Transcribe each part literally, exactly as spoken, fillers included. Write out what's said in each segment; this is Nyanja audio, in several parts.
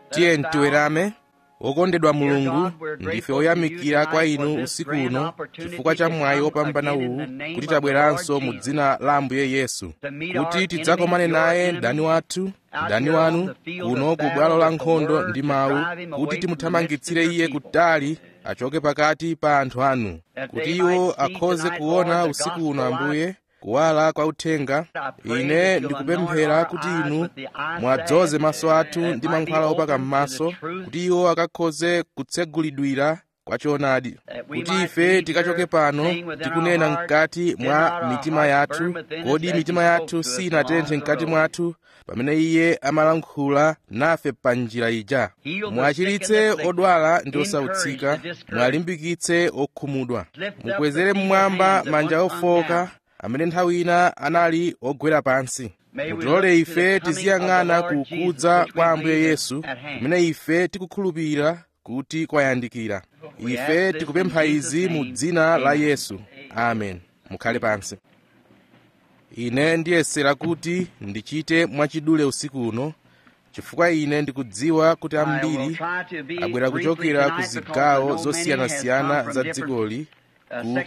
Tiye ntiwerame. Wokondedwa Mulungu, ndife oyamikira kwa inu usiku uno chifukwa cha mwayi wopambana uwu kuti tabweranso mu dzina la Ambuye Yesu, kuti tidzakomane naye mdani wathu, mdani wanu, kuno ku bwalo la nkhondo ndi mawu, kuti timuthamangitsire iye kutali achoke pakati pa anthu anu, kuti iwo akhoze kuona usiku uno Ambuye kuwala kwa uthenga. Ine ndikupemphera kuti inu mwadzoze maso athu ndi mankhwala opaka m'maso, kuti iwo akakhoze kutsegulidwira kwa choonadi, kuti ife tikachoke pano tikunena mkati mwa mitima yathu, kodi mitima yathu sinatenthe mkati mwathu pamene iye amalankhula nafe pa njira ija. Mwachiritse odwala ndi osautsika, mwalimbikitse okhumudwa, mukwezere mmwamba manja ofoka amene nthawi ina anali ogwera pansi. Mutilole ife tiziyang'ana kukudza kwa Ambuye Yesu kumene ife tikukhulupirira kuti kwayandikira. Ife tikupempha izi mu dzina la Yesu, amen. Mukhale pansi. Ine ndiyesera kuti ndichite mwachidule usiku uno, chifukwa ine ndikudziwa kuti ambiri abwera kuchokera ku zigawo zosiyanasiyana za dzikoli, ku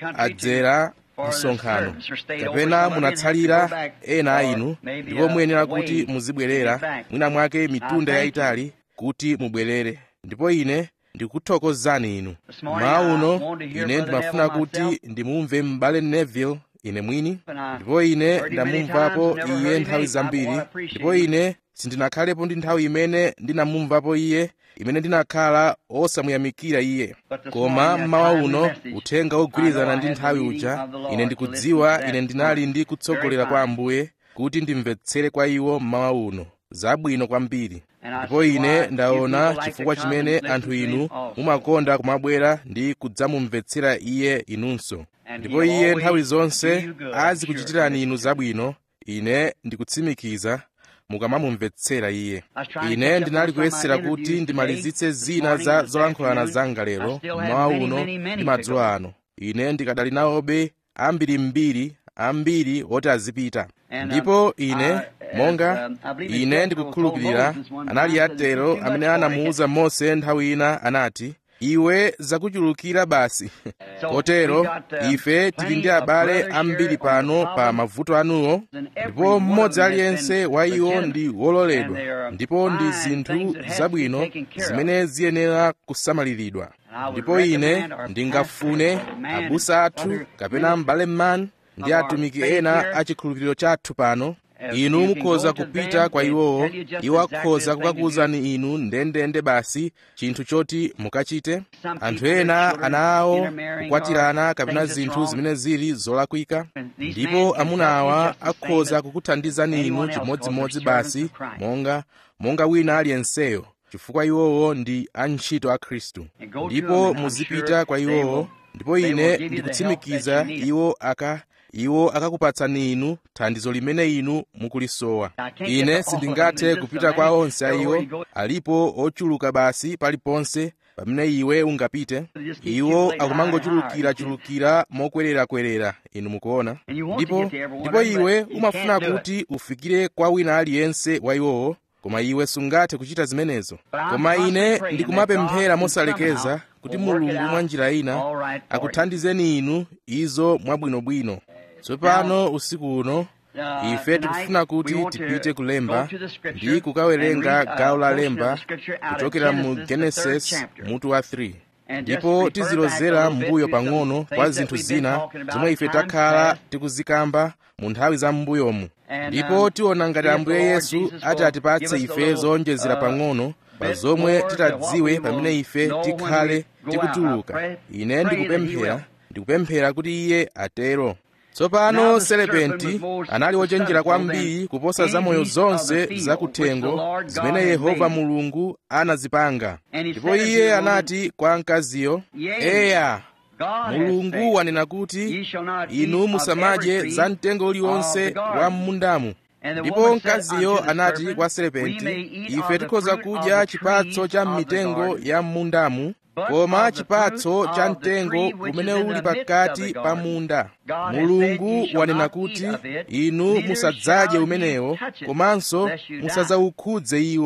adzera msonkhano, kapena munatsalira ena a inu ndipo muyenera kuti muzibwerera mwina mwake mitunda yayitali kuti mubwerere, ndipo ine ndikuthokozani inu. Mawu uno ine ndimafuna kuti ndimumve m'bale Neville ine mwini, ndipo ine ndamumvapo iye nthawi zambiri, ndipo ine sindinakhalepo ndi nthawi imene ndinamumvapo iye imene ndinakhala osamuyamikira iye. Koma mmawa uno uthenga ogwirizana ndi nthawi uja, ine ndikudziwa ine ndinali ndi kutsogolera kwa Ambuye kuti ndimvetsere kwa iwo mmawa uno zabwino kwambiri. Ndipo ine ndaona chifukwa chimene anthu inu mumakonda kumabwera ndi kudzamumvetsera iye inunso, ndipo iye nthawi zonse azikuchitirani inu zabwino. Ine ndikutsimikiza mukamamumvetsera iye. Ine ndinali kuyesera kuti ndimalizitse zina za zolankhulana zanga lero mmawa uno ndi madzulo ano. Ine ndikadali nawobe ambirimbiri ambiri oti azipita, ndipo ine monga ine ndikukhulupirira anali atero amene anamuwuza Mose nthawi ina, anati, iwe zakuchulukira basi. Kotero ife tili ndi abale ambiri pano pa mavuto anuwo, ndipo mmodzi aliyense wa iwo ndi wololedwa, ndipo ndi zinthu zabwino zimene ziyenera kusamaliridwa. Ndipo ine ndingafune abusa athu kapena m'bale Mann ndi atumiki ena a chikhulupiriro chathu pano. Inu mukhoza kupita kwa iwowo, iwo akhoza kukakuwuzani inu ndendende basi chinthu choti mukachite. Anthu ena ana awo kukwatirana kapena zinthu zimene zili zolakwika, ndipo amuna awa akhoza kukuthandizani inu chimodzimodzi basi monga monga wina aliyenseyo, chifukwa iwowo ndi antchito a Khristu. Ndipo muzipita kwa iwowo, ndipo ine ndikutsimikiza iwo aka iwo akakupatsani inu thandizo limene inu mukulisowa. Ine sindingathe kupita kwa onse a iwo, alipo ochuluka basi paliponse pamene iwe ungapite. Iwo akumangochulukira-chulukira mokwerera-kwerera, inu mukuona. Ndipo ndipo iwe umafuna kuti ufikire kwa wina aliyense wa iwowo, koma iwe sungathe kuchita zimenezo. Koma ine ndikumapemphera mosalekeza kuti Mulungu mwa njira ina akuthandizeni inu izo mwabwinobwino. Tsopano usiku uno ife tikufuna kuti tipite kulemba ndi kukawerenga gawo la lemba kuchokera mu Genesis mutu wa three, ndipo tizilozera mbuyo pang'ono kwa zinthu zina zomwe ife takhala tikuzikamba mu nthawi za mbuyomu, ndipo tiona ngati Ambuye Yesu ati atipatse ife zowonjezera pang'ono pa zomwe titadziwe pamene ife tikhale tikutuluka. Ine ndikupemphera ndikupemphera kuti iye atero. Tsopano Serepenti anali wochenjera kwambiri kuposa zamoyo zonse zakuthengo zimene Yehova Mulungu anazipanga. Ndipo iye anati kwa mkaziyo, eya, Mulungu wanena kuti inu musamadye za mtengo uliwonse wa m'mundamu. Ndipo mkaziyo anati kwa Serepenti, ife tikhoza kudya chipatso cha mitengo ya m'mundamu, koma chipatso cha mtengo umene uli pakati pa munda, Mulungu wanena kuti inu musadzadye umenewo, komanso musadzaukhudze iwo,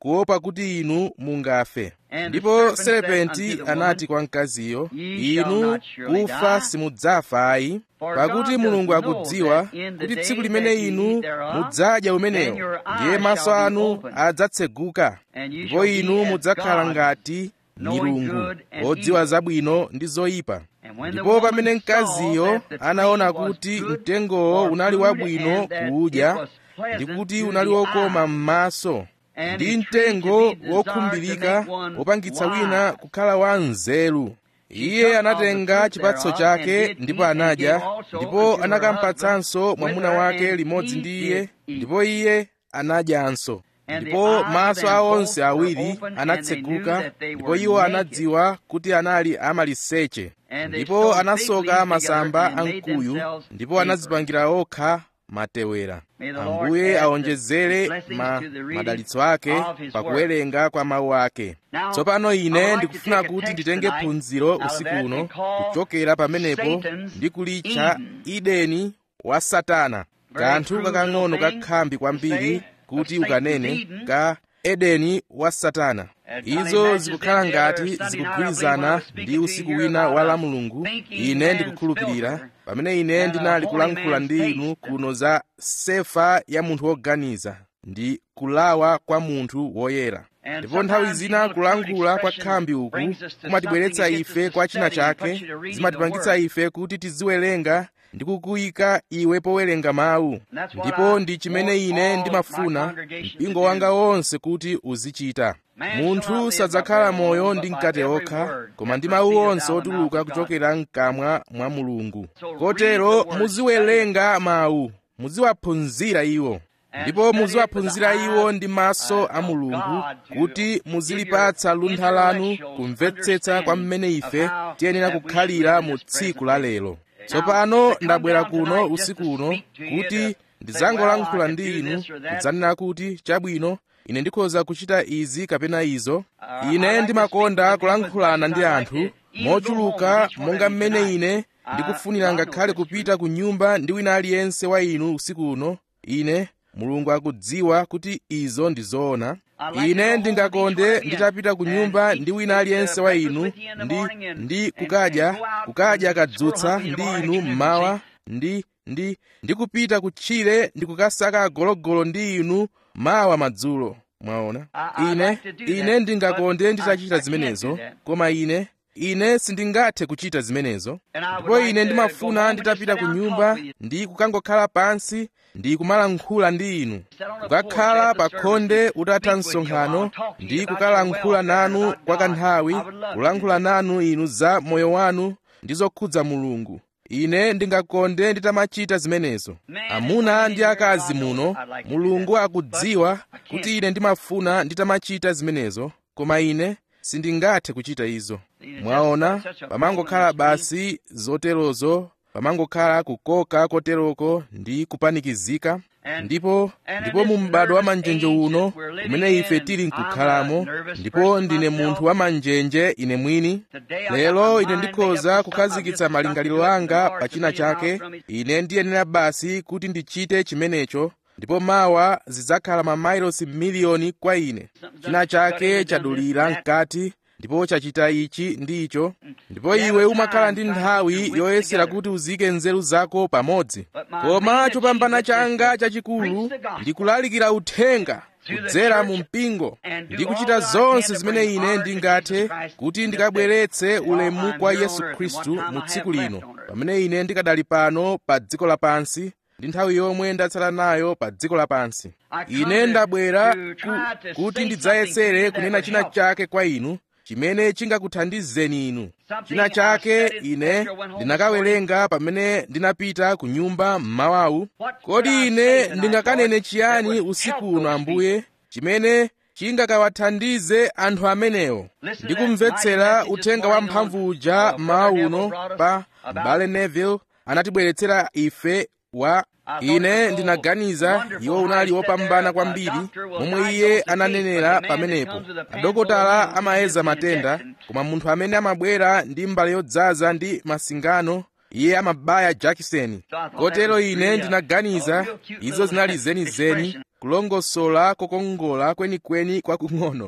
kuopa kuti inu mungafe. Ndipo serepenti anati kwa mkaziyo, inu kufa simudzafa ayi, pakuti Mulungu akudziwa kuti tsiku limene inu mudzadya umenewo, ndiye maso anu adzatseguka, ndipo inu mudzakhala ngati milungu, odziwa zabwino ndi zoyipa. Ndipo pamene mkaziyo anaona kuti mtengowo unali wabwino kuudya ndi kuti unali wokoma m'maso, ndi mtengo wokhumbirika wopangitsa wina kukhala wanzeru, iye anatenga chipatso chake ndipo anadya, ndipo anakampatsanso mwamuna wake limodzi ndi iye, ndipo iye anadyanso. Ndipo maso a onse awiri anatseguka, ndipo iwo anadziwa kuti anali amaliseche, ndipo anasoka masamba a mkuyu, ndipo anadzipangira okha matewera. Ambuye aonjezere ma, madalitso ake pakuwerenga kwa mawu ake. Tsopano ine ndikufuna kuti nditenge phunziro usiku uno kuchokera pamenepo ndi kulitcha Edeni wa Satana, kanthu kakang'ono kakhambi kwambiri kuti ukanene ka Edeni wa Satana. Izo zikukhala ngati zikugwirizana ndi usiku wina wa la Mulungu, ine ndikukhulupirira, pamene ine ndinali kulankhula ndi inu kuno za sefa ya munthu woganiza ndi kulawa kwa munthu woyera. Ndipo nthawi zina kulankhula kwa khambi uku kumatibweretsa ife kwa china chake, zimatipangitsa ife kuti tiziwerenga ndi kukuyika iwe powerenga mawu. Ndipo ndi chimene ine ndimafuna mpingo wanga wonse kuti uzichita. Munthu sadzakhala moyo ndi mkate okha, koma ndi mawu onse otuluka kuchokera mkamwa mwa Mulungu. Kotero muziwerenga mawu, muziwaphunzira iwo, ndipo muziwaphunzira iwo ndi maso a Mulungu, kuti muzilipatsa luntha lanu kumvetsetsa kwa mmene ife tiyenera kukhalira mu tsiku la lero. Tsopano ndabwera kuno usiku uno kuti ndizangolankhula ndi inu kudzanena kuti chabwino, ine ndikhoza kuchita izi kapena izo. Ine ndimakonda kulankhulana ndi anthu mochuluka monga mmene ine ndikufunira, ngakhale kupita ku nyumba ndi wina aliyense wa inu usiku uno. Ine Mulungu akudziwa kuti izo ndi zoona. Ine ndingakonde nditapita ku nyumba ndi wina aliyense wa inu ndi ndi kukadya kukadya kadzutsa ndi inu mmawa, ndi ndi ndikupita kutchire ndi kukasaka agologolo ndi inu mawa madzulo. Mwaona, ine ine ndingakonde nditachita zimenezo, koma ine ine sindingathe kuchita zimenezo. Ndipo ine ndimafuna nditapita ku nyumba ndi kukangokhala pansi ndi kumalankhula ndi inu, kukakhala pa khonde utatha msonkhano ndi kukalankhula nanu kwa kanthawi, kulankhula nanu inu za moyo wanu ndi zokhudza Mulungu. Ine ndingakonde nditamachita zimenezo. Amuna ndi akazi muno, Mulungu akudziwa kuti ine ndimafuna nditamachita zimenezo, koma ine sindingathe kuchita izo. Mwaona, pamangokhala basi zoterozo, pamangokhala kukoka koteroko ndi kupanikizika. Ndipo ndipo mu m'bado wa manjenje uno umene ife tili nkukhalamo, ndipo ndine munthu wa manjenje ine mwini. Lero ine ndikhoza kukhazikitsa malingaliro anga pa china chake. Ine ndiyenera basi kuti ndichite chimenecho, ndipo mawa zidzakhala mamailosi miliyoni kwa ine. China chake chadulira mkati ndipo chachita ichi ndi icho, ndipo iwe umakhala ndi nthawi yoyesera kuti uzike nzeru zako pamodzi. Koma chopambana changa chachikulu ndi kulalikira uthenga kudzera mu mpingo, ndi kuchita zonse zimene ine ndingathe kuti ndikabweretse ulemu kwa Yesu Khristu mu tsiku lino, pamene ine ndikadali pano pa dziko lapansi ndi nthawi yomwe ndatsala nayo pa dziko lapansi. Ine ndabwera ku, kuti ndidzayesere kunena china chake kwa inu chimene chingakuthandizeni inu. China chake ine ndinakawerenga pamene ndinapita ku nyumba mmawawu. Kodi ine ndingakanene chiyani usiku uno, Ambuye, chimene chingakawathandize anthu amenewo? Ndikumvetsera uthenga wa mphamvu uja mmawa uno pa Mbale Neville anatibweretsera ife wa ine ndinaganiza iwo unali wopambana kwambiri momwe iye ananenera pamenepo. Adokotala amayeza matenda, koma munthu amene amabwera ndi mbale yodzaza ndi masingano, iye amabaya jakiseni. Kotero ine ndinaganiza izo zinali zenizeni, kulongosola kokongola kwenikweni kwakung'ono.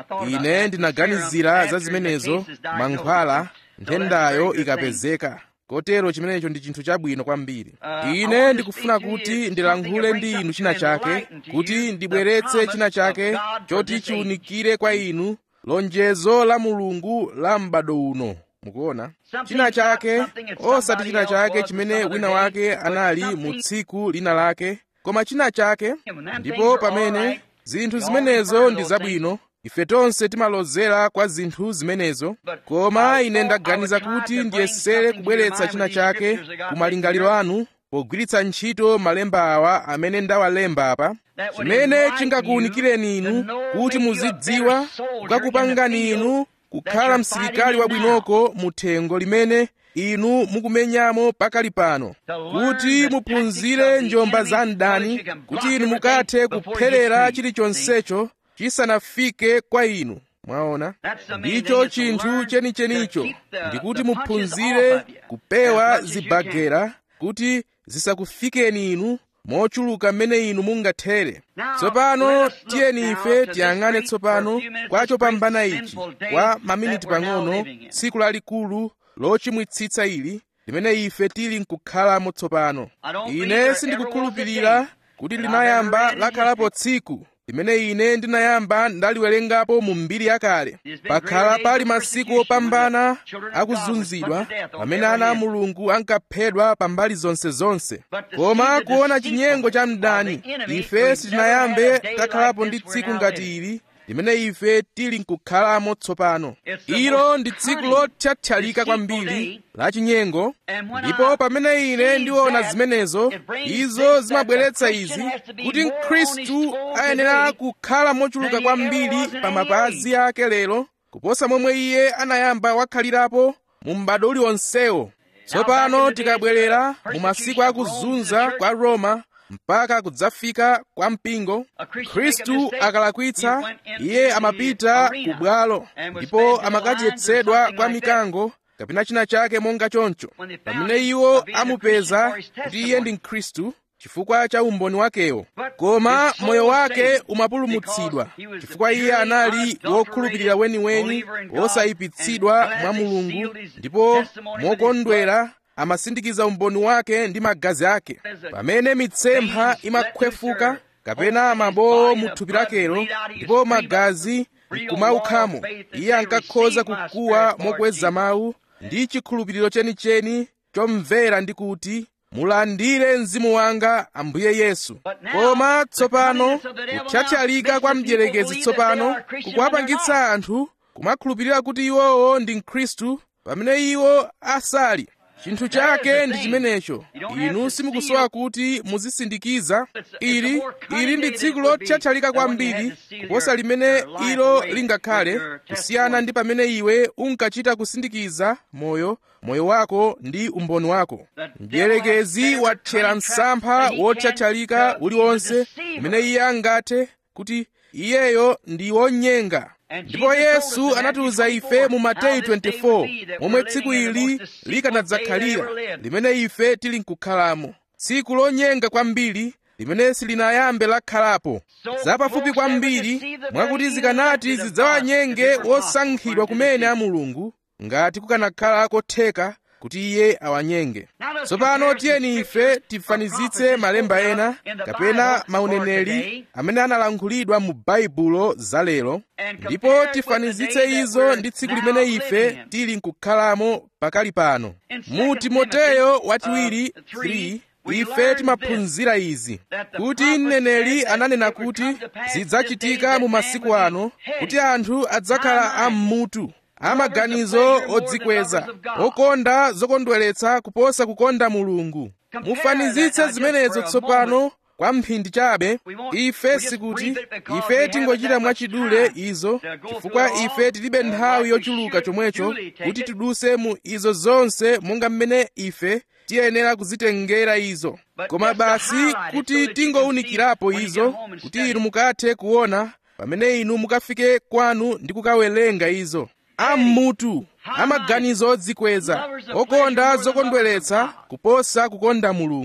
Ine ndinaganizira za zimenezo mankhwala nthendayo ikapezeka, kotero chimenecho ndi chinthu chabwino kwambiri. Ine ndikufuna kuti ndilankhule ndi inu china chake, kuti ndibweretse china chake choti chiunikire kwa inu, lonjezo la Mulungu la m'bado uno. Mukuona, china chake osati china chake chimene wina wake anali mu tsiku lina lake, koma china chake. Ndipo pamene zinthu zimenezo ndi zabwino, ife tonse timalozera kwa zinthu zimenezo, koma ine ndaganiza kuti ndiyesere kubweretsa china chake ku malingaliro anu pogwiritsa ntchito malemba awa amene ndawalemba apa, chimene chingakuunikireni inu kuti muzidziwa, kukakupangani inu kukhala msilikali wabwinoko mu thengo limene inu mukumenyamo pakali pano, kuti muphunzire njomba za mdani, kuti inu mukathe kupherera chilichonsecho chisanafike kwa inu. Mwaona, ndicho chinthu chenichenicho, ndikuti muphunzire kupewa zibagera kuti zisakufikeni inu mochuluka mmene inu mungathere. Tsopano tiyeni ife tiyang'ane tsopano kwa chopambana ichi kwa maminiti pang'ono, tsiku lalikulu lochimwitsitsa ili limene ife tili nkukhalamo tsopano. Ine sindikukhulupirira kuti linayamba lakhalapo tsiku limene ine ndinayamba ndaliwerengapo mu mbiri yakale. Pakhala pali masiku opambana akuzunzidwa pamene ana a Mulungu ankaphedwa pambali zonse zonse, koma kuona chinyengo cha mdani, ife sitinayambe takhalapo ndi tsiku ngati ili limene ife tili nkukhalamo tsopano. Ilo ndi tsiku lothyathyalika kwambiri la chinyengo, ndipo pamene ine ndiona zimenezo, izo zimabweretsa izi kuti Mkhristu ayenera kukhala mochuluka kwambiri pa mapazi ake lero kuposa momwe iye anayamba wakhalirapo mu m'bado uliwonsewo. Tsopano tikabwerera mu masiku akuzunza kwa Roma mpaka kudzafika kwa mpingo, Khristu akalakwitsa, iye amapita ku bwalo ndipo amakadyetsedwa kwa mikango kapena china chake monga choncho. Pamene iwo amupeza kuti iye ndi Mkhristu chifukwa cha umboni wakewo, koma moyo wake umapulumutsidwa chifukwa iye anali wokhulupirira weniweni, wosayipitsidwa mwa Mulungu, ndipo mokondwera amasindikiza umboni wake ndi magazi ake. Pamene mitsempha imakhwefuka kapena mabowo mu thupi lakelo ndipo magazi kumaukhamo, iye ankakhoza kukuwa mokweza mawu ndi chikhulupiriro chenicheni chomvera ndi kuti, mulandire mzimu wanga Ambuye Yesu. Koma tsopano kuthyathyalika kwa mdierekezi tsopano kukuwapangitsa anthu kumakhulupirira kuti iwowo ndi Mkhristu pamene iwo asali. Chinthu chake ndi chimenecho. Inu simukusowa kuti muzisindikiza. Ili ili ndi tsiku lothyathyalika kwambiri kuposa limene ilo lingakhale, kusiyana ndi pamene iwe unkachita kusindikiza moyo moyo wako ndi umboni wako. Mdierekezi watchera msampha wothyathyalika uliwonse umene iye angathe kuti iyeyo ndi wonyenga. Ndipo Yesu anatiuza ife mu Mateyu twenty-four momwe tsiku ili likanadzakhalira limene ife tili nkukhalamo, tsiku lonyenga kwambiri limene silinayambe lakhalapo, zapafupi kwambiri mwakuti zikanati zidzawanyenge wosankhidwa kumene a Mulungu, ngati kukanakhala kotheka kuti iye awanyenge. Tsopano tiyeni ife tifanizitse malemba ena kapena mauneneri amene analankhulidwa mu Baibulo zalero, ndipo tifanizitse izo ndi tsiku limene ife tili nkukhalamo pakali pano. Mu Timoteyo wachiwiri three ife timaphunzira izi, kuti mneneri ananena kuti zidzachitika mu masiku ano kuti anthu adzakhala ammutu, amaganizo odzikweza, okonda zokondweretsa kuposa kukonda Mulungu. Mufanizitse zimenezo tsopano kwa mphindi chabe. Ife sikuti ife tingochita mwachidule izo, chifukwa ife tilibe nthawi yochuluka chomwecho kuti tiduse mu izo zonse monga mmene ife tiyenera kuzitengera izo, koma basi kuti tingowunikirapo izo kuti inu mukathe kuona pamene inu mukafike kwanu ndi kukawerenga izo. Ammutu, amaganizo odzikweza, okonda zokondweretsa kuposa kukonda Mulungu.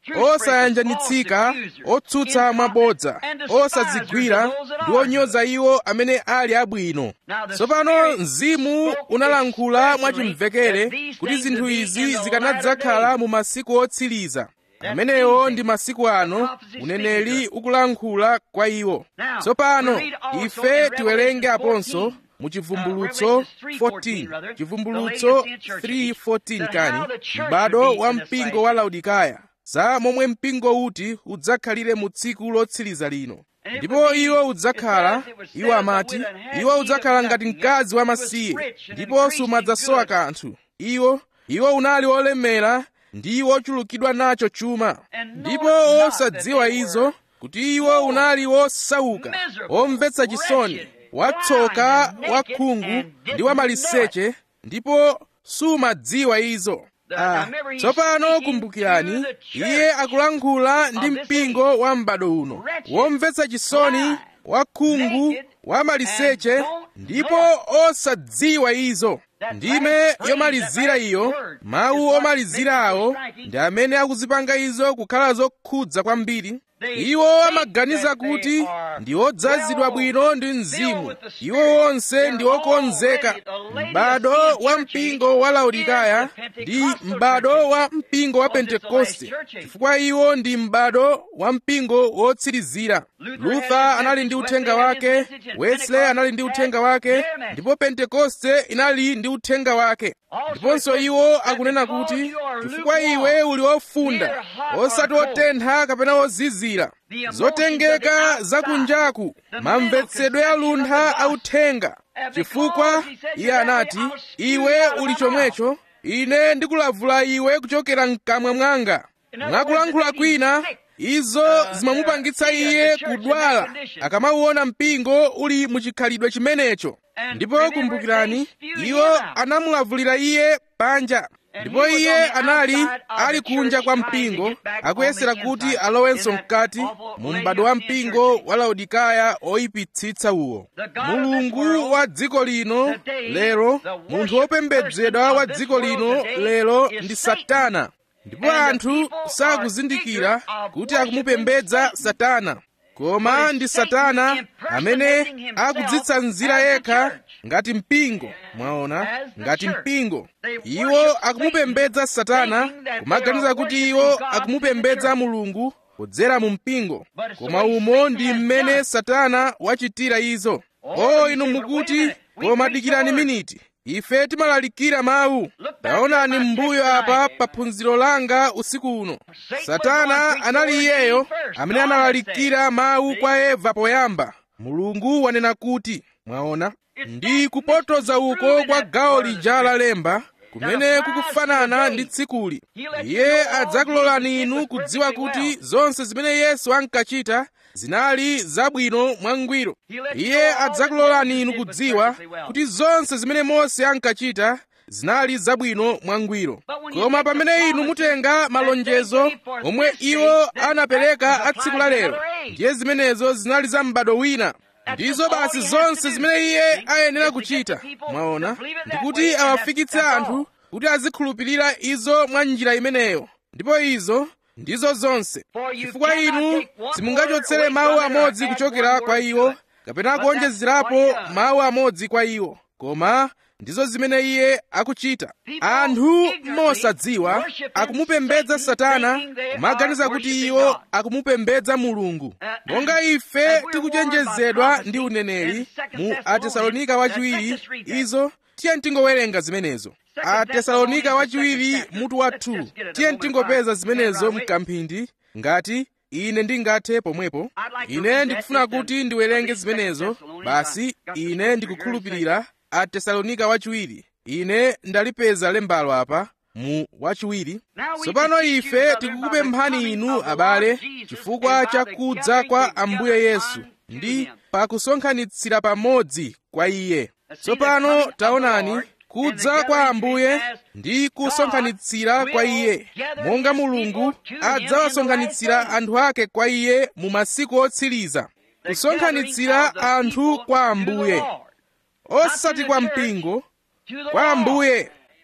osayanjanitsika, otsutsa mwabodza, osadzigwira ndi onyoza iwo amene ali abwino. Tsopano Mzimu unalankhula mwachimvekere kuti zinthu izi zikanadzakhala mu masiku otsiriza. Amenewo ndi masiku ano, uneneri ukulankhula kwa iwo. Tsopano ife tiwerenge aponso mu Chivumbulutso fourteen, Chivumbulutso three fourteen kani, m'bado wa mpingo wa Laodikaya, za momwe mpingo uti udzakhalire mu tsiku lotsiriza lino. Ndipo iwo udzakhala, iwo amati, iwo udzakhala ngati mkazi wamasiye, ndipo sumadzasowa kanthu. Iwo, iwo unali olemera ndi wochulukidwa nacho chuma, ndipo osadziwa izo kuti iwo unali wosauka, omvetsa chisoni, watsoka, wakhungu ndi wamaliseche, ndipo sumadziwa izo. Ah, tsopano kumbukirani, iye akulankhula ndi mpingo wa m'bado uno, womvetsa chisoni, wakhungu, wamaliseche, ndipo osadziwa izo. Ndime yomalizira iyo, mawu omalizira awo ndi amene akuzipanga izo kukhala zokhudza kwambiri. Iwo amaganiza kuti ndi odzazidwa bwino ndi Mzimu, iwo onse ndi okonzeka. M'bado wa mpingo wa Laodikaya ndi m'bado wa mpingo wa Pentekoste, chifukwa iwo ndi m'bado wa mpingo wotsirizira. Luther anali ndi uthenga wake, Wesley anali ndi uthenga wake, ndipo Pentekoste inali ndi uthenga wake. Ndiponso iwo akunena kuti chifukwa iwe uli wofunda, osati otentha kapena ozizira, zotengeka zakunjaku, mamvetsedwe aluntha authenga. Chifukwa iye anati, iwe uli chomwecho, ine ndikulavula iwe kuchokera mkamwa mwanga. Mwakulankhula kwina, izo zimamupangitsa iye kudwala akamauona mpingo uli muchikhalidwe chimenecho. Ndipo kumbukirani, iwo anamulavulira iye panja, ndipo iye anali ali kunja kwa mpingo, akuyesera kuti alowenso mkati mu m'bado wa mpingo wa Laodikaya oyipitsitsa uwo. Mulungu wa dziko lino lero, munthu wopembedzedwa wa dziko lino lero ndi Satana. Ndipo anthu sakuzindikira kuti akumupembedza Satana, koma ndi Satana amene akudzitsanzira yekha ngati mpingo. Mwaona, ngati mpingo iwo akumupembedza Satana, kumaganiza kuti iwo akumupembedza Mulungu kudzera mu mpingo, koma umo ndi mmene Satana wachitira izo. O inu mukuti, koma dikirani miniti, ife timalalikira mawu. Taonani m'mbuyo apa pa phunziro langa usiku uno. Satana anali iyeyo amene analalikira mawu kwa Eva poyamba. Mulungu wanena kuti, mwaona, ndi kupotoza uko kwa gawo lija la lemba kumene kukufanana ndi tsikuli. Iye adzakulolani inu kudziwa kuti zonse zimene Yesu ankachita zinali zabwino mwangwiro. Iye adzakulolani inu kudziwa kuti zonse zimene Mose ankachita zinali zabwino mwangwiro. Koma pamene inu mutenga malonjezo omwe iwo anapereka a tsiku la lero, ndiye zimenezo zinali za m'bado wina. Ndizo basi zonse zimene iye ayenera kuchita, mwaona, ndikuti awafikitse anthu kuti azikhulupirira izo mwa njira imeneyo. Ndipo izo ndizo zonse, chifukwa inu simungachotsere mawu amodzi kuchokera kwa iwo, kapena kuonjezerapo mawu amodzi kwa iwo, koma ndizo zimene iye akuchita. Anthu mosadziwa akumupembedza Satana, kumaganiza kuti iwo akumupembedza Mulungu. Monga ife tikuchenjezedwa ndi uneneri mu Atesalonika wachiwiri, izo tiye tingowerenga zimenezo. Atesalonika wachiwiri mutu wa two, tiye tingopeza zimenezo mkamphindi ngati ine ndingathe pomwepo. Ine ndikufuna kuti ndiwerenge zimenezo, basi ine ndikukhulupirira Atesalonika wachiwiri. Ine ndalipeza lembalo apa mu wachiwiri. Tsopano ife tikukupemphani inu abale, chifukwa cha kudza kwa Ambuye Yesu ndi pakusonkhanitsira pamodzi kwa Iye. Tsopano taonani, kudza kwa Ambuye ndi kusonkhanitsira kwa Iye, monga Mulungu adzawasonkhanitsira anthu ake kwa Iye mu masiku otsiriza. Kusonkhanitsira anthu kwa Ambuye, osati kwa mpingo, kwa Ambuye.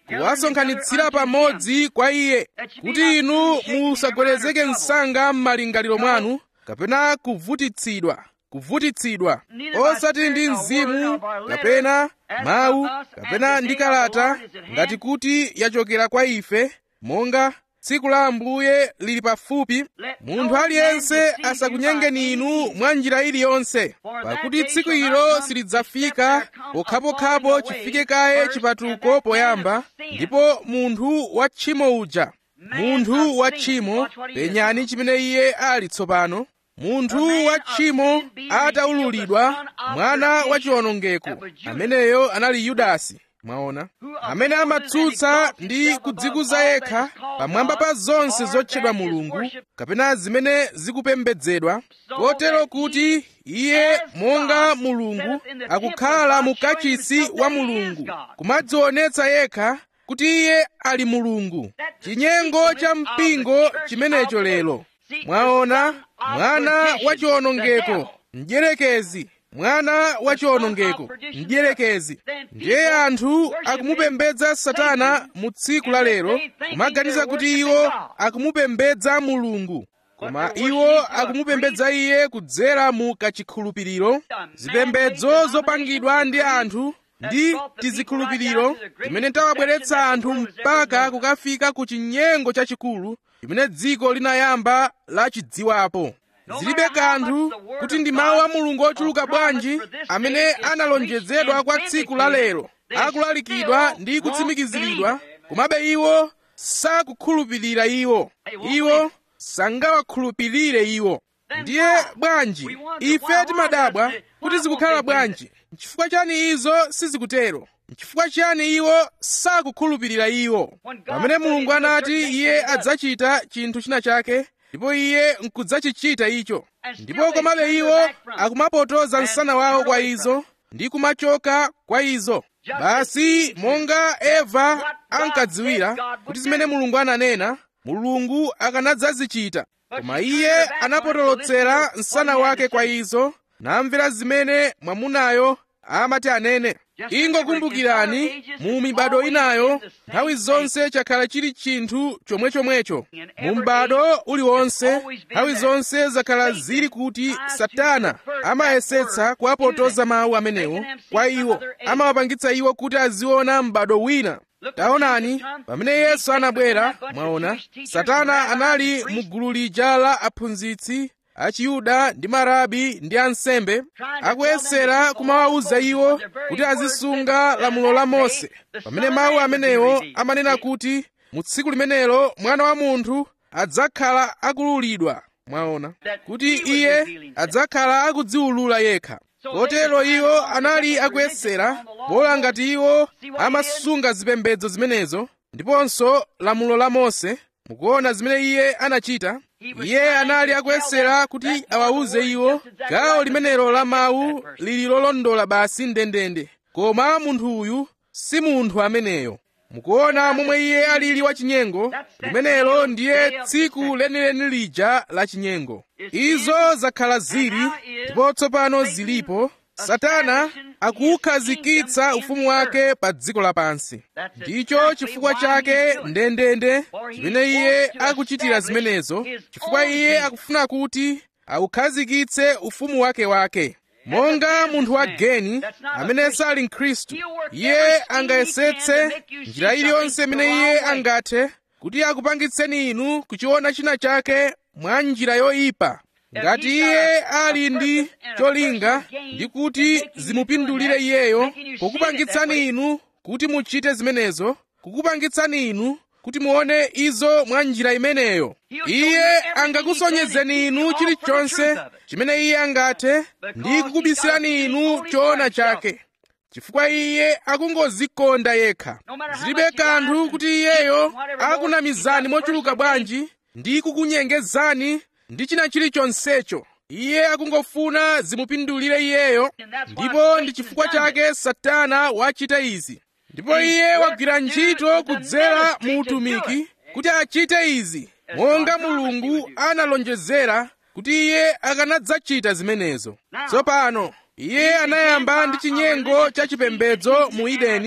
kuwasonkhanitsira pamodzi kwa iye, kuti inu musagwedezeke msanga m'malingaliro mwanu kapena kuvutitsidwa kuvutitsidwa osati ndi mzimu kapena mawu kapena ndi kalata, ngati kuti yachokera kwa ife, monga tsiku la Ambuye lili pafupi. Munthu aliyense asakunyengeni inu mwa njira iliyonse, pakuti tsiku ilo silidzafika pokhapokhapo chifike kaye chipatuko poyamba, ndipo munthu wa tchimo uja, munthu wa tchimo, penyani chimene iye ali tsopano. Munthu wa tchimo ataululidwa, mwana wa chiwonongeko, ameneyo anali Yudasi. Mwaona, amene amatsutsa ndi kudzikuza yekha pamwamba pa zonse zotchedwa Mulungu kapena zimene zikupembedzedwa, kotero kuti iye monga Mulungu akukhala mu kachisi wa Mulungu, kumadzionetsa yekha kuti iye ali Mulungu. Chinyengo cha mpingo chimenecho lero. Mwaona, mwana wa chiwonongeko, mdierekezi, mwana wa chiwonongeko, mdierekezi. Ndiye anthu akumupembedza Satana mu tsiku la lero, kumaganiza kuti iwo akumupembedza Mulungu, koma iwo akumupembedza iye kudzera mu kachikhulupiriro, zipembedzo zopangidwa ndi anthu ndi tizikhulupiriro timene tawabweretsa anthu mpaka kukafika ku chinyengo chachikulu chimene dziko linayamba lachidziwapo. Zilibe kanthu kuti ndi mawu a Mulungu ochuluka bwanji amene analonjezedwa kwa tsiku la lero, akulalikidwa ndi kutsimikiziridwa, komabe iwo sakukhulupirira iwo, iwo sangawakhulupirire iwo. Ndiye bwanji ife timadabwa kuti zikukhala bwanji. N'chifukwa chani izo sizikutero? N'chifukwa chani iwo sakukhulupirira iwo? Pamene Mulungu anati iye adzachita chinthu china chake, ndipo iye nkudzachichita icho, ndipo komabe iwo akumapotoza msana wawo kwa izo ndi kumachoka kwa izo. Basi monga Eva ankadziwira kuti zimene Mulungu ananena, Mulungu akanadzazichita, koma iye anapotolotsera msana wake kwa izo, namvera zimene mwamunayo amati anene. Ingokumbukirani, mu mibado inayo nthawi zonse chakhala chili chinthu chomwechomwecho. Mu m'bado uliwonse nthawi zonse zakhala zili kuti Satana amayesetsa kuwapotoza mawu amenewo kwa iwo, amawapangitsa iwo kuti aziona m'bado wina. Taonani, pamene Yesu anabwera, mwaona, Satana anali mu gulu lija la aphunzitsi achiyuda ndi marabi ndi ansembe, akuyesera kumawawuza iwo kuti azisunga lamulo la Mose, pamene mawu amenewo amanena kuti mu tsiku limenelo Mwana wa Munthu adzakhala akululidwa. Mwaona, kuti iye adzakhala akudziwulula yekha. Kotero iwo anali akuyesera, bola ngati iwo amasunga zipembedzo zimenezo ndiponso lamulo la Mose. Mukuona zimene iye anachita. Iye anali akuyesera kuti awawuze iwo gawo limenelo la mawu lili lolondola basi ndendende, koma munthu uyu si munthu ameneyo. Mukuona momwe iye alili wachinyengo. Limenelo ndiye tsiku lenileni lija la chinyengo. Izo zakhala zili, ndipo tsopano zilipo. Satana akukhazikitsa ufumu wake pa dziko lapansi. Ndicho chifukwa chake ndendende chimene iye akuchitira zimenezo, chifukwa iye akufuna kuti aukhazikitse ufumu wake wake. Monga munthu wa geni amene sali mkhristu, iye angayesetse njira iliyonse imene iye angathe kuti akupangitseni inu kuchiona china chake mwa njira yoyipa. Ngati iye ali ndi cholinga ndi kuti zimupindulire iyeyo, kukupangitsani inu kuti muchite zimenezo, kukupangitsani inu kuti muone izo mwa njira imeneyo. Iye angakusonyezeni inu chilichonse chimene iye angathe ndi kukubisirani inu choona chake, chifukwa iye akungozikonda yekha. Zilibe kanthu kuti iyeyo akunamizani mochuluka bwanji ndi kukunyengezani ndi china chilichonsecho. Iye akungofuna zimupindulire iyeyo, ndipo ndi chifukwa chake Satana wachita izi. Ndipo iye wagwira ntchito kudzera mu utumiki kuti achite izi, monga Mulungu analonjezera kuti iye akanadzachita zimenezo. Tsopano iye anayamba ndi chinyengo cha chipembedzo mu Edeni,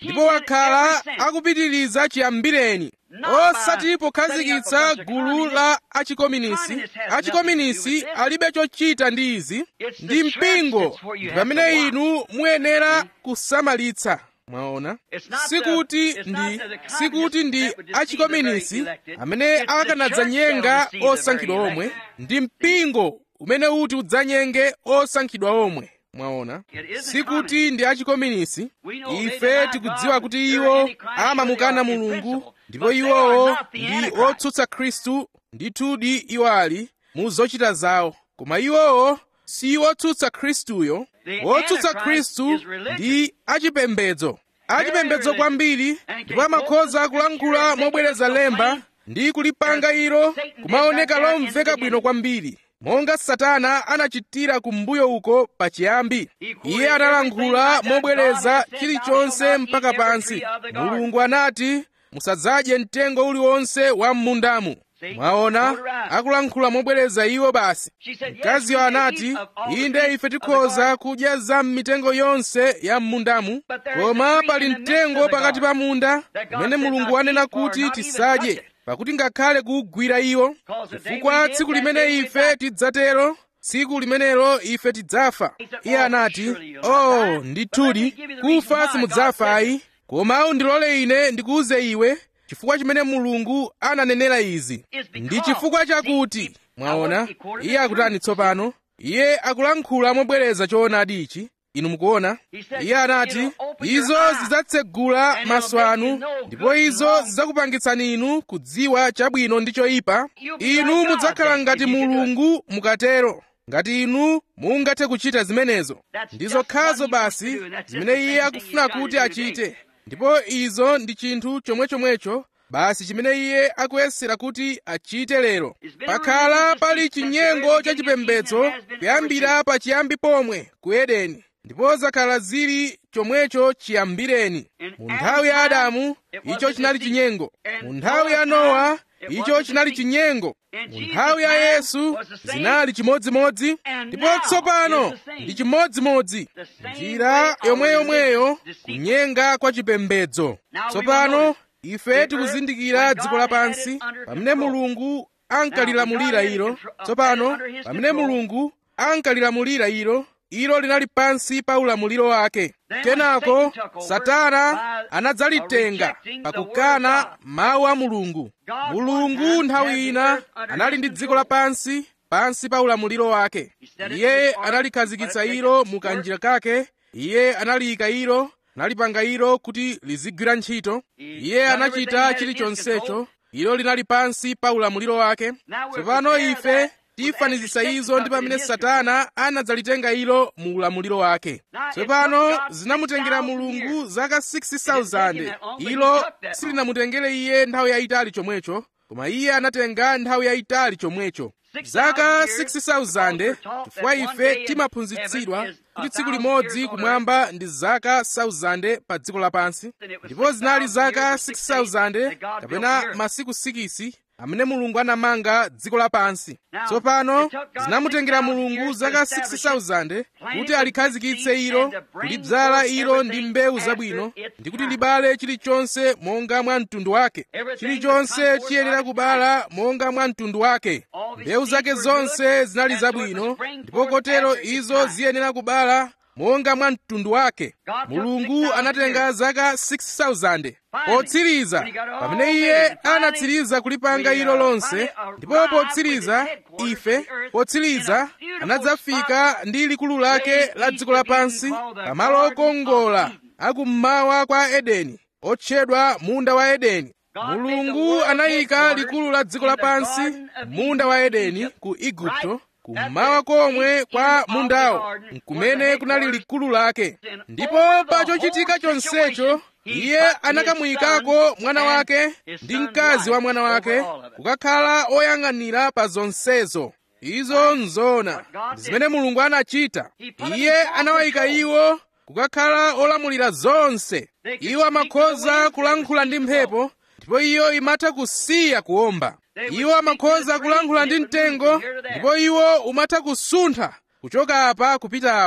ndipo wakhala akupitiriza chiyambireni, osati pokhazikitsa gulu la achikominisi. Achikominisi alibe chochita ndi izi, ndi mpingo ndi pamene inu muyenera kusamalitsa. Mwaona, sikuti ndi sikuti ndi achikominisi amene akanadzanyenga osankhidwa omwe, ndi mpingo umene uti udzanyenge osankhidwa omwe. Mwaona, sikuti ndi achikominisi. Ife tikudziwa kuti iwo amamukana Mulungu, ndipo iwowo ndi otsutsa Khristu. Ndithudi iwo ali mu zochita zawo, koma iwowo si otsutsa Khristuyo. Otsutsa Khristu ndi achipembedzo, achipembedzo kwambiri, ndipo amakhoza kulankhula mobwereza lemba ndi kulipanga ilo kumaoneka lomveka bwino kwambiri, monga Satana anachitira kumbuyo uko pachiyambi. Iye analankhula mobwereza chilichonse mpaka pansi. Mulungu anati, musadzadye mtengo uliwonse wa m'mundamu. Mwaona, akulankhula mobwereza iwo basi. Mkaziyo anati, inde ife tikhoza kudya za mitengo yonse ya m'mundamu, koma pali mtengo pakati pa munda umene Mulungu anena kuti tisadye, pakuti ngakhale kuwugwira iwo, chifukwa tsiku limene ife tidzatero, tsiku limenelo ife tidzafa. Iye anati, oh, ndithudi kufa simudzafa ayi, koma undilole ine ndikuuze iwe chifukwa chimene Mulungu ananenera izi. Ndi chifukwa chakuti, mwaona, iye akutani tsopano? Iye akulankhula mobwereza choonadi ichi. Inu mukuona, iye anati, izo zidzatsegula maso anu, ndipo izo zidzakupangitsani inu kudziwa chabwino ndi choyipa. Inu mudzakhala ngati Mulungu mukatero, ngati inu mungathe kuchita zimenezo. Ndizokhazo basi zimene iye akufuna kuti achite, ndipo izo ndi chinthu chomwechomwecho basi chimene iye akuyesera kuti achite lero. Pakhala pali chinyengo cha chipembedzo kuyambira pachiyambi pomwe ku Edeni, ndipo zakhala zili chomwecho chiyambireni. Mu nthawi ya Adamu icho chinali chinyengo, mu nthawi ya Nowa icho chinali chinyengo, mu nthawi ya Yesu zinali chimodzimodzi, ndipo tsopano ndi chimodzimodzi. Njira yomweyomweyo kunyenga kwa chipembedzo. Tsopano ife tikuzindikira dziko lapansi pamene Mulungu ankalilamulira ilo. Tsopano pamene Mulungu ankalilamulira ilo, ilo linali pansi pa ulamuliro wake. Kenako Satana anadzalitenga pakukana mawu a Mulungu. Mulungu nthawi ina anali ndi dziko lapansi pansi pa ulamuliro wake. Iye analikhazikitsa ilo mu kanjira kake. Iye analiyika ilo, analipanga ilo kuti lizigwira ntchito. Iye anachita chilichonsecho. Ilo linali pansi pa ulamuliro wake. Tsopano ife tifanizisa izo ndi pamene Satana anadzalitenga ilo mu ulamuliro wake. Tsopano zinamutengera Mulungu zaka sixty thousand. Ilo silinamutengere iye nthawi yayitali chomwecho, koma iye anatenga nthawi yayitali chomwecho, zaka sixty thousand. Chifukwa ife timaphunzitsidwa kuti tsiku limodzi kumwamba ndi zaka one thousand pa dziko lapansi, ndipo zinali zaka six thousand kapena masiku sikisi amene Mulungu anamanga dziko lapansi. Tsopano zinamutengera Mulungu zaka sixty thousand kuti alikhazikitse ilo, kulidzala ilo ndi mbewu zabwino, ndi kuti libale chilichonse monga mwa mtundu wake. Chilichonse chiyenera kubala monga mwa mtundu wake. Mbewu zake zonse zinali zabwino, ndipo kotero izo ziyenera kubala monga mwa mtundu wake. Mulungu anatenga zaka six thousand. Potsiriza, pamene iye anatsiriza kulipanga ilo lonse, ndipo potsiriza ife, potsiriza anadzafika ndi likulu lake la dziko lapansi pamalo okongola akummawa kwa Edeni, otchedwa munda wa Edeni. Mulungu anayika likulu la dziko lapansi munda wa Edeni ku Igupto, kummawa komwe kwa mundawo kumene kunali likulu lake. Ndipo pa chochitika chonsecho iye anakamuyikako mwana wake ndi mkazi wa mwana wake kukakhala oyang'anira pa zonsezo. Izo nzona ndi zimene Mulungu anachita. Iye anawayika iwo kukakhala olamulira zonse. Iwo amakhoza kulankhula ndi mphepo, ndipo iyo imatha kusiya kuwomba. Iwo amakhoza kulankhula ndi mtengo, ndipo iwo umatha kusuntha kuchoka apa kupita apo.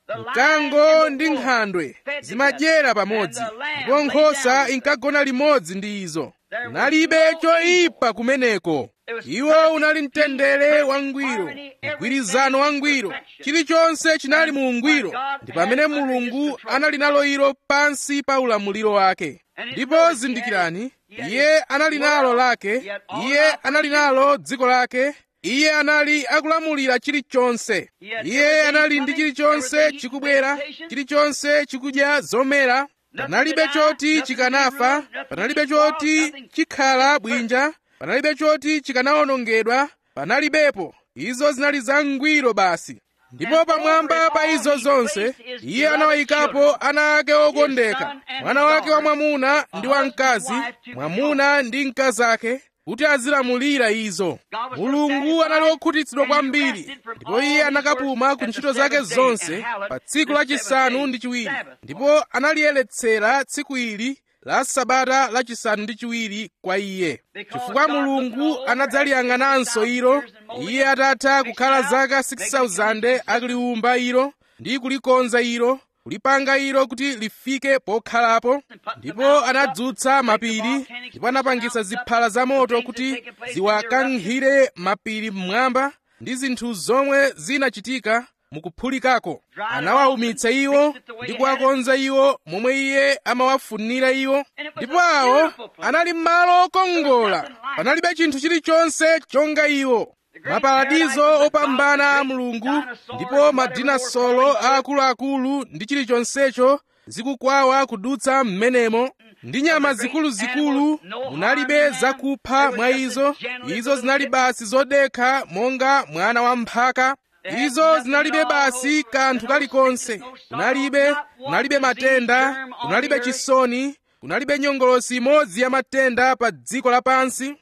mkango ndi nkhandwe zimadyera pamodzi, ndipo nkhosa inkagona limodzi ndi izo. Kunalibe choyipa kumeneko. Iwo unali mtendere wangwiro, mgwirizano wangwiro, chilichonse chinali mu ungwiro. Ndi pamene Mulungu anali nalo ilo pansi pa ulamuliro wake. Ndipo zindikirani, iye anali nalo lake, iye anali nalo dziko lake, iye anali akulamulira chilichonse. Iye anali ndi chilichonse chikubwera, chilichonse chikudya zomera. Panalibe choti chikanafa, panalibe choti chikhala bwinja, panalibe choti chikanawonongedwa, panalibepo. Izo zinali zangwiro basi. Ndipo pamwamba pa izo zonse, iye anawayikapo ana ake okondeka, mwana wake wamwamuna ndi wamkazi, mwamuna ndi mkazi ake, kuti azilamulira izo. Mulungu anali wokhutitsidwa kwambiri, ndipo iye anakapuma ku ntchito zake zonse pa tsiku lachisanu ndi chiwiri, ndipo analiyeretsera tsiku ili la Sabata lachisanu ndi chiwiri kwa iye. Chifukwa Mulungu anadzaliyang'ananso ilo, iye atatha kukhala zaka six thousand akuliwumba ilo ndi kulikonza ilo, kulipanga ilo kuti lifike pokhalapo. Ndipo anadzutsa mapiri, ndipo anapangisa ziphala za moto kuti ziwakankhire mapiri mmwamba, ndi zinthu zomwe zinachitika mukuphulikako. Anawaumitsa iwo ndi kuwakonza iwo momwe iye amawafunira iwo. Ndipo awo anali malo okongola, panalibe chinthu chilichonse chonga iwo. Maparadizo opambana a Mulungu, ndipo madinasolo aakuluakulu ndi chilichonsecho zikukwawa kudutsa m'menemo, ndi nyama zikuluzikulu. Munalibe zakupha mwa izo. Izo zinali basi zodekha monga mwana wamphaka. Izo zinalibe basi kanthu kalikonse. Kunalibe, kunalibe matenda, kunalibe chisoni, kunalibe nyongolosi imodzi ya matenda pa dziko lapansi.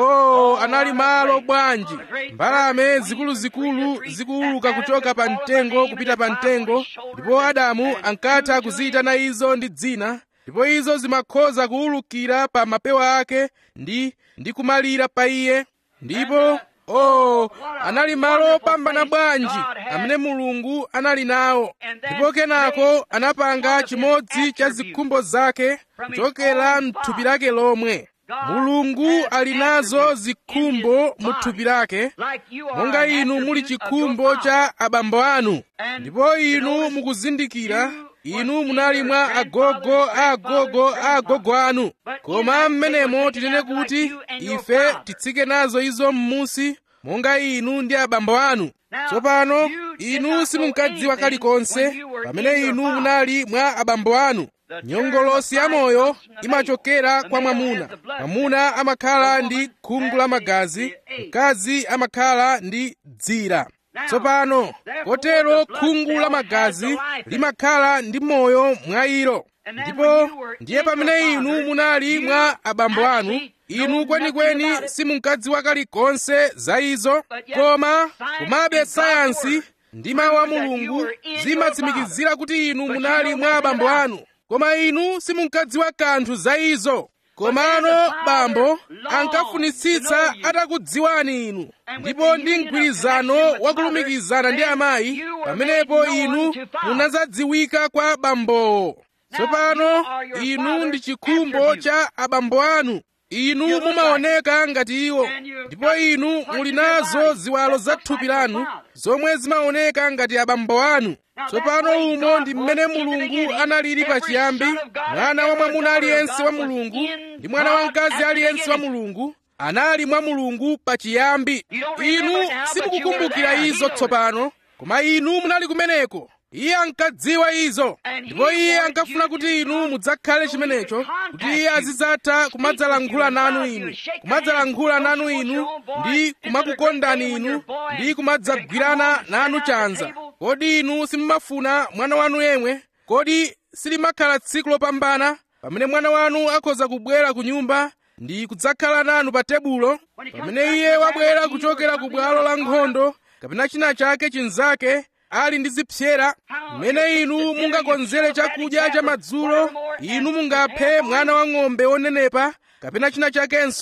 Oh, anali malo bwanji! Mbalame zikuluzikulu zikuuluka kuchoka pa mtengo kupita pa mtengo, ndipo Adamu ankatha kuziyitana izo ndi dzina, ndipo izo zimakhoza kuulukira pa mapewa ake ndi ndi kumalira pa iye. Ndipo oh, anali malo opambana bwanji amene Mulungu anali nawo. Ndipo kenako anapanga chimodzi cha zikhumbo zake kuchokera m'thupi lake lomwe. Mulungu ali nazo zikhumbo mu thupi lake, monga inu muli chikhumbo cha abambo anu. Ndipo inu mukuzindikira, inu munali mwa agogo a agogo a agogo anu. Koma mmenemo tinene kuti ife titsike nazo izo m'munsi, monga inu ndi abambo anu. Tsopano inu simunkadziwa kalikonse pamene inu munali mwa abambo anu. Nyongolosi ya moyo imachokera kwa mwamuna. Mwamuna amakhala ndi khungu la magazi, mkazi amakhala ndi dzira. Tsopano kotero khungu la magazi limakhala ndi moyo mwa ilo. Ndipo ndiye pamene inu munali mwa abambo anu, inu kwenikweni simunkadziwa kalikonse za izo. Koma komabe sayansi ndi mawu a Mulungu zimatsimikizira kuti inu munali mwa abambo anu, koma inu simunkadziwa kanthu za izo. Komano bambo ankafunitsitsa atakudziwani inu, ndipo ndi mgwirizano wakulumikizana ndi amayi, pamenepo inu munazadziwika kwa bambowo. Tsopano inu ndi chikhumbo cha abambo anu. Inu mumaoneka ngati iwo, ndipo inu muli nazo ziwalo za thupi lanu zomwe zimaoneka ngati abambo anu. Tsopano umo ndi mmene Mulungu analili pachiyambi. Mwana wa mwamuna aliyense wa Mulungu ndi mwana wamkazi aliyense wa Mulungu anali mwa Mulungu pachiyambi. Inu simukukumbukira izo tsopano, koma inu munali kumeneko. Iye ankadziwa izo, ndipo iye ankafuna kuti inu mudzakhale chimenecho, kuti iye azidzatha kumadzalankhula nanu inu, kumadzalankhula nanu inu ndi kumakukondani inu ndi kumadzagwirana nanu chanza. Kodi inu simumafuna mwana wanu yemwe? Kodi silimakhala tsiku lopambana pamene mwana wanu akhoza kubwera ku nyumba ndi kudzakhala nanu pa tebulo, pamene iye wabwera kuchokera ku bwalo la nkhondo kapena china chake chinzake ali ndi zipsera, mmene inu mungakonzere chakudya cha madzulo, inu mungaphe mwana wa ng'ombe wonenepa kapena china chakenso,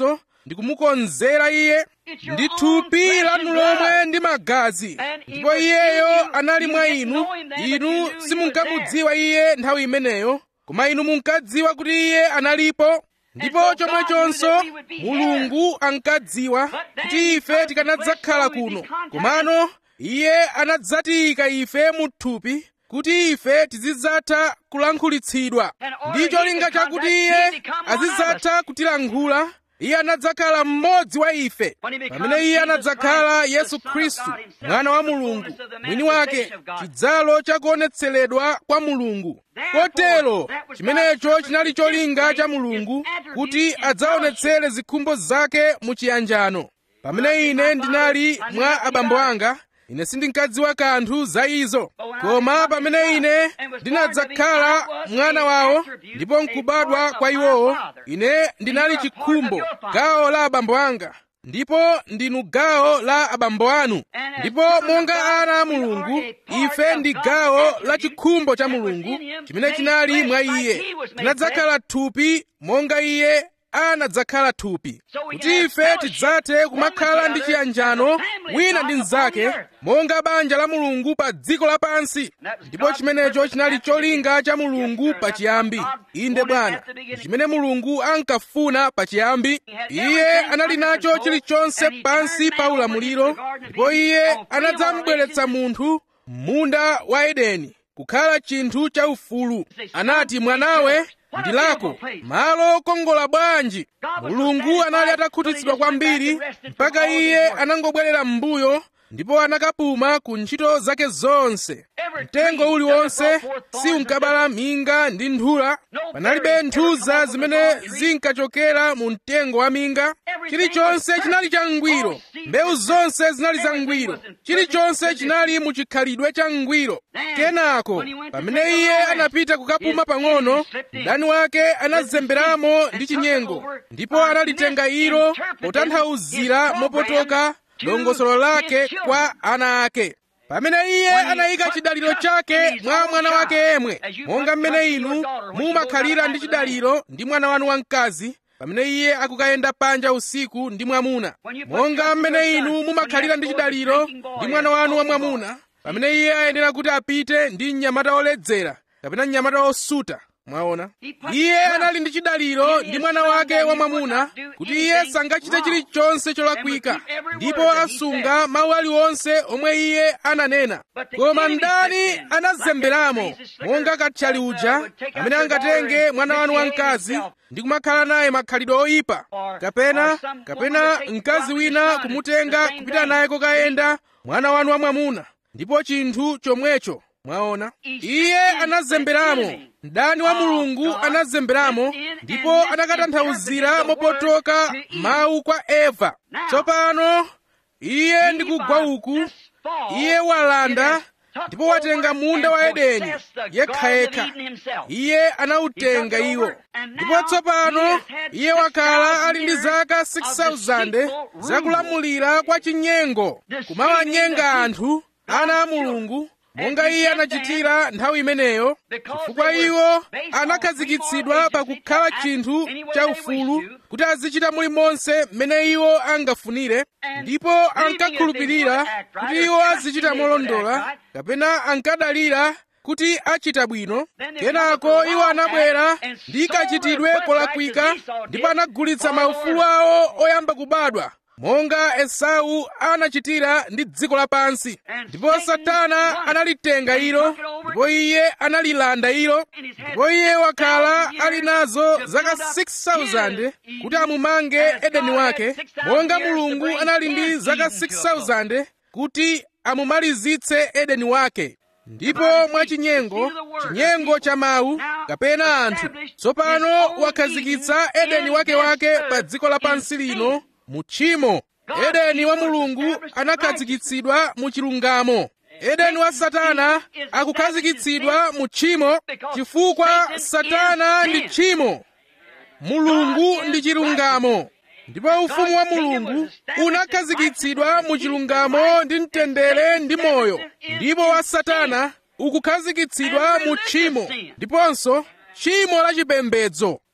ndi kumukonzera iye. Ndi thupi lanu lomwe ndi magazi, ndipo iyeyo anali mwa inu. Inu simunkamudziwa iye nthawi imeneyo, koma inu munkadziwa kuti iye analipo. Ndipo chomwechonso Mulungu ankadziwa kuti ife tikanadzakhala kuno, komano iye anadzatiyika ife mu thupi kuti ife tizidzatha kulankhulitsidwa. Ndi cholinga chakuti iye azidzatha kutilankhula, iye anadzakhala mmodzi wa ife. Pamene iye anadzakhala Yesu Khristu, mwana wa Mulungu mwini wake, chidzalo chakuonetseredwa kwa Mulungu. Kotero chimenecho chinali cholinga cha Mulungu, kuti adzaonetsere zikhumbo zake mu chiyanjano. Pamene ine ndinali mwa abambo anga, ine sindinkadziwa kanthu za izo, koma pamene ine ndinadzakhala mwana wawo ndipo nkubadwa kwa iwowo, ine ndinali chikhumbo, gawo la abambo anga, ndipo ndinu gawo la abambo anu. Ndipo monga ana a Mulungu, ife ndi gawo la chikhumbo cha Mulungu chimene chinali mwa iye. Tinadzakhala thupi monga iye anadzakhala thupi, kuti ife tidzathe kumakhala ndi chiyanjano wina ndi mnzake monga banja la Mulungu pa dziko lapansi. Ndipo chimenecho chinali cholinga cha Mulungu pachiyambi. Inde Bwana, chimene Mulungu ankafuna pachiyambi. Iye anali nacho chilichonse pansi pa ulamuliro, ndipo iye anadzamubweretsa munthu m'munda wa Edeni kukhala chinthu cha ufulu. Anati, mwanawe ndi lako, malo okongola bwanji. Mulungu anali atakhutitsidwa kwambiri mpaka iye anangobwerera m'mbuyo ndipo anakapuma ku ntchito zake zonse. Mtengo uliwonse si unkabala minga ndi nthula. Panalibe nthuza zimene zinkachokera mu mtengo wa minga. Chilichonse chinali changwiro. Mbewu zonse zinali zangwiro. Chilichonse chinali mu chikhalidwe changwiro. Kenako pamene iye anapita kukapuma pang'ono, mdani wake anazemberamo ndi chinyengo, ndipo analitenga ilo potanthauzira mopotoka dongosolo lake kwa ana ake. Pamene iye anayika chidaliro chake mwa mwana wake yemwe, monga mmene inu mumakhalira ndi chidaliro ndi mwana wanu wamkazi pamene iye akukayenda panja usiku ndi mwamuna, monga mmene inu mumakhalira ndi chidaliro ndi mwana wanu wamwamuna pamene iye ayenera kuti apite ndi mnyamata oledzera kapena mnyamata osuta. Mwaona, iye anali ndi chidaliro ndi mwana wake wamwamuna kuti iye sangachite chilichonse cholakwika, ndipo asunga mawu aliwonse omwe iye ananena. Koma mdani anazemberamo monga katchali uja amene angatenge mwana wanu wamkazi ndi kumakhala naye makhalidwe oyipa, kapena kapena mkazi wina kumutenga kupita naye kokayenda mwana wanu wamwamuna, ndipo chinthu chomwecho. Mwaona, iye anazemberamo, mdani wa Mulungu anazemberamo, ndipo anakatanthauzira mopotoka mawu kwa Eva. Tsopano iye ndi kugwa uku, iye walanda ndipo watenga munda wa Edeni yekhayekha. Iye anawutenga iwo, ndipo tsopano iye wakhala ali ndi zaka six thousand zakulamulira kwa chinyengo, kumawanyenga anthu, ana a Mulungu, monga iye anachitira nthawi imeneyo, chifukwa iwo anakhazikitsidwa pakukhala chinthu cha ufulu kuti azichita mulimonse mmene iwo angafunire, ndipo ankakhulupirira kuti iwo azichita molondola, kapena ankadalira kuti achita bwino. Kenako iwo anabwera ndi kachitidwe kolakwika, ndipo anagulitsa maufulu awo oyamba kubadwa, monga Esau anachitira ndi dziko lapansi. Ndipo Satana analitenga ilo, ndipo iye analilanda ilo, ndipo iye wakhala ali nazo zaka six thousand kuti amumange Edeni wake, monga Mulungu anali ndi zaka six thousand kuti amumalizitse Edeni wake. Ndipo mwachinyengo, chinyengo cha mawu kapena anthu, tsopano wakhazikitsa Edeni wake wake pa dziko lapansi lino mu tchimo. Edeni wa Mulungu anakhazikitsidwa mu chilungamo. Edeni wa Satana akukhazikitsidwa mu tchimo, chifukwa Satana ndi tchimo, Mulungu ndi chilungamo. Ndipo ufumu wa Mulungu unakhazikitsidwa mu chilungamo ndi mtendere ndi moyo, ndipo wa Satana ukukhazikitsidwa mu tchimo, ndiponso tchimo la chipembedzo.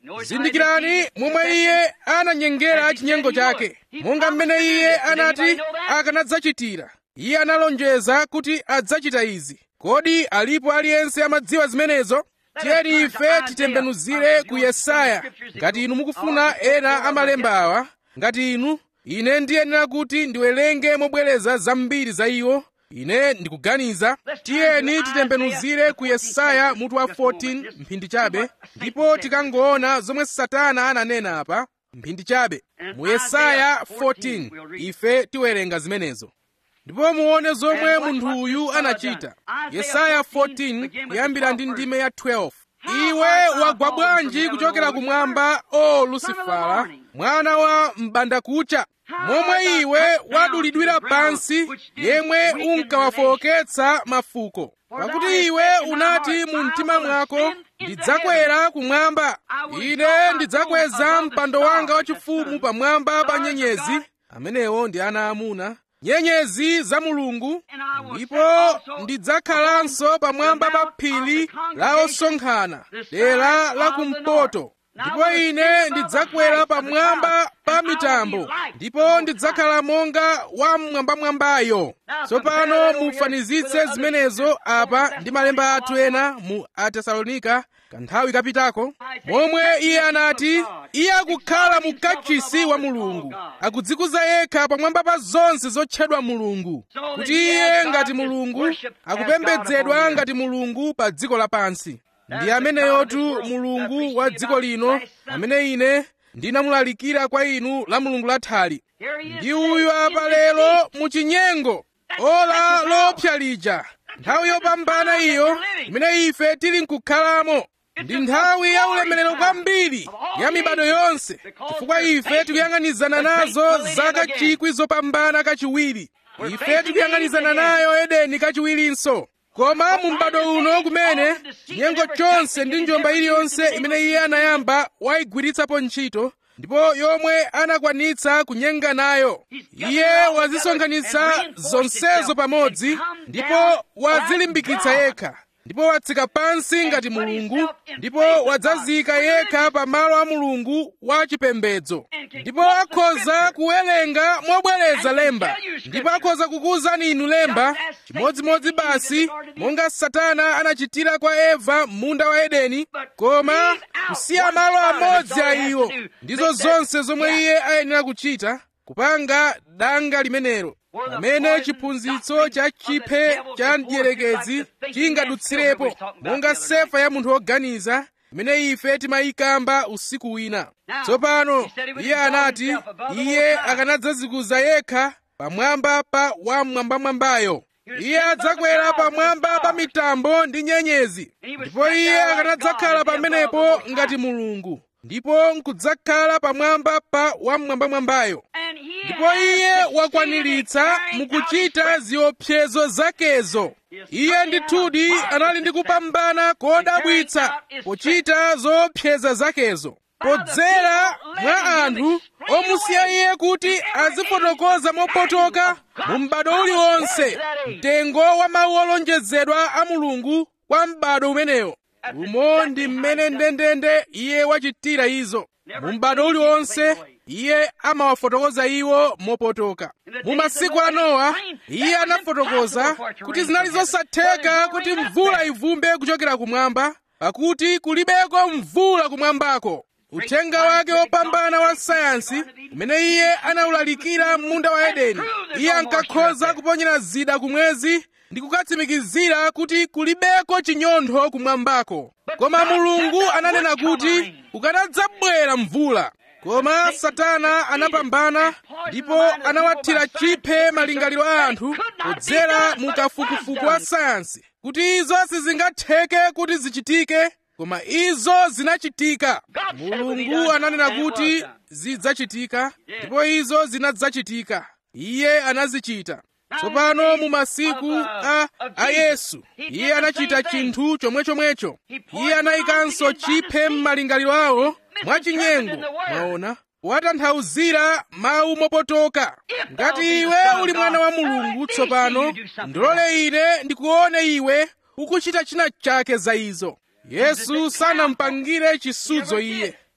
zindikirani momwe iye ananyengera chinyengo chake, monga mmene iye anati akanadzachitira. Iye analonjeza kuti adzachita izi. Kodi alipo aliyense amadziwa zimenezo? Tiyeni ife titembenuzire ku Yesaya. Ngati inu mukufuna ena amalemba awa, ngati inu, ine ndiyenera kuti ndiwerenge mobwereza zambiri za iwo. Ine ndikuganiza tiyeni titembenuzire ku Yesaya mutu wa fourteen mphindi chabe, ndipo tikangoona zomwe Satana ananena apa mphindi chabe. Mu Yesaya fourteen ife tiwerenga zimenezo, ndipo muone zomwe munthu uyu anachita. Yesaya fourteen kuyambira ndi ndime ya twelve. Iwe wagwa bwanji kuchokera kumwamba, o Lusifala, mwana wa mbandakucha? Momwe iwe wadulidwira pansi, yemwe unkawafowoketsa mafuko. Pakuti iwe unati mu mtima mwako, ndidzakwera kumwamba, ine ndidzakweza mpando wanga wachifumu pamwamba pa nyenyezi. Amenewo ndi ana amuna, nyenyezi za Mulungu, ndipo ndidzakhalanso pamwamba pa phiri la osonkhana, dera la kumpoto. Ndipo ine ndidzakwera pamwamba pa mitambo, ndipo ndidzakhala monga wa mmwambamwambayo. Tsopano mufanizitse zimenezo apa ndi malemba athu ena mu Atesalonika kanthawi kapitako, momwe iye anati iye akukhala mu kachisi wa Mulungu, akudzikuza yekha pamwamba pa zonse zotchedwa Mulungu, kuti iye ngati Mulungu akupembedzedwa ngati Mulungu pa dziko lapansi. Ndi ameneyotu Mulungu wa dziko lino, amene ine ndinamulalikira kwa inu la Mulungu lathali. Ndi uyu apa lero muchinyengo, ola lopsa lija, nthawi yopambana iyo imene ife tili nkukhalamo. Ndi nthawi ya ulemerero kwambiri ya mibado yonse, chifukwa ife tikuyang'anizana nazo zaka chikwi zopambana kachiwiri. Ife tikuyang'anizana nayo Edeni kachiwirinso. Koma mu m'bado uno kumene chinyengo chonse ndi njomba iliyonse imene iye anayamba wayigwiritsapo ntchito, ndipo yomwe anakwanitsa kunyenga nayo, iye wazisonkhanitsa zonsezo pamodzi, ndipo wazilimbikitsa yekha, ndipo watsika pansi ngati Mulungu, ndipo wadzazika yekha pa malo a Mulungu wa chipembedzo. Ndipo akhoza kuwerenga mobwereza lemba, ndipo akhoza kukuwuzani inu lemba chimodzimodzi basi monga Satana anachitira kwa Eva m'munda wa Edeni, koma kusiya malo amodzi a iwo. Ndizo zonse zomwe iye ayenera kuchita, kupanga danga limenelo. Pamene chiphunzitso cha chiphe cha mdierekezi chingadutsirepo, monga sefa ya munthu woganiza imene ife timayikamba usiku wina. Tsopano iye anati iye akanadzazikuza yekha pamwamba pa wamwambamwambayo. Iye adzakwera pamwamba pa mitambo ndi nyenyezi, ndipo iye akanadzakhala pamenepo ngati Mulungu, ndipo nkudzakhala pamwamba pa wamwambamwambayo. Ndipo iye wakwaniritsa mukuchita ziopsezo zakezo. Iye ndithudi anali ndi kupambana kodabwitsa pochita zoopseza zakezo, podzera mwa anthu omusiya iye kuti azifotokoza mopotoka mu m'bado uliwonse mtengo wa mawu olonjezedwa a Mulungu kwa m'bado umenewo. Umo ndi mmene ndendende iye wachitira izo. Mu m'bado uliwonse iye amawafotokoza iwo mopotoka. Mu masiku a Nowa iye anafotokoza kuti zinali zosatheka kuti mvula ivumbe kuchokera kumwamba, pakuti kulibeko mvula kumwambako. Uthenga wake wopambana wa sayansi umene iye anawulalikira m'munda wa Edeni, iye ankakhoza kuponyera zida kumwezi ndi kukatsimikizira kuti kulibeko chinyontho kumwambako. Koma Mulungu ananena kuti kukanadzabwera mvula. Koma Satana anapambana, ndipo anawathira chiphe malingaliro a anthu kudzera mu kafukufuku wa sayansi, kuti izo sizingatheke kuti zichitike, koma izo zinachitika. Mulungu ananena kuti zidzachitika, ndipo izo zinadzachitika. Iye anazichita. Tsopano mu masiku a, a Yesu, iye anachita chinthu chomwechomwecho. Iye anayikanso chiphe m'malingaliro awo mwachinyengo, mwaona, watanthauzira mawu mopotoka. Ngati iwe uli mwana wa Mulungu tsopano, ndilole ine ndikuone iwe ukuchita china chake za izo. Yesu sanampangire chisudzo iye.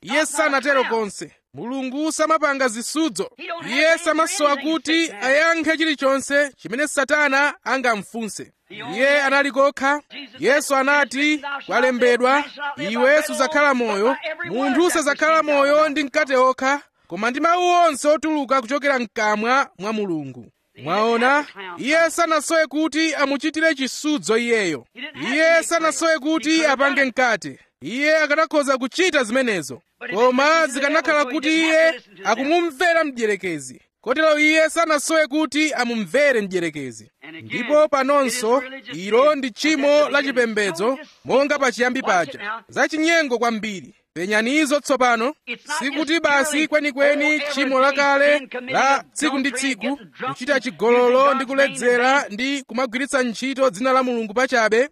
Iye sanatero konse. Mulungu samapanga zisudzo. Iye samasowa kuti ayankhe chilichonse chimene Satana angamfunse. Iye anali kokha. Yesu anati, kwalembedwa, iwe sudzakhala moyo, munthu sadzakhala moyo ndi mkate okha, koma ndi mawu onse otuluka kuchokera mkamwa mwa Mulungu. Mwaona, iye sanasowe kuti amuchitire chisudzo iyeyo. Iye sanasowe kuti apange mkate. Iye akanakhoza kuchita zimenezo, koma zikanakhala kuti iye akumumvera mdierekezi. Kotero iye sanasowe kuti amumvere mdierekezi. Ndipo panonso ilo ndi tchimo la chipembedzo, monga pachiyambi paja, zachinyengo kwambiri. Penyani izo tsopano, sikuti basi kwenikweni tchimo lakale la tsiku ndi tsiku, kuchita chigololo ndi kuledzera ndi kumagwiritsa ntchito dzina la Mulungu pachabe.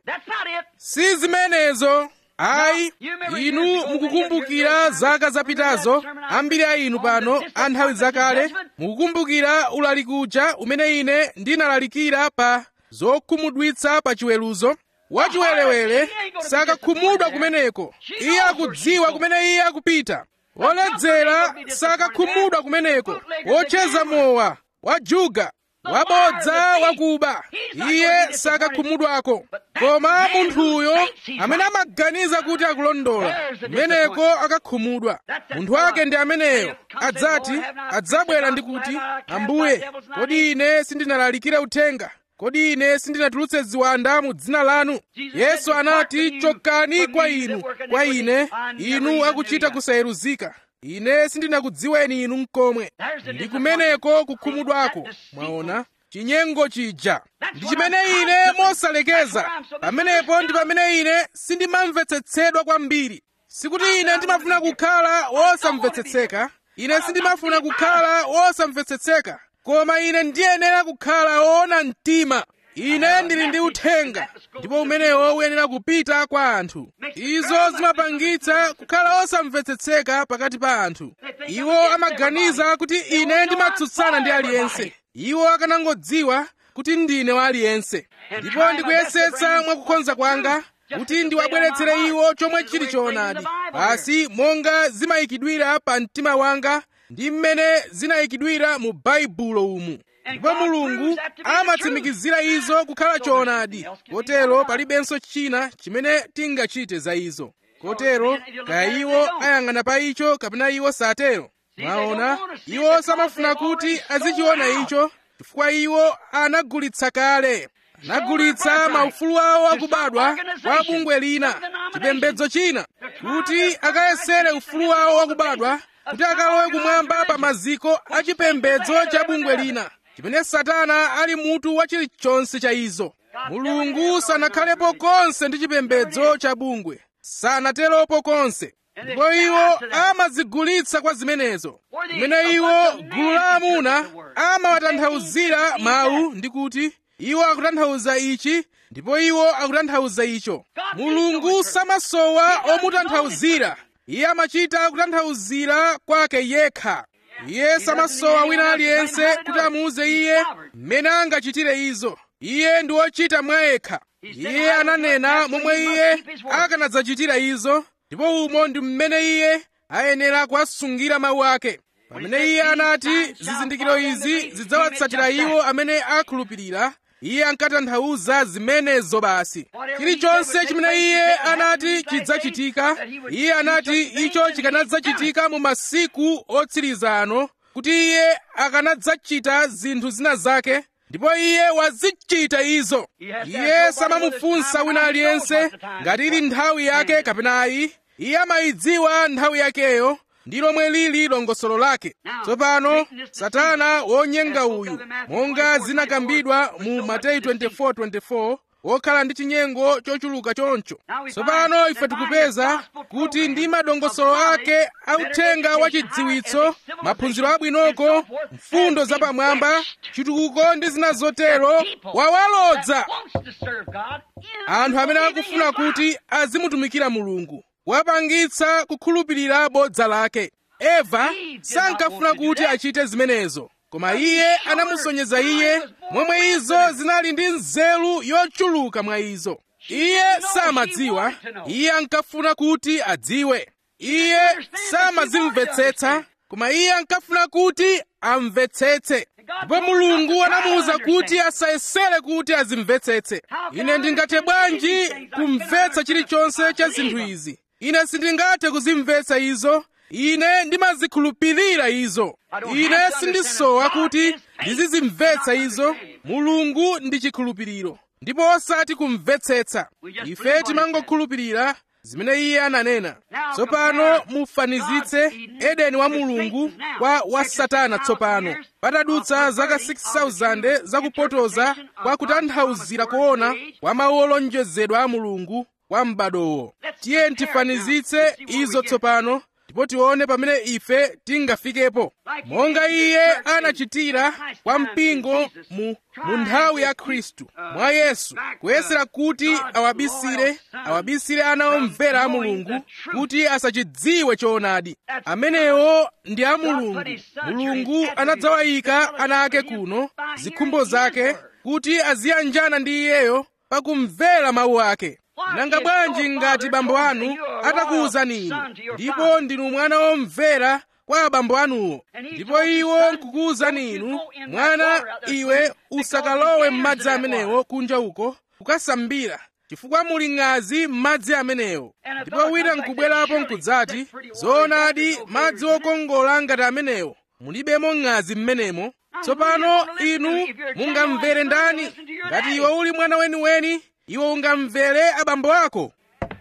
Si zimenezo. Ayi, inu mukukumbukira zaka zapitazo, ambiri a inu pano a nthawi zakale mukukumbukira ulaliki uja umene ine ndinalalikira pa zokhumudwitsa pa chiweruzo. Wachiwerewere sakakhumudwa kumeneko, iye akudziwa kumene iye akupita. Woledzera sakakhumudwa kumeneko, wocheza mowa, wajuga, wabodza, wakuba, iye sakakhumudwako. Koma munthuyo amene amaganiza kuti akulondola, kumeneko akakhumudwa. Munthu wake ndi ameneyo adzati, adzabwera ndi kuti, Ambuye, kodi ine sindinalalikire uthenga? Kodi ine sindinatulutse ziwanda mu dzina lanu? Yesu anati, chokani kwa inu, kwa ine, inu akuchita kusayeruzika. Ine sindinakudziweni inu n'komwe. Ndi kumeneko kukhumudwako. Mwaona, chinyengo chija ndi chimene ine mosalekeza, pamenepo ndi pamene ine sindimamvetsetsedwa kwambiri. Sikuti ine ndimafuna kukhala wosamvetsetseka, ine sindimafuna kukhala wosamvetsetseka, koma ine ndiyenera kukhala woona mtima. Ine ndili ndi uthenga, ndipo umenewo uyenera kupita kwa anthu. Izo zimapangitsa kukhala osamvetsetseka pakati pa anthu. Iwo amaganiza kuti ine ndimatsutsana ndi aliyense. Iwo akanangodziwa kuti ndine wa aliyense. Ndipo ndikuyesetsa mwakukonza kwanga kuti ndiwabweretsere iwo chomwe chili choonadi, basi monga zimayikidwira pa mtima wanga ndi mmene zinayikidwira mu Baibulo umu. Ndipo Mulungu amatsimikizira izo kukhala choonadi. Kotero palibenso china chimene tingachite za izo. Kotero kaya iwo ayang'ana pa icho kapena iwo satero. Mwaona, iwo samafuna kuti azichiona icho, chifukwa iwo anagulitsa kale. Anagulitsa maufulu awo akubadwa kwa bungwe lina, chipembedzo china, kuti akayesere ufulu wawo wakubadwa, kuti akalowe kumwamba pa maziko a chipembedzo cha bungwe lina, chimene Satana ali mutu wa chilichonse cha izo. Mulungu sanakhalepo konse ndi chipembedzo cha bungwe, sanateropo konse. Ndipo iwo amazigulitsa kwa zimenezo, kumene iwo gulu la amuna amawatanthauzira mawu ndi kuti iwo akutanthauza ichi ndipo iwo akutanthauza icho. Mulungu samasowa omutanthauzira, iye amachita kutanthauzira kwake yekha. Iye samasowa wina aliyense kuti amuuze iye mmene angachitire izo. Iye ndi wochita mwa yekha. Iye ananena momwe iye akanadzachitira izo, ndipo umo ndi mmene iye ayenera kuwasungira mawu ake. Pamene iye anati zizindikiro izi zidzawatsatira iwo amene akhulupirira, iye ankatanthauza zimenezo basi. Chilichonse chimene iye anati chidzachitika, iye anati icho chikanadzachitika mu masiku otsiriza ano, kuti iye akanadzachita zinthu zina zake, ndipo iye wazichita izo. Iye samamufunsa wina aliyense ngati ili nthawi yake kapena ayi. Iye amayidziwa nthawi yakeyo, ndi lomwe lili longosolo lake. Tsopano Satana wonyenga uyu, monga zinakambidwa mu Mateyu twenty-four twenty-four, wokhala ndi chinyengo chochuluka choncho. Tsopano ife tikupeza kuti ndi madongosolo ake authenga wa chidziwitso, maphunziro abwinoko, mfundo zapamwamba, chitukuko ndi zina zotero, wawalodza anthu amene akufuna kuti azimutumikira Mulungu, wapangitsa kukhulupirira bodza lake. Eva sankafuna kuti achite zimenezo, koma iye anamusonyeza iye momwe izo zinali ndi nzeru yochuluka mwa izo. Iye samadziwa, iye ankafuna kuti adziwe. iye samazimvetsetsa, koma iye ankafuna kuti amvetsetse. Ndipo Mulungu anamuwuza kuti asayesere kuti azimvetsetse. Ine ndingathe bwanji kumvetsa chilichonse cha zinthu izi? Ine sindingathe kuzimvetsa izo. Ine ndimazikhulupirira izo. Ine sindisowa kuti ndizizimvetsa izo. Mulungu ndi chikhulupiriro, ndipo osati kumvetsetsa. Ife timangokhulupirira zimene iye ananena. Tsopano mufanizitse Edeni wa Mulungu kwa wa Satana tsopano. Patadutsa zaka six thousand zakupotoza kwa kutanthauzira kuona kwa mawu olonjezedwa a Mulungu kwa m'badowo. Tiye tifanizitse izo tsopano ndipo tione pamene ife tingafikepo. Monga iye anachitira kwa mpingo mu, mu nthawi ya Khristu mwa Yesu, kuyesera kuti awabisire awabisire ana omvera a Mulungu kuti asachidziwe choonadi. Amenewo ndi a Mulungu. Mulungu anadzawayika ana ake kuno, zikhumbo zake, kuti aziyanjana ndi iyeyo pakumvera mawu ake. Nanga bwanji ngati bambo anu atakuwuzani inu, ndipo ndinu mwana womvera kwa abambo anuwo, ndipo iwo nkukuwuzani inu, mwana, iwe usakalowe m'madzi amenewo kunja uko kukasambira, chifukwa muli ng'azi m'madzi amenewo. Ndipo wina nkubwerapo nkudzati, zoonadi madzi okongola ngati amenewo mulibemo ng'azi m'menemo. Tsopano inu mungamvere ndani? Ngati iwe uli mwana weniweni, iwe ungamvere abambo ako.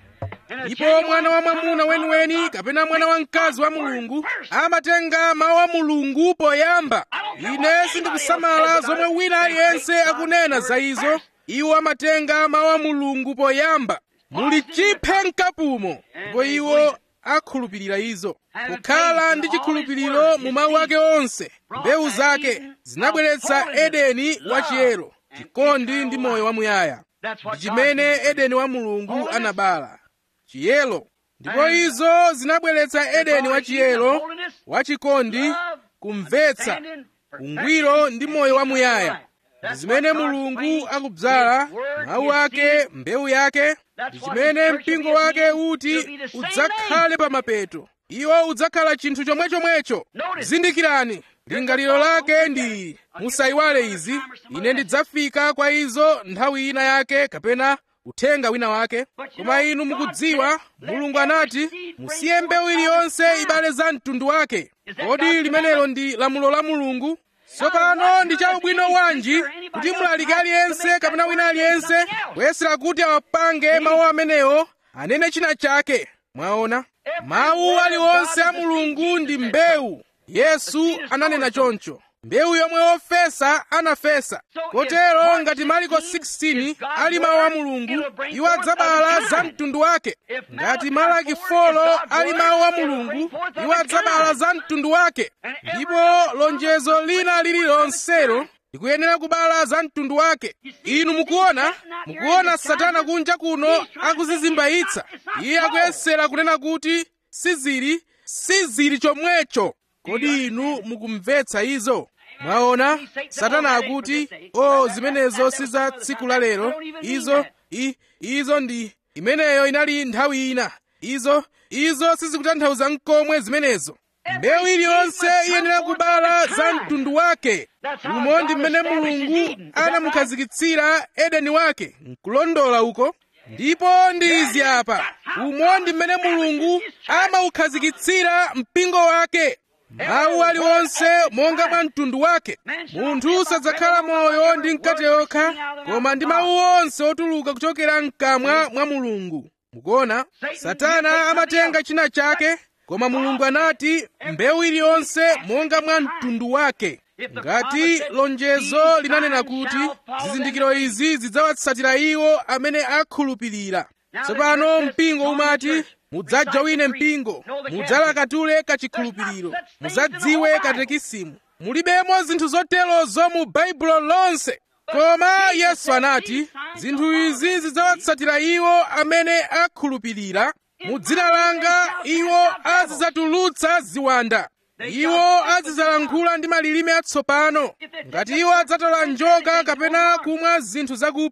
Ndipo mwana wa mwamuna weniweni kapena mwana wa mkazi wa Mulungu amatenga mawu a Mulungu poyamba. Ine sindikusamala zomwe wina aliyense akunena za izo. Iwo amatenga mawu a Mulungu poyamba. Muli chiphe mkapumo, ndipo iwo akhulupirira izo. Kukhala ndi chikhulupiriro mu mawu ake onse, mbewu zake zinabweretsa Edeni wachiyero, chikondi ndi moyo wamuyaya. Ndi chimene Edeni wa Mulungu anabala, chiyero. Ndipo izo zinabweretsa Edeni wachiyero, wachikondi, kumvetsa, ungwiro ndi moyo wamuyaya. Ndi zimene Mulungu akudzala mawu ake, mbewu yake. Ndi chimene mpingo wake uti udzakhale pa mapeto. Iwo udzakhala chinthu chomwechomwecho. Zindikirani, lingaliro lake ndi musayiwale izi. Ine ndidzafika kwa izo nthawi ina yake kapena uthenga wina wake. Koma inu mukudziwa, Mulungu anati musiye mbewu iliyonse ibale za mtundu wake. Kodi limenelo ndi lamulo la Mulungu? Tsopano ndi chaubwino wanji kuti mlaliki aliyense kapena wina aliyense kuyesera kuti awapange mawu amenewo anene china chake. Mwaona, mawu aliwonse a Mulungu ndi mbewu. Yesu ananena choncho. Mbewu yomwe wofesa anafesa. Kotero ngati Marko sixteen ali mawu a Mulungu, iwo adzabala za mtundu wake. Ngati Malaki four ali mawu a Mulungu, iwo adzabala za mtundu wake. Ndipo lonjezo lina lililonselo likuyenera kubala za mtundu wake. Inu mukuona, mukuona Satana kunja kuno akuzizimbayitsa. Iye akuyesera kunena kuti sizili, sizili chomwecho. Kodi inu mukumvetsa izo? Mwaona, Satana akuti, oh, zimenezo si za tsiku la lero. Izo, i, izo ndi, imeneyo inali nthawi ina. Izo, izo sizikutanthauza nkomwe zimenezo. Mbewu iliyonse iyenera kubala za mtundu wake. Umo ndi mmene Mulungu anamukhazikitsira Edeni wake, nkulondola uko. Ndipo ndi izi apa, umo ndi mmene Mulungu amaukhazikitsira mpingo wake. Mawu aliwonse monga mwa mtundu wake. Munthu sadzakhala moyo ndi mkate yokha, koma ndi mawu onse otuluka kuchokera mkamwa mwa Mulungu. Mukuona, Satana amatenga china chake, koma Mulungu anati mbewu iliyonse monga mwa mtundu wake. Ngati lonjezo linanena kuti zizindikiro izi zidzawatsatira iwo amene akhulupirira. Tsopano mpingo umati mudzajawine mpingo, mudzalakatule kachikhulupiriro, mudzadziwe katekisimu. Mulibemo zinthu zoterozo mu Baibulo lonse. Koma Yesu anati zinthu izi zidzawatsatira iwo amene akhulupirira. Mu dzina langa iwo azidzatulutsa ziwanda. Iwo azidzalankhula ndi malilime atsopano. Ngati iwo adzatola njoka kapena kumwa zinthu zakupha,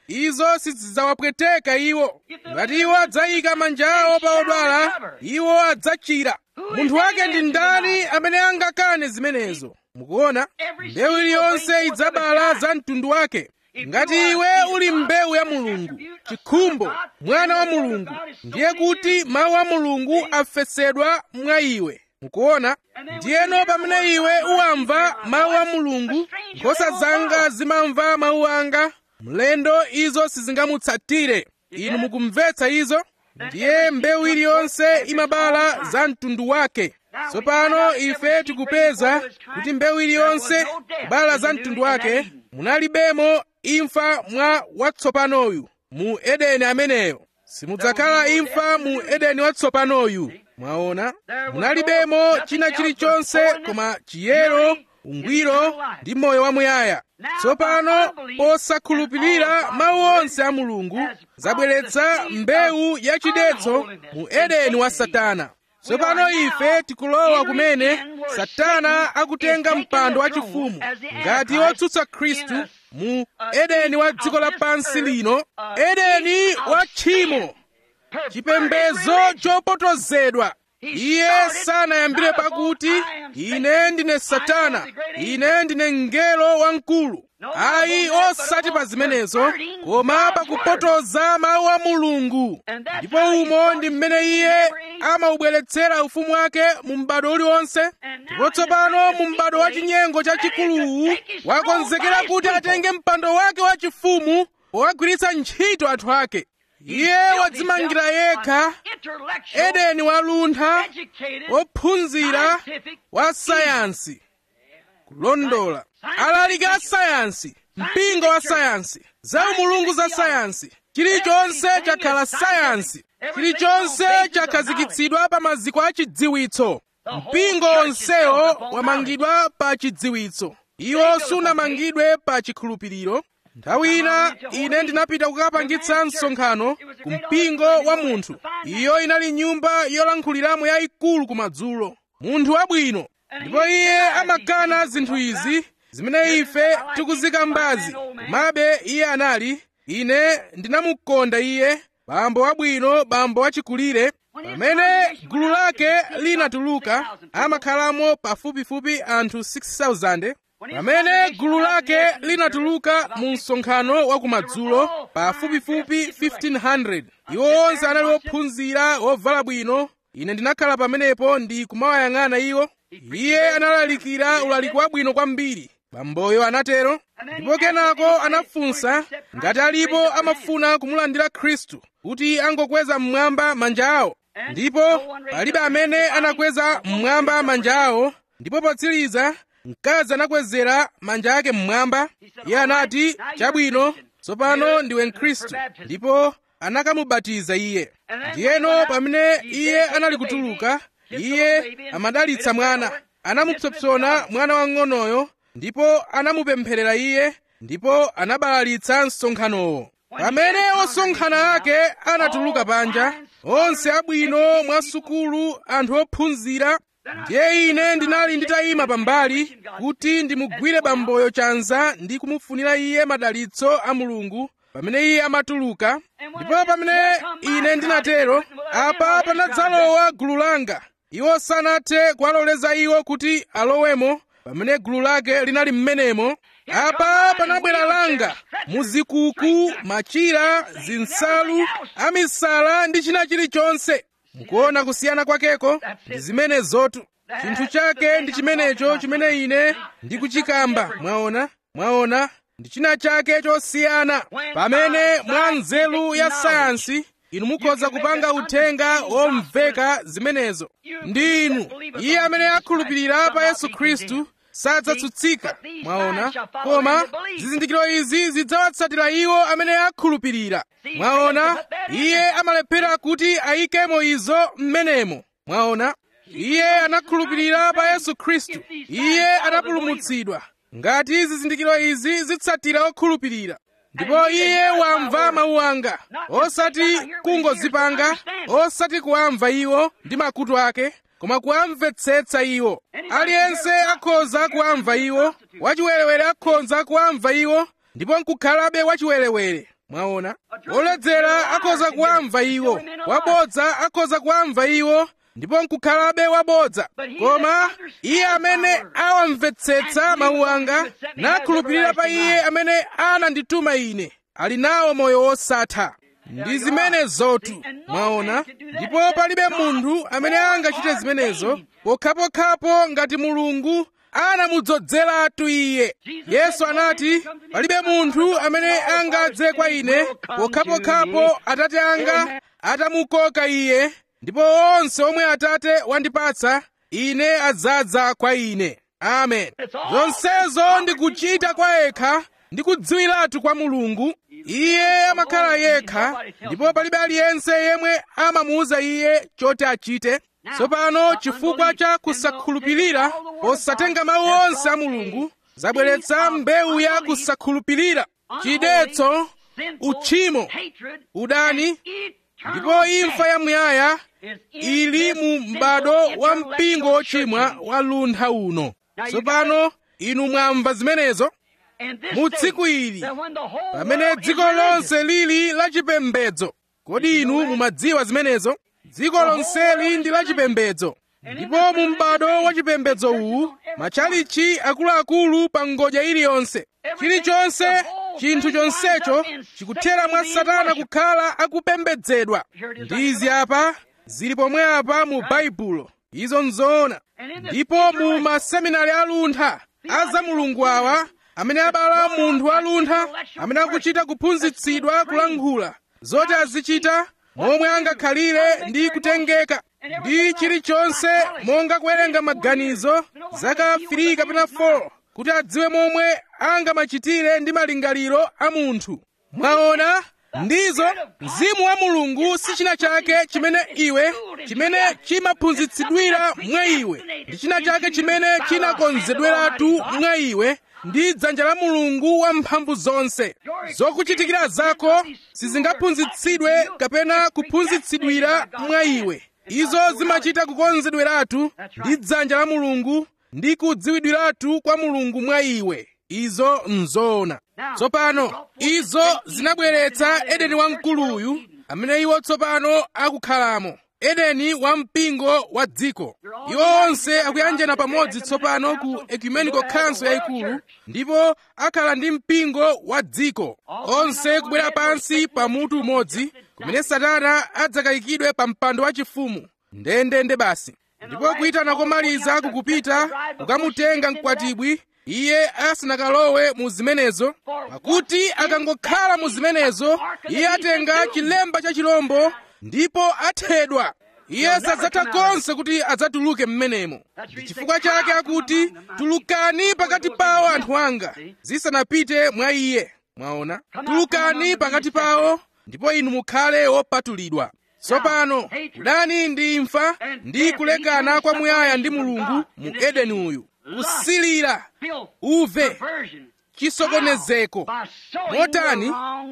izo sizidzawapweteka iwo. Ngati iwo adzayika manja awo pa odwala, iwo adzachira. Munthu wake ndi ndani amene angakane zimenezo? Mukuona, mbewu iliyonse idzabala za mtundu wake. Ngati iwe uli mbewu ya Mulungu, chikhumbo, mwana wa Mulungu, ndiye kuti mawu a Mulungu afesedwa mwa iwe. Mukuona, ndiyeno pamene iwe uwamva mawu a Mulungu, nkhosa zanga zimamva mawu anga, mlendo izo sizingamutsatire. Inu mukumvetsa izo? Ndiye mbewu iliyonse imabala za mtundu wake. Tsopano ife tikupeza kuti mbewu iliyonse kubala za mtundu wake, munalibemo imfa mwa watsopanoyu mu Edeni ameneyo. Simudzakhala imfa mu Edeni watsopanoyu. Mwaona, munalibemo china chilichonse koma chiyero, ungwiro ndi moyo wamuyaya. Tsopano posakhulupirira mawu onse a Mulungu zabweretsa mbewu yachidetso mu Edeni wa Satana. Tsopano ife tikulowa kumene Satana akutenga mpando wachifumu ngati otsutsa Khristu mu Edeni wa dziko lapansi lino, Edeni wa tchimo, chipembedzo chopotozedwa. Iye sanayambire pakuti ine ndine Satana, ine ndine mngelo wamkulu. Ayi, osati pa zimenezo, koma pakupotoza mawu a Mulungu. Ndipo umo ndi mmene iye amaubweretsera ufumu wake mu m'bado uliwonse. Ndipo tsopano mu m'bado wa chinyengo chachikuluwu wakonzekera kuti atenge mpando wake wachifumu powagwiritsa ntchito anthu ake. Iye wadzimangira yekha Edeni waluntha, wophunzira wa sayansi, kulondola, alaliki a sayansi, mpingo wa sayansi, za umulungu za sayansi. Chilichonse chakhala sayansi, chilichonse chakhazikitsidwa pa maziko a chidziwitso. Mpingo onsewo wamangidwa pa chidziwitso. Iwo sunamangidwe pa chikhulupiriro. Nthawi ina ine ndinapita kukapangitsa msonkhano ku mpingo wa munthu. Iyo inali nyumba yolankhuliramo yayikulu kumadzulo, munthu wabwino. Ndipo iye amakana zinthu izi zimene ife tikuzikambazi. Komabe iye anali, ine ndinamukonda iye, bambo wabwino, bambo wachikulire. Pamene gulu lake linatuluka, amakhalamo pafupifupi anthu six thousand. Pamene gulu lake linatuluka mu msonkhano wa kumadzulo, pafupifupi fifteen hundred. Iwo onse anali ophunzira, ovala bwino. Ine ndinakhala pamenepo ndi kumawayang'ana iwo. Iye analalikira ulaliki wabwino kwambiri, bamboyo anatero. Ndipo kenako anafunsa ngati alipo amafuna kumulandira Khristu kuti angokweza mmwamba manja awo. Ndipo palibe amene anakweza mmwamba manja awo. Ndipo potsiriza mkazi anakwezera manja ake mmwamba. Iye anati, chabwino, tsopano ndiwe Mkhristu. Ndipo anakamubatiza iye. Ndiyeno pamene iye anali kutuluka, iye amadalitsa mwana, anamupsompsona mwana wang'onoyo, ndipo anamupempherera iye, ndipo anabalalitsa msonkhanowo. Pamene osonkhana ake anatuluka panja, onse abwino mwasukulu, anthu ophunzira, ndiye ine ndinali nditayima pambali kuti ndimugwire bamboyo chanza ndi kumufunira iye madalitso a Mulungu pamene iye amatuluka. Ndipo pamene ine ndinatero, apa panadzalowa gulu langa. Iwo sanathe kuwaloleza iwo kuti alowemo pamene gulu lake linali mmenemo. Apa panabwera langa, muzikuku, machira, zinsalu, amisala ndi china chilichonse. Mukuona kusiyana kwakeko? Ndi zimene zotu. Chinthu chake ndi chimenecho chimene ine ndikuchikamba. Mwaona? Mwaona? Ndi china chake chosiyana. Pamene mwa nzeru ya sayansi inu mukhoza kupanga uthenga womveka zimenezo. Ndi inu, iye amene akhulupirira pa Yesu Khristu sadzatsutsika. Mwaona? Koma zizindikiro izi zidzawatsatira iwo amene akhulupirira. Mwaona? Iye amalephera kuti ayikemo izo mmenemo. Mwaona? Iye anakhulupirira pa Yesu Khristu. Iye anapulumutsidwa. Ngati zizindikiro izi zitsatira okhulupirira. Ndipo iye wamva mawu anga, osati kungozipanga, osati kuwamva iwo ndi makutu ake, koma kuwamvetsetsa iwo. Aliyense akhoza kuwamva iwo, wachiwerewere akhoza kuwamva iwo, ndipo nkukhalabe wachiwerewere. Mwaona, woledzera akhoza kuwamva iwo, wabodza akhoza kuwamva iwo, ndipo nkukhalabe wabodza. Koma iye amene awamvetsetsa mawu anga nakhulupirira pa iye amene anandituma ine ali nawo moyo wosatha. Ndi zimenezotu, mwaona, ndipo palibe munthu amene angachite zimenezo pokhapokhapo ngati Mulungu anamudzozeratu iye. Yesu anati, palibe munthu amene angadze kwa ine pokhapokhapo Atate anga atamukoka iye, ndipo onse omwe Atate wandipatsa ine adzadza kwa ine. Amen. Zonsezo ndi kuchita kwa yekha ndi kudziwiratu kwa Mulungu. Iye amakhala yekha, ndipo palibe aliyense yemwe amamuwuza iye choti achite. Tsopano chifukwa cha kusakhulupirira posatenga mawu onse a Mulungu zabweretsa mbewu ya kusakhulupirira, chidetso, uchimo, udani, ndipo imfa yamuyaya ili mu m'bado wa mpingo wochimwa wa luntha uno. Tsopano inu mwamva zimenezo. Mu tsiku ili pamene dziko lonse lili lachipembedzo, kodi inu mumadziwa zimenezo? Dziko lonseli ndi lachipembedzo, ndipo mu m'bado wa chipembedzo uwu matchalichi akuluakulu pa ngodya iliyonse. Chilichonse, chinthu chonsecho chikuthera mwa Satana kukhala akupembedzedwa. Ndi izi apa zili pomwe apa mu Baibulo, izo nzoona. Ndipo mu maseminari aluntha a za Mulungu awa amene abala munthu waluntha amene akuchita kuphunzitsidwa kulankhula zoti azichita momwe angakhalire ndi kutengeka ndi chilichonse, monga kuwerenga maganizo zaka three kapena four kuti adziwe momwe angamachitire ndi malingaliro a munthu. Mwaona, ndizo mzimu wa Mulungu si china chake chimene iwe chimene chimaphunzitsidwira mwa iwe, ndi china chake chimene chinakonzedweratu mwa iwe ndi dzanja la Mulungu wamphamvu zonse. Zokuchitikira zako sizingaphunzitsidwe kapena kuphunzitsidwira mwa iwe. Izo zimachita kukonzedweratu ndi dzanja la Mulungu ndi kudziwidwiratu kwa Mulungu mwa iwe. Izo nzoona. Tsopano izo zinabweretsa Edeni wamkuluyu amene iwo tsopano akukhalamo, Edeni wa mpingo wa dziko. Iwo onse akuyanjana pamodzi tsopano ku Ecumenical Council yayikulu, ndipo akhala ndi mpingo wa dziko. Onse kubwera pansi pa mutu umodzi, kumene Satana adzakayikidwe pa mpando wachifumu ndendende basi. Ndipo kuyitana komaliza kukupita kukamutenga mkwatibwi iye asanakalowe mu zimenezo, pakuti akangokhala mu zimenezo iye atenga chilemba cha chirombo ndipo athedwa. Iye sadzatha konse kuti adzatuluke mmenemo. Ndi chifukwa chake akuti, tulukani pakati pawo anthu anga zisanapite mwa iye. Mwaona, tulukani pakati pawo ndipo inu mukhale wopatulidwa. Tsopano udani ndi imfa ndi kulekana kwamuyaya ndi Mulungu mu Edeni uyu, kusilira, uve, chisokonezeko, motani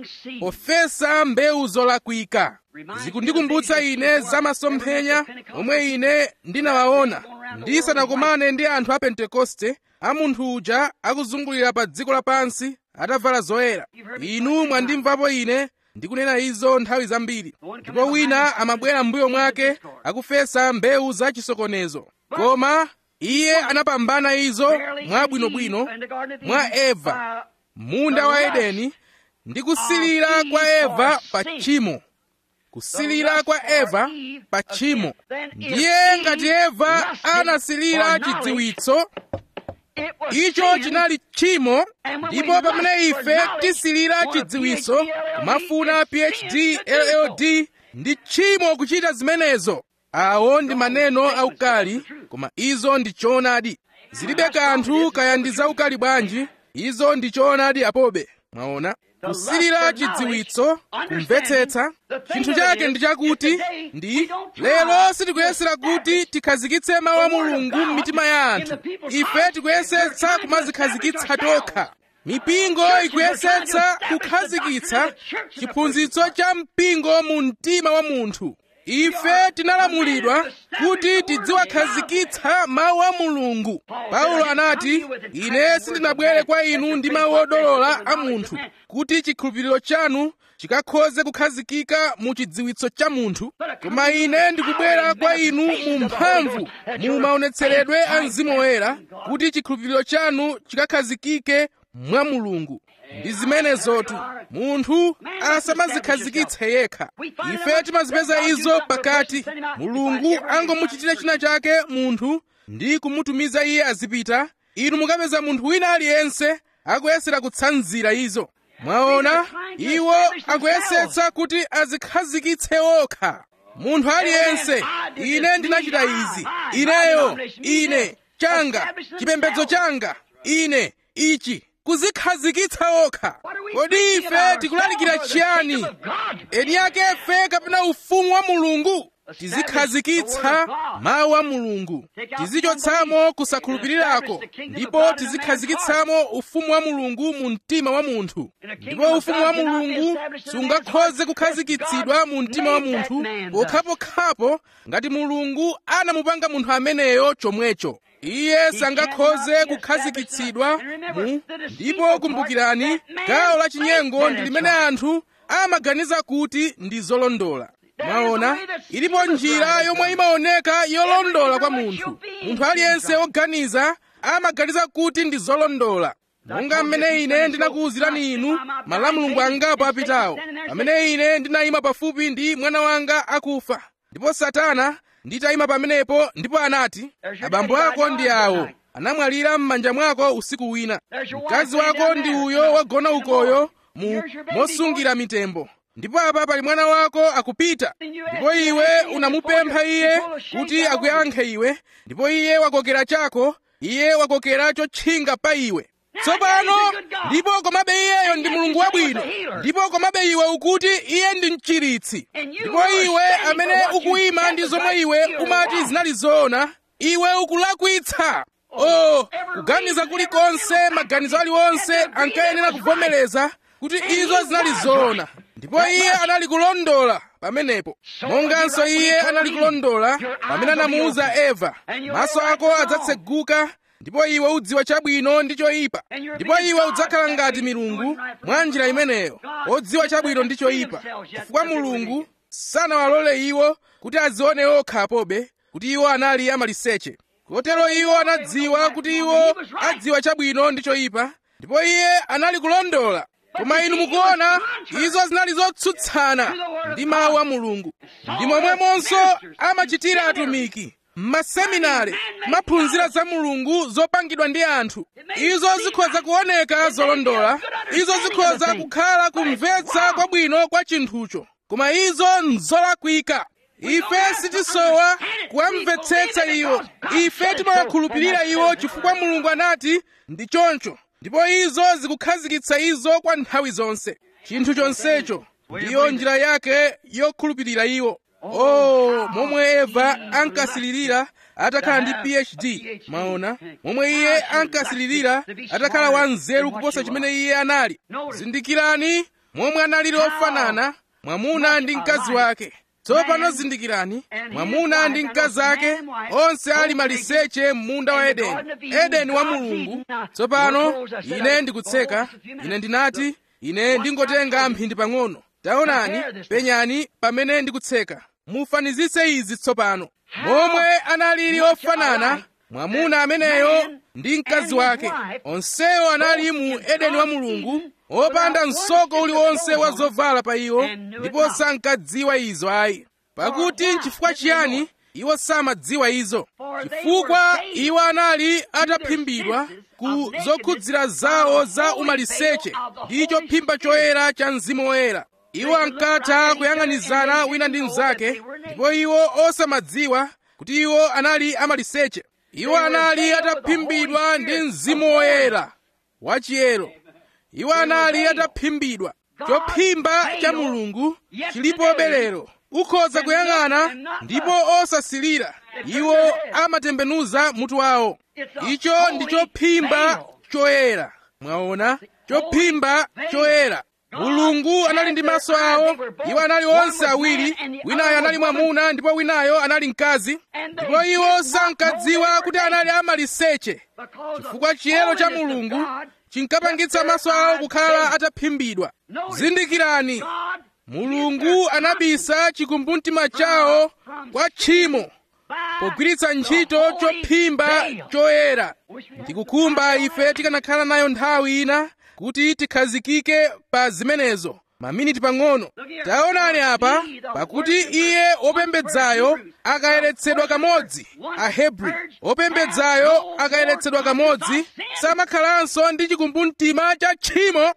pofesa mbewu zolakwika. Zikundikumbutsa ine za masomphenya omwe ine ndinawaona ndisanakomane ndi anthu a Pentekoste, a munthu uja akuzungulira pa dziko lapansi atavala zoyera. Inu mwandimvapo ine ndikunena izo nthawi zambiri. Ndipo wina amabwera m'mbuyo mwake akufesa mbewu za chisokonezo, koma iye anapambana izo mwabwinobwino mwa Eva, munda wa Edeni, ndi kusilira kwa Eva pa tchimo. Kusilira kwa Eva pa tchimo. Ndiye ngati Eva anasilira chidziwitso, icho chinali tchimo, ndipo pamene ife tisilira chidziwitso kumafuna P H D L L D, ndi tchimo kuchita zimenezo. Awo ndi maneno aukali, koma izo ndi choonadi. Zilibe kanthu kaya ndi zaukali bwanji, izo ndi choonadi apobe. Mwaona, kusilira chidziwitso, kumvetsetsa, chinthu chake ndi chakuti ndi lero sitikuyesera kuti tikhazikitse mawu a Mulungu m'mitima ya anthu. Ife tikuyesetsa kumazikhazikitsa tokha. Mipingo ikuyesetsa kukhazikitsa chiphunzitso cha mpingo mu mtima wa munthu. Ife tinalamulidwa kuti tidziwakhazikitsa mawu a Mulungu. Paulo anati, ine sindinabwere kwa inu ndi mawu odolola a munthu, kuti chikhulupiriro chanu chikakhoze kukhazikika mu chidziwitso cha munthu. Koma ine ndikubwera kwa inu mu mphamvu, mu maonetseredwe a Mzimu Woyera, kuti chikhulupiriro chanu chikakhazikike mwa Mulungu. Ndi zimenezotu munthu asamazikhazikitse yekha. Ife timazipeza izo pakati Mulungu angomuchitira china chake munthu ndi kumutumiza iye azipita. Inu mukapeza munthu wina aliyense akuyesera kutsanzira izo. Mwaona, iwo akuyesetsa kuti azikhazikitse okha. Munthu aliyense, ine ndinachita izi, ineyo, ine, changa, chipembedzo changa, ine, ichi, kuzikhazikitsa okha. Kodi ife tikulalikira chiyani? Eni yake ife kapena ufumu wa Mulungu? Tizikhazikitsa mawu a Mulungu, tizichotsamo kusakhulupirirako, ndipo tizikhazikitsamo ufumu wa Mulungu mu mtima wa munthu. Ndipo ufumu wa Mulungu sungakhoze kukhazikitsidwa mu mtima wa munthu pokhapokhapo ngati Mulungu anamupanga munthu ameneyo chomwecho. Iye sangakhoze kukhazikitsidwa mu. Ndipo kumbukirani, gawo la chinyengo ndi limene anthu amaganiza kuti ndi zolondola. Mwaona, ilipo njira yomwe imaoneka yolondola kwa munthu. Munthu aliyense woganiza amaganiza kuti ndi zolondola. Monga mmene ine ndinakuwuzirani inu malamulungu angapo apitawo, pamene ine ndinayima pafupi ndi mwana wanga akufa, ndipo Satana nditayima pamenepo, ndipo anati, abambo ako ndi awo, anamwalira m'manja mwako usiku wina. Mkazi wako ndi uyo wagona ukoyo mu mosungira mitembo. Ndipo apa pali mwana wako akupita, ndipo iwe unamupempha iye kuti akuyankhe iwe, ndipo iye wakokera chako, iye wakokera chotchinga pa iwe. Tsopano ndipo komabe iyeyo ndi Mulungu wabwino, ndipo komabe iwe ukuti iye ndi mchiritsi. Ndipo iwe amene ukuyima ndi zomwe iwe umati zinali zoona, iwe ukulakwitsa. Oh, kuganiza kulikonse, maganizo aliwonse ankayenera kuvomereza kuti izo zinali zoona. Ndipo iye anali kulondola pamenepo, monganso iye anali kulondola pamene anamuwuza Eva, maso ako adzatseguka ndipo iwe udziwa chabwino ndi choyipa, ndipo iwe udzakhala ngati milungu. Mwa njira imeneyo odziwa chabwino ndi choyipa, chifukwa Mulungu sanawalole iwo kuti azione okha apobe kuti iwo anali amaliseche. Kotero iwo anadziwa kuti iwo adziwa chabwino ndi choyipa, ndipo iye anali kulondola. Koma inu mukuona, izo zinali zotsutsana ndi mawu a Mulungu. Ndi momwemonso amachitira atumiki m'maseminari, maphunzira za Mulungu zopangidwa ndi anthu. Izo zikhoza kuoneka zolondola, izo zikhoza kukhala kumvetsa kwabwino kwa chinthucho, koma izo nzolakwika. Ife sitisowa kuwamvetsetsa iwo, ife timawakhulupirira iwo chifukwa Mulungu anati ndi choncho, ndipo izo zikukhazikitsa izo kwa nthawi zonse. Chinthu chonsecho ndiyo njira yake yokhulupirira iwo. Oh, momwe Eva ankasilirira atakhala ndi P H D, maona momwe iye ankasilirira atakhala wanzeru kuposa chimene iye anali. Zindikirani momwe analili ofanana mwamuna ndi mkazi wake. Tsopano zindikirani, mwamuna ndi mkazi ake onse ali maliseche m'munda wa Edeni, Edeni wa Mulungu. Tsopano ine ndikutseka, ine ndinati ine ndingotenga mphindi pang'ono. Taonani, penyani pamene ndikutseka. Mufanizitse izi tsopano. Momwe analili ofanana mwamuna ameneyo ndi mkazi wake, onsewo anali mu Edeni wa Mulungu, opanda msoko uliwonse wa zovala pa iwo, ndipo sankadziwa izo ayi. Pakuti n'chifukwa chiyani iwo samadziwa izo? Chifukwa iwo anali ataphimbidwa ku zokhudzira zawo za umaliseche ndi chophimba choyera cha Mzimu Woyera. Iwo ankatha kuyang'anizana wina ndi mnzake, ndipo iwo osamadziwa kuti iwo anali amaliseche. Iwo anali ataphimbidwa ndi Mzimu Woyera wachiyero. Iwo anali ataphimbidwa. Chophimba cha Mulungu chilipobe lero. Ukhoza kuyang'ana ndipo osasilira. Iwo amatembenuza mutu wawo. Icho ndi chophimba choyera. Mwaona? Chophimba choyera. Mulungu anali ndi maso awo. Iwo anali onse awiri, winayo anali mwamuna ndipo winayo anali mkazi, ndipo iwo sankadziwa kuti anali amaliseche, chifukwa chiyero cha Mulungu chinkapangitsa maso awo kukhala ataphimbidwa. Zindikirani, Mulungu anabisa chikumbumtima chawo kwa tchimo pogwiritsa ntchito chophimba choyera. Ndikukhumba ife tikanakhala nayo nthawi ina kuti tikhazikike pa zimenezo maminiti pang'ono. Taonani apa, pakuti iye opembedzayo akayeretsedwa kamodzi, Ahebri, opembedzayo akayeretsedwa kamodzi, samakhalanso ndi chikumbumtima cha tchimo.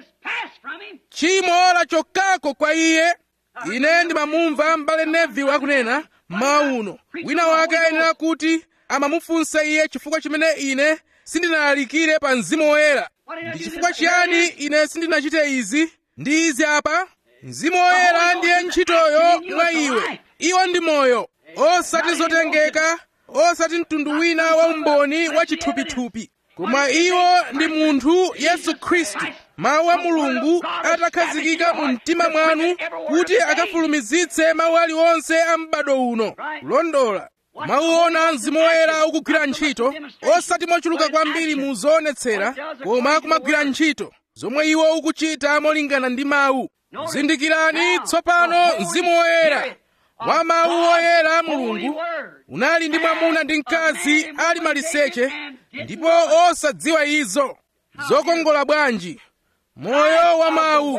Tchimo lachokako kwa iye. Ine ndimamumva m'bale Neville akunena mawu uno. Wina wake ayenera kuti amamufunsa iye chifukwa chimene ine sindinalalikire pa Mzimu Woyera. Ndi chifukwa chiyani ine sindinachite izi ndi izi apa? Mzimu Woyera ndiye ntchitoyo mwa iwe. Iwo ndi moyo, osati zotengeka, osati mtundu wina wa umboni wa chithupithupi, koma iwo ndi munthu Yesu Khristu, mawu a Mulungu atakhazikika mu mtima mwanu kuti akafulumizitse mawu aliwonse a m'bado uno. Kulondola. Mauona Mzimu Woyera ukugwira ntchito, osati mochuluka kwambiri mu zoonetsera, koma kumagwira ntchito zomwe iwo ukuchita molingana ndi mawu. Zindikirani tsopano, Mzimu Woyera wa mawu oyera Mulungu unali ndi mwamuna ndi mkazi ali maliseche, ndipo osadziwa izo. Zokongola bwanji! Moyo wa mawu,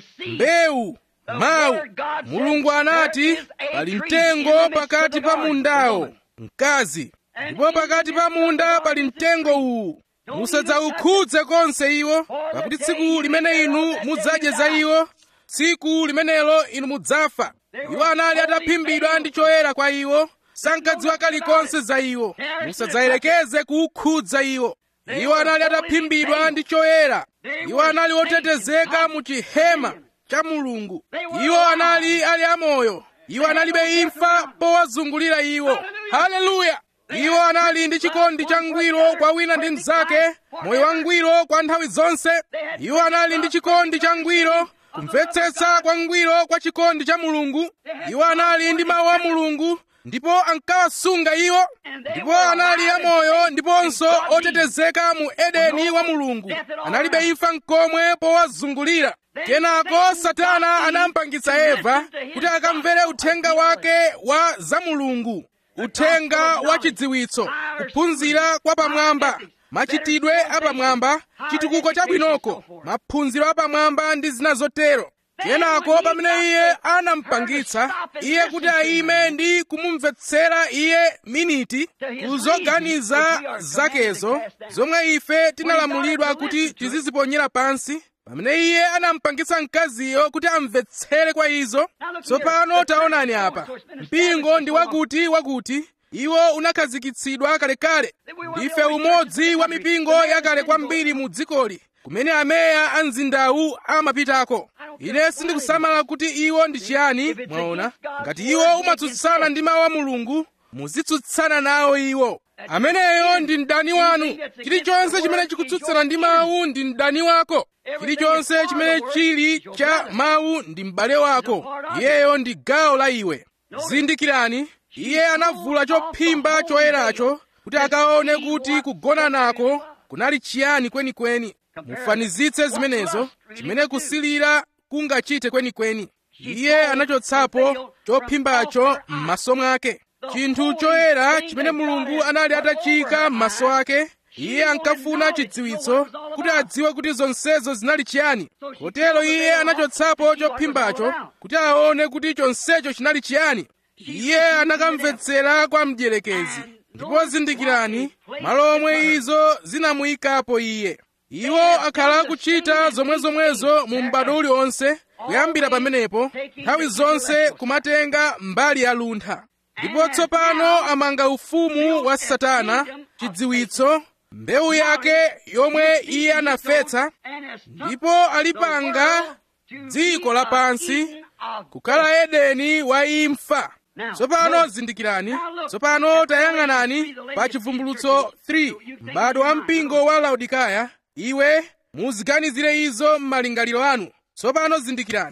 mbewu, mawu. Mulungu anati pali mtengo pakati pa mundawo, mkazi, ndipo pakati pa munda pali mtengo uwu. Musadzaukhudze konse iwo, pakuti tsiku limene inu mudzadye za iwo, tsiku limenelo inu mudzafa. Iwo anali ataphimbidwa ndi choyera kwa iwo, sankadziwa kalikonse za iwo. Musadzayerekeze kuukhudza iwo. Iwo anali ataphimbidwa ndi choyera. Iwo anali otetezeka mu chihema cha Mulungu. Iwo anali ali amoyo. Iwo analibe imfa powazungulira iwo. Haleluya! Iwo anali ndi chikondi cha ngwiro kwa wina ndi mnzake, moyo wangwiro kwa nthawi zonse. Iwo anali ndi chikondi cha ngwiro, kumvetsetsa kwa ngwiro kwa chikondi cha Mulungu. Iwo anali ndi mawu a Mulungu, ndipo ankawasunga iwo. Ndipo anali amoyo ndiponso otetezeka mu Edeni wa Mulungu. Analibe imfa n'komwe powazungulira. Kenako Satana anampangitsa Eva kuti akamvere uthenga wake wa za Mulungu, uthenga wa chidziwitso, kuphunzira kwa pamwamba, machitidwe apamwamba, chitukuko chabwinoko, maphunziro apamwamba ndi zina zotero. Kenako pamene iye anampangitsa iye kuti ayime ndi kumumvetsera iye miniti kuzoganiza zakezo zomwe ife tinalamulidwa kuti tiziziponyera pansi, pamene iye anampangitsa mkaziyo kuti amvetsere kwa izo. Tsopano taonani apa, mpingo ndi wakuti wakuti iwo unakhazikitsidwa kalekale. Ndife umodzi wa mipingo yakale kwambiri mu dzikoli, kumene ameya a mzindawu amapitako. Ine sindikusamala kuti iwo ndi chiyani. Mwaona, ngati iwo umatsutsana ndi mawu a Mulungu, muzitsutsana nawo iwo. Ameneyo ndi mdani wanu. Chilichonse chimene chikutsutsana ndi mawu ndi mdani wako. Chilichonse chimene chili cha mawu ndi m'bale wako. Iyeyo ndi gawo la iwe. Zindikirani, iye anavula chophimba choyeracho kuti akaone kuti kugona nako kunali chiyani kwenikweni. Mufanizitse zimenezo, chimene kusilira kungachite kwenikweni. Iye anachotsapo chophimbacho m'maso mwake, chinthu choyera chimene Mulungu anali atachika m'maso ake. Iye ankafuna chidziwitso kuti adziwe kuti zonsezo zinali chiyani. Kotero iye anachotsapo chophimbacho kuti aone kuti chonsecho chinali chiyani. Iye anakamvetsera kwa mdierekezi. Ndipo zindikirani, malo omwe izo zinamuyikapo iye. Iwo akhala kuchita zomwezomwezo mu m'bado uliwonse, kuyambira pamenepo nthawi zonse kumatenga mbali ya luntha. Ndipo tsopano amanga ufumu wa Satana, chidziwitso, mbewu yake yomwe iye anafetsa, ndipo alipanga dziko lapansi kukhala Edeni wa imfa. Tsopano zindikirani, tsopano tayang'anani pa chivumbulutso three, m'bado wa mpingo wa Laodikaya. Iwe muziganizire izo m'malingaliro anu. Tsopano zindikirani,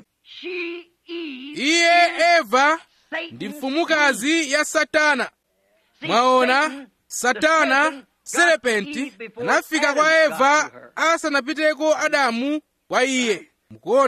iye Eva ndi mfumukazi ya Satana. Mwaona, Satana, serepenti, anafika kwa Eva asanapiteko Adamu kwa iye. Mukuona,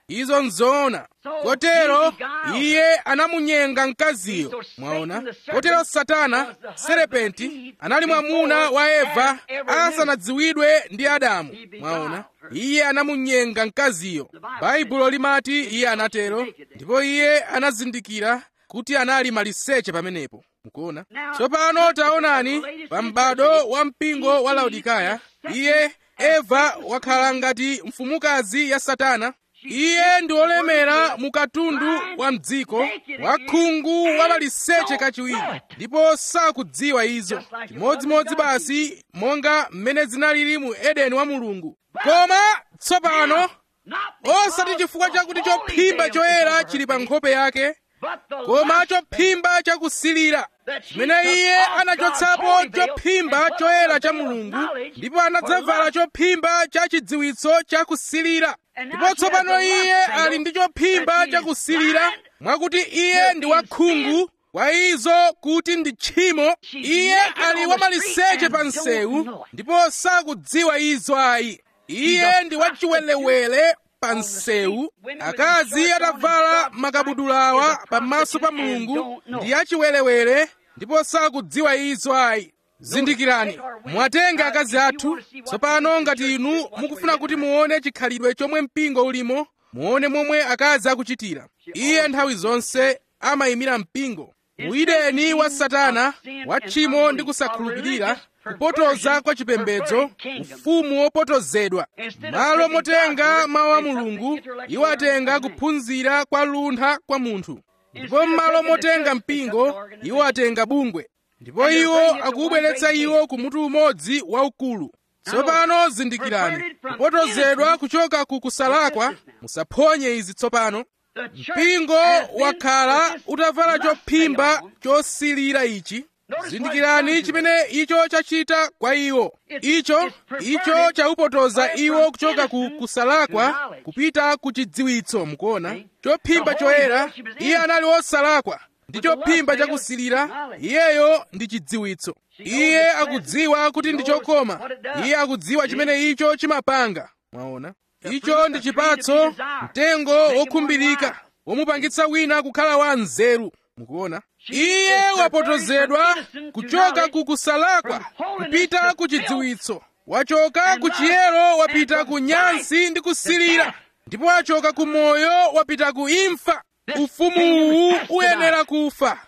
izo nzoona. Kotero iye anamunyenga mkaziyo, mwaona. Kotero Satana, serepenti, anali mwamuna wa Eva asanadziwidwe ndi Adamu, mwaona. Iye anamunyenga mkaziyo. Baibulo limati iye anatero, ndipo iye anazindikira kuti anali maliseche pamenepo, mukuona. Tsopano taonani, pa m'bado wa mpingo wa Laodikaya, iye Eva wakhala ngati mfumukazi ya Satana. Iye ndi olemera mu katundu wa mdziko, wakhungu wa maliseche kachiwiri, ndipo sakudziwa izo, chimodzimodzi basi monga mmene zinalili mu Edeni wa Mulungu. Koma tsopano, osati chifukwa chakuti chophimba choyera chili pa nkhope yake, koma chophimba chakusilira, chimene iye anachotsapo chophimba choyera cha Mulungu, ndipo anadzavala chophimba cha chidziwitso chakusilira. Ndipo tsopano iye ali ndi chophimba chakusilira, mwakuti iye ndi wakhungu kwa izo kuti ndi tchimo. Iye ali wamaliseche pa msewu, ndipo sakudziwa izo ayi. Iye ndi wachiwelewele pa msewu. Akazi atavala makabudulawa pamaso pa Mulungu ndi achiwelewele, ndipo sakudziwa izo ayi. Zindikirani, mwatenga akazi athu. Tsopano ngati inu mukufuna kuti muone chikhalidwe chomwe mpingo ulimo, muone momwe akazi akuchitira. Iye nthawi zonse amayimira mpingo. Mu Edeni wa Satana, wa tchimo ndi kusakhulupirira, kupotoza kwa chipembedzo, ufumu wopotozedwa. Malo motenga mawu a Mulungu, iwo atenga kuphunzira kwa luntha kwa munthu. Ndipo m'malo motenga mpingo, iwo atenga bungwe. Ndipo iwo akubweretsa iwo ku mutu umodzi waukulu. Tsopano zindikirani, kupotozedwa kuchoka ku kusalakwa, musaphonye izi tsopano. Mpingo wakhala utavala chophimba chosilira ichi. Zindikirani chimene icho chachita kwa iwo. Icho, icho chaupotoza iwo kuchoka ku kusalakwa kupita ku chidziwitso, mukuona. Chophimba choyera, iye anali wosalakwa. Ndi chophimba chakusilira, iyeyo ndi chidziwitso. Iye akudziwa kuti ndi chokoma. Iye akudziwa chimene icho chimapanga, mwaona. Icho ndi chipatso, mtengo wokhumbirika, womupangitsa wina kukhala wa nzeru, mukuona. Iye wapotozedwa kuchoka ku kusalakwa kupita ku chidziwitso. Wachoka ku chiyero wapita ku nyansi ndi kusilira, ndipo wachoka ku moyo wapita ku imfa. Ufumuwu uyenera kufa.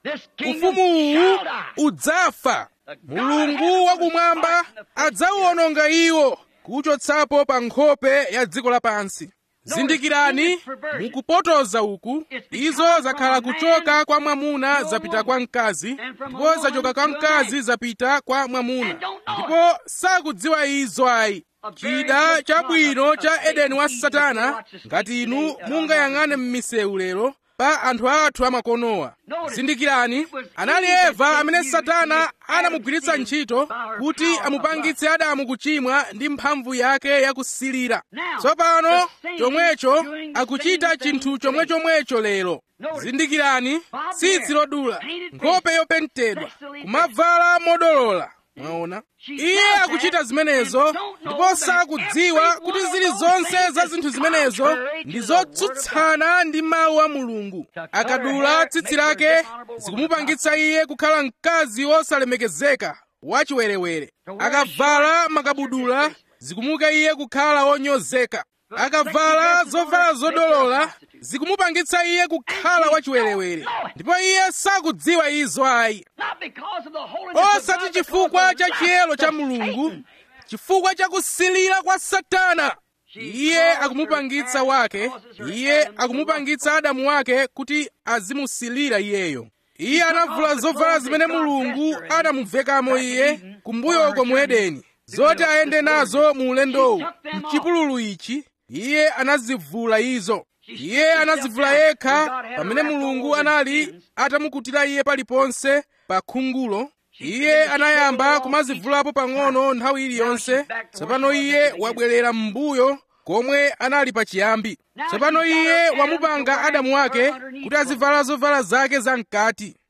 Ufumuwu udzafa. Mulungu wakumwamba adzawuononga iwo, kuchotsapo pa nkhope ya dziko lapansi. Zindikirani, mukupotoza uku, izo zakhala kuchoka kwa mwamuna zapita kwa mkazi, ndipo zachoka kwa mkazi zapita kwa mwamuna, ndipo sakudziwa izo ayi. Chida chabwino cha Edeni wa Satana, ngati inu mungayang'ane m'misewu lero pa anthu athu amakonowa. Zindikirani, anali Eva amene Satana anamugwiritsa ntchito kuti amupangitse Adamu kuchimwa ndi mphamvu yake yakusilira. Tsopano chomwecho akuchita chinthu chomwechomwecho lero. Zindikirani, tsitsi lodula, nkhope yopentedwa, kumavala modolola, mwaona. Iye akuchita zimenezo, ndipo sakudziwa kuti zilizonse za zinthu zimenezo ndi zotsutsana ndi mawu a Mulungu. Akadula tsitsi lake, zikumupangitsa iye kukhala mkazi wosalemekezeka, wachiwerewere. Akavala makabudula, zikumuka iye kukhala wonyozeka. Akavala zovala zodolola, zikumupangitsa iye kukhala wachiwerewere, ndipo iye sakudziwa izo ayi. Osati chifukwa cha chiyero cha Mulungu, chifukwa cha kusilira kwa Satana. Iye akumupangitsa wake, iye akumupangitsa Adamu wake kuti azimusilira iyeyo. Iye anavula zovala zimene Mulungu anamuvekamo iye kumbuyoko mu Edeni, zoti ayende nazo mu ulendowu. M'chipululu ichi, iye anazivula izo. Iye anazivula yekha pamene Mulungu anali atamukutira iye paliponse pa khungulo. Iye anayamba kumazivulapo pang'ono nthawi iliyonse. Tsopano iye wabwerera m'mbuyo komwe anali pachiyambi. Tsopano iye wamupanga Adamu wake kuti azivala zovala zake zam'kati.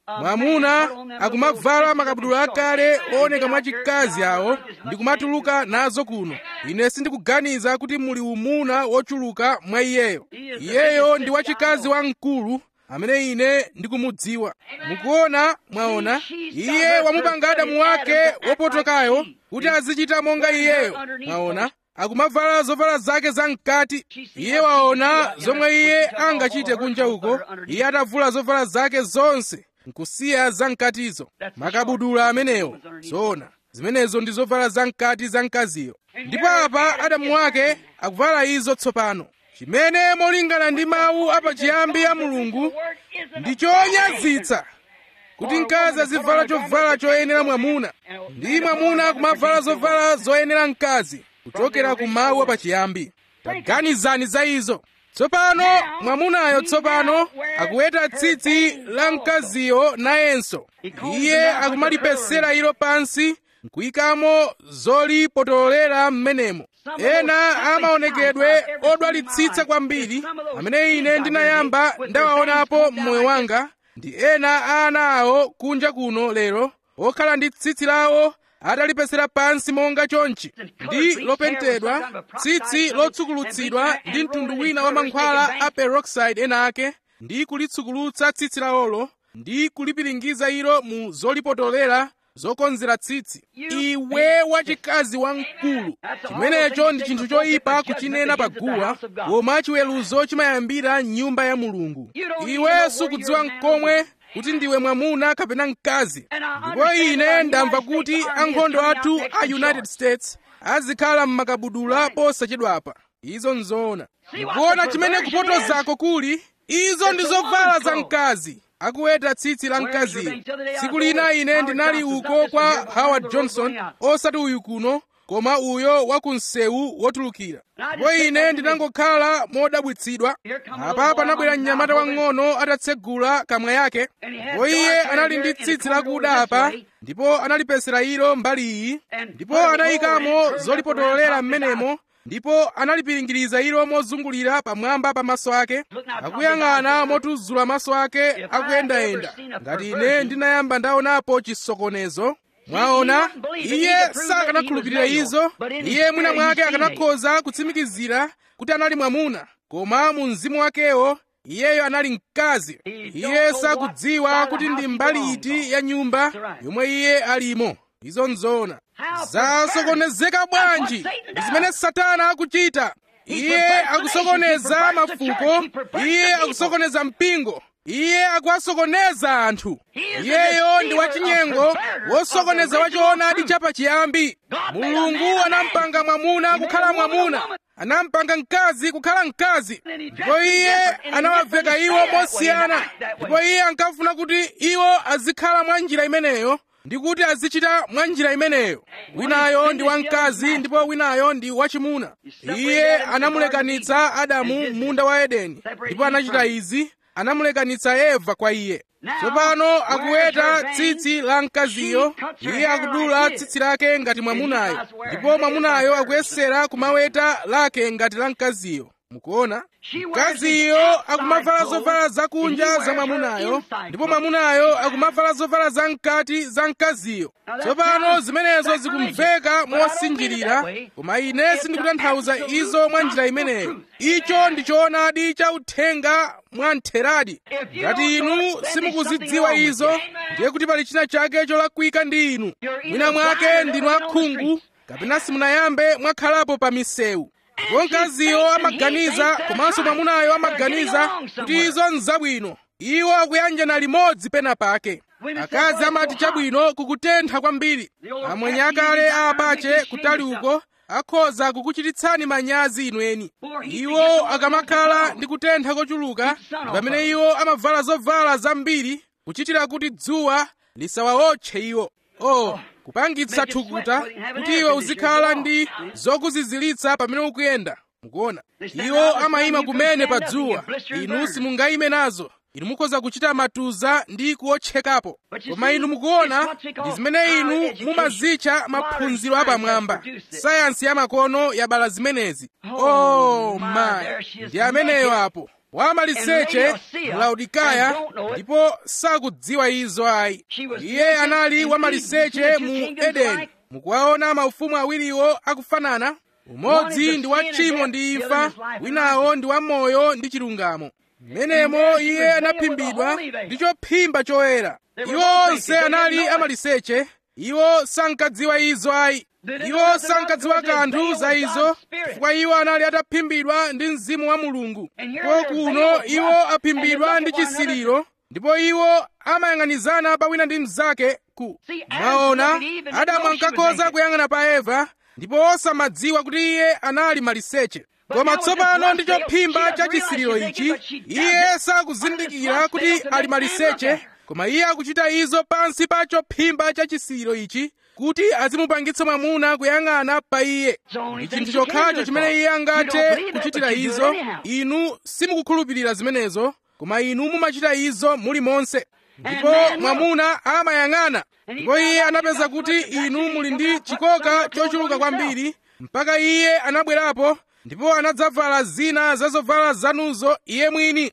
mwamuna akumavala makabudula akale ooneka mwachikazi awo ndi kumatuluka nazo kuno. Ine sindikuganiza kuti muli umuna wochuluka mwa iyeyo. Iyeyo ndi wachikazi wamkulu amene ine ndikumudziwa. Mukuona, mwaona, iye wamupanga Adamu wake wopotokayo kuti azichita monga iyeyo. Mwaona, akumavala zovala zake zamkati. Iye waona zomwe iye angachite kunja uko, iye atavula zovala zake zonse nkusiya zamkatizo, makabudula amenewo. Zoona, zimenezo ndi zovala zamkati za mkaziyo. Ndipo apa Adamu wake akuvala izo tsopano. Chimene molingana ndi mawu apachiyambi a Mulungu ndi chonyazitsa kuti mkazi azivala chovala choyenera mwamuna, ndi mwamuna kumavala zovala zoyenera mkazi kuchokera ku mawu apachiyambi. Taganizani za izo. Tsopano mwamunayo tsopano akuweta tsitsi la mkaziyo nayenso. Iye akumalipesera ilo pansi nkuyikamo zolipotolera m'menemo. Ena amaonekedwe odwalitsitsa kwambiri amene ine ndinayamba ndawaonapo m'moyo wanga, ndi ena a ana awo kunja kuno lero okhala ndi tsitsi lawo atalipesera pansi monga chonchi, ndi lopentedwa, tsitsi lotsukulutsidwa ndi mtundu wina wa mankhwala a peroxide ena ake, ndi kulitsukulutsa tsitsi lawolo ndi kulipiringiza ilo mu zolipotolera zokonzera tsitsi. Iwe wachikazi wamkulu, chimenecho ndi chinthu choyipa kuchinena paguwa, koma chiweruzo chimayambira m'nyumba ya Mulungu. Iwe sukudziwa n'komwe kuti ndiwe mwamuna kapena mkazi. Ndipo ine ndamva kuti ankhondo athu a United States azikhala m'makabudula posachedwapa. Izo nzoona. Mukuona chimene kupotozako kuli? Izo ndi zovala za mkazi akuweta tsitsi la mkaziyo. Tsiku lina ine ndinali uko kwa Howard Johnson, osati uyu kuno koma uyo wa kunsewu wotulukira. Ndipo ine ndinangokhala modabwitsidwa. Apa panabwera mnyamata wang'ono atatsegula kamwa yake, ndipo iye anali ndi tsitsi lakuda apa, ndipo analipesera ilo mbali iyi, ndipo anayikamo zolipotolera m'menemo, ndipo analipiringiriza ilo mozungulira pamwamba pa maso ake, akuyang'ana motuzula maso ake akuyendayenda, ngati ine ndinayamba ndaonapo chisokonezo. Mwaona, iye sakanakhulupirira izo. Iye mwina mwake akanakhoza kutsimikizira kuti anali mwamuna, koma mu mzimu wakewo iyeyo anali mkazi. Iye sakudziwa kuti ndi mbali iti ya nyumba yomwe iye alimo. Izo nzoona. Zasokonezeka bwanji ndi zimene Satana akuchita. Iye akusokoneza mafuko, iye akusokoneza mpingo, iye akuwasokoneza anthu. Iyeyo ndi wachinyengo, wosokoneza wachoonadi chapachiyambi. Mulungu anampanga mwamuna kukhala mwamuna, anampanga mkazi kukhala mkazi, ndipo iye anawaveka iwo mosiyana, ndipo iye ankafuna kuti iwo azikhala mwa njira imeneyo ndi kuti azichita mwa njira imeneyo. Winayo ndi wamkazi ndipo winayo ndi wachimuna. Iye anamulekanitsa Adamu m'munda wa Edeni, ndipo anachita izi, anamulekanitsa Eva kwa iye. Tsopano akuweta tsitsi la mkaziyo, iye akudula tsitsi lake ngati mwamunayo, ndipo mwamunayo akuyesera kumaweta lake ngati la mkaziyo. Mukuona, mkaziyo akumavala zovala zakunja za mwamunayo, ndipo mwamunayo akumavala zovala zamkati za mkaziyo. Tsopano zimenezo zikumveka mosinjirira, koma ine sindikutanthauza izo mwa njira imeneyo. Icho ndi choonadi cha uthenga mwamtheradi. Ngati inu simukuzidziwa izo, ndiye kuti pali china chake cholakwika ndi inu. Mwina mwake ndinu akhungu, kapena simunayambe mwakhalapo pa misewu. Ndipo mkaziyo amaganiza, komanso mwamunayo amaganiza kuti izo nzabwino. Iwo akuyanjana limodzi pena pake. Akazi amati chabwino kukutentha kwambiri. Amwenye akale a apache kutali uko akhoza kukuchititsani manyazi inu eni. Iwo akamakhala ndi kutentha kochuluka, pamene iwo amavala zovala zambiri kuchitira kuti dzuwa lisawawotche iwo. Oh, kupangitsa thukuta kuti iwe uzikhala ndi zokuzizilitsa pamene ukuyenda. Mukuona, iwo amayima kumene pa dzuwa, inu simungayime nazo. Inu mukhoza kuchita matuza ndi kuotchekapo, koma inu mukuona ndi zimene inu mumazitcha maphunziro apamwamba. Sayansi ya makono yabala zimenezi. Oh my, ndi ameneyo apo. wamaliseche mu Laodikaya ndipo sakudziwa izo ayi. Iye anali wamaliseche mu Edeni. Mukuwaona maufumu awiriwo akufanana. Umodzi ndi wa tchimo ndi imfa, winawo ndi wa moyo ndi chilungamo. Mmenemo iye anaphimbidwa ndi chophimba choyera. Iwo onse anali amaliseche. Iwo sankadziwa izo ayi. Iwo sankadziwa kanthu za izo, chifukwa iwo anali ataphimbidwa ndi Mzimu wa Mulungu. Ko kuno iwo aphimbidwa ndi chisiriro, ndipo iwo amayang'anizana pa wina ndi mnzake ku. Mwaona, Adamu ankakhoza kuyang'ana pa Eva, ndipo osamadziwa kuti iye anali maliseche. Koma tsopano ndi chophimba cha chisiriro ichi, iye sakuzindikira kuti ali maliseche, koma iye akuchita izo pansi pa chophimba cha chisiriro ichi, kuti azimupangitsa mwamuna kuyang'ana pa iye. Ndi chinthu chokhacho chimene iye angathe kuchitira izo. Inu simukukhulupirira zimenezo, koma inu mumachita izo muli monse. Ndipo mwamuna amayang'ana, ndipo iye anapeza kuti inu muli ndi chikoka chochuluka kwambiri, mpaka iye anabwerapo ndipo anadzavala zina za zovala zanuzo iye mwini.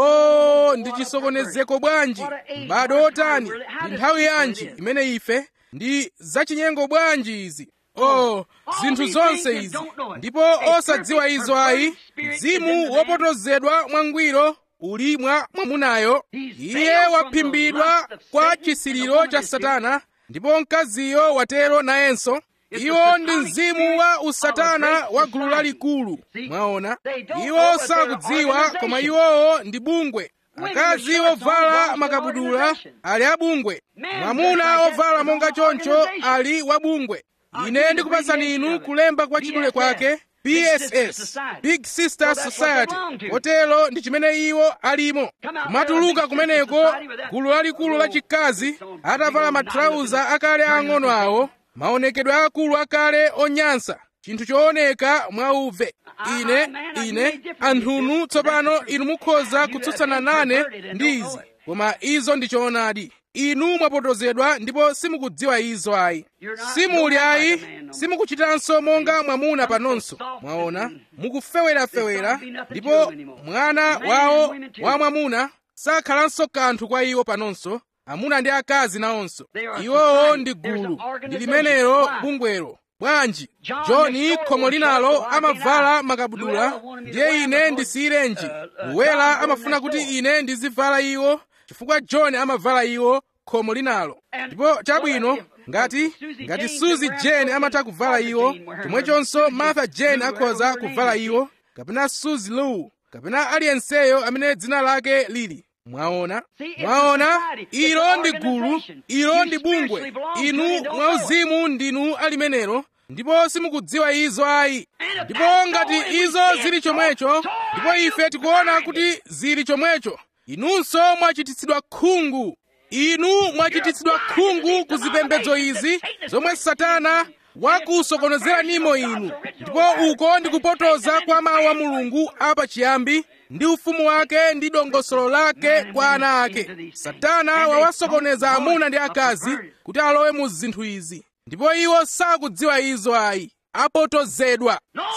Oh, ndi chisokonezeko bwanji! M'bado otani! Ndi nthawi yanji imene ife ndi zachinyengo bwanji izi! Oh, zinthu zonse izi, ndipo osadziwa izo ayi. Mzimu wopotozedwa mwangwiro uli mwa mwamunayo. Iye waphimbidwa kwa chisiriro cha Satana, ndipo mkaziyo watero nayenso. Iwo ndi mzimu wa usatana wa gulu lalikulu. Mwaona, iwo sakudziwa, koma iwowo ndi bungwe. Akazi ovala makabudula ali abungwe. Mwamuna ovala monga choncho ali wabungwe. Ine ndikupatsani inu kulemba kwa chidule kwake P S S, Big Sister Society. Hotelo ndi chimene iwo alimo. Kumatuluka kumeneko gulu lalikulu la chikazi atavala matrauza akale ang'ono awo, maonekedwe akulu akale onyansa, chinthu chooneka mwauve. Ine, ine, anthunu tsopano inu mukhoza kutsutsana nane ndi izi, koma izo ndi choonadi. Inu mwapotozedwa ndipo simukudziwa izo ayi. Simuli ayi, simukuchitanso monga mwamuna panonso. Mwaona, mukufewerafewera, ndipo mwana wawo wa mwamuna sakhalanso kanthu kwa iwo panonso. Amuna ndi akazi nawonso. Iwowo ndi gulu, ndi limenelo bungwero. Bwanji, John khomo linalo amavala makabudula, ndiye ine ndisiyirenji. Luwela amafuna kuti ine ndizivala iwo, chifukwa John amavala iwo khomo linalo. Ndipo chabwino, ngati ngati Suzy Jane amatha kuvala iwo, chomwechonso Martha Jane akhoza kuvala iwo, kapena Suzy Lou, kapena aliyenseyo amene dzina lake lili. Mwaona, mwaona, ilo ndi gulu, ilo ndi bungwe. Inu mwauzimu ndinu alimenero, ndipo simukudziwa izo ayi. Ndipo ngati izo zili chomwecho, ndipo ife tikuona kuti zili chomwecho, inunso mwachititsidwa khungu. Inu mwachititsidwa khungu ku zipembedzo izi zomwe Satana wakusokonezeramo inu. Ndipo uko ndi kupotoza kwa mawu a Mulungu apachiyambi ndi ufumu wake ndi dongosolo lake kwa ana ake. Satana wawasokoneza amuna ndi akazi kuti alowe mu zinthu izi, ndipo iwo sakudziwa izo ayi. Apotozedwa.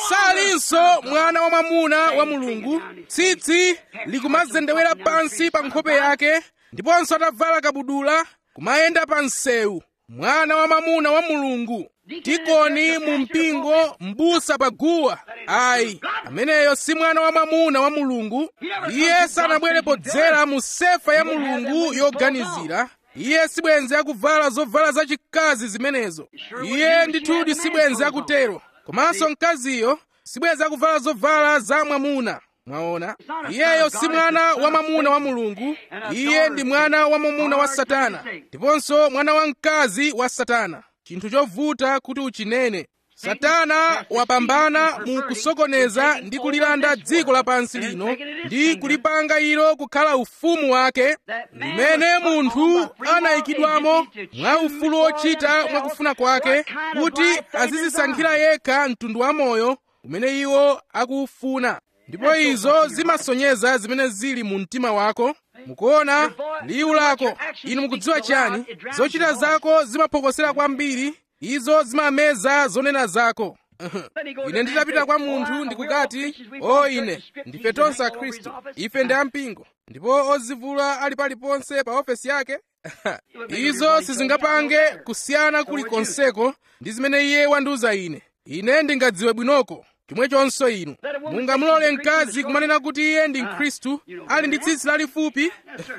Salinso mwana wa mwamuna wa Mulungu. Tsitsi likumazendewera pansi pa nkhope yake, ndiponso atavala kabudula kumayenda pa msewu. Mwana wa mwamuna wa Mulungu. Tikoni mu mpingo, m'busa pa guwa. Ayi, ameneyo si mwana wa mwamuna wa Mulungu. Iye sanabwere podzera mu sefa ya Mulungu yoganizira. Iye sibwenzi akuvala zovala zachikazi zimenezo. Iye ndithudi sibwenzi akutero. Komanso mkaziyo sibwenzi akuvala zovala za mwamuna. Mwaona, iyeyo si mwana wa mwamuna wa Mulungu. Iye ndi mwana wa mwamuna wa Satana, ndiponso mwana wa mkazi wa Satana. Chinthu chovuta kuti uchinene. Satana wapambana mu kusokoneza ndi kulilanda dziko lapansi lino ndi kulipanga ilo kukhala ufumu wake, limene munthu anayikidwamo mwa ufulu ochita mwakufuna kwake, kuti azizisankhira yekha mtundu wa moyo umene iwo akuufuna. Ndipo izo zimasonyeza zimene zili mu mtima wako. Mukuona liwu lako. Inu mukudziwa chiyani? Zochita zako zimaphokosera kwambiri. Izo zimameza zonena zako. ine nditapita kwa munthu ndikukati, o ine ndife tonse akhristu, ife ndi ampingo, ndipo ozivula ali paliponse pa ofesi yake. Izo sizingapange kusiyana kulikonseko ndi zimene iye wandiuza ine. Ine ndingadziwe bwinoko chomwechonso inu. Mungamulole mkazi kumanena kuti iye ndi mkhristu ali ndi tsitsi lalifupi?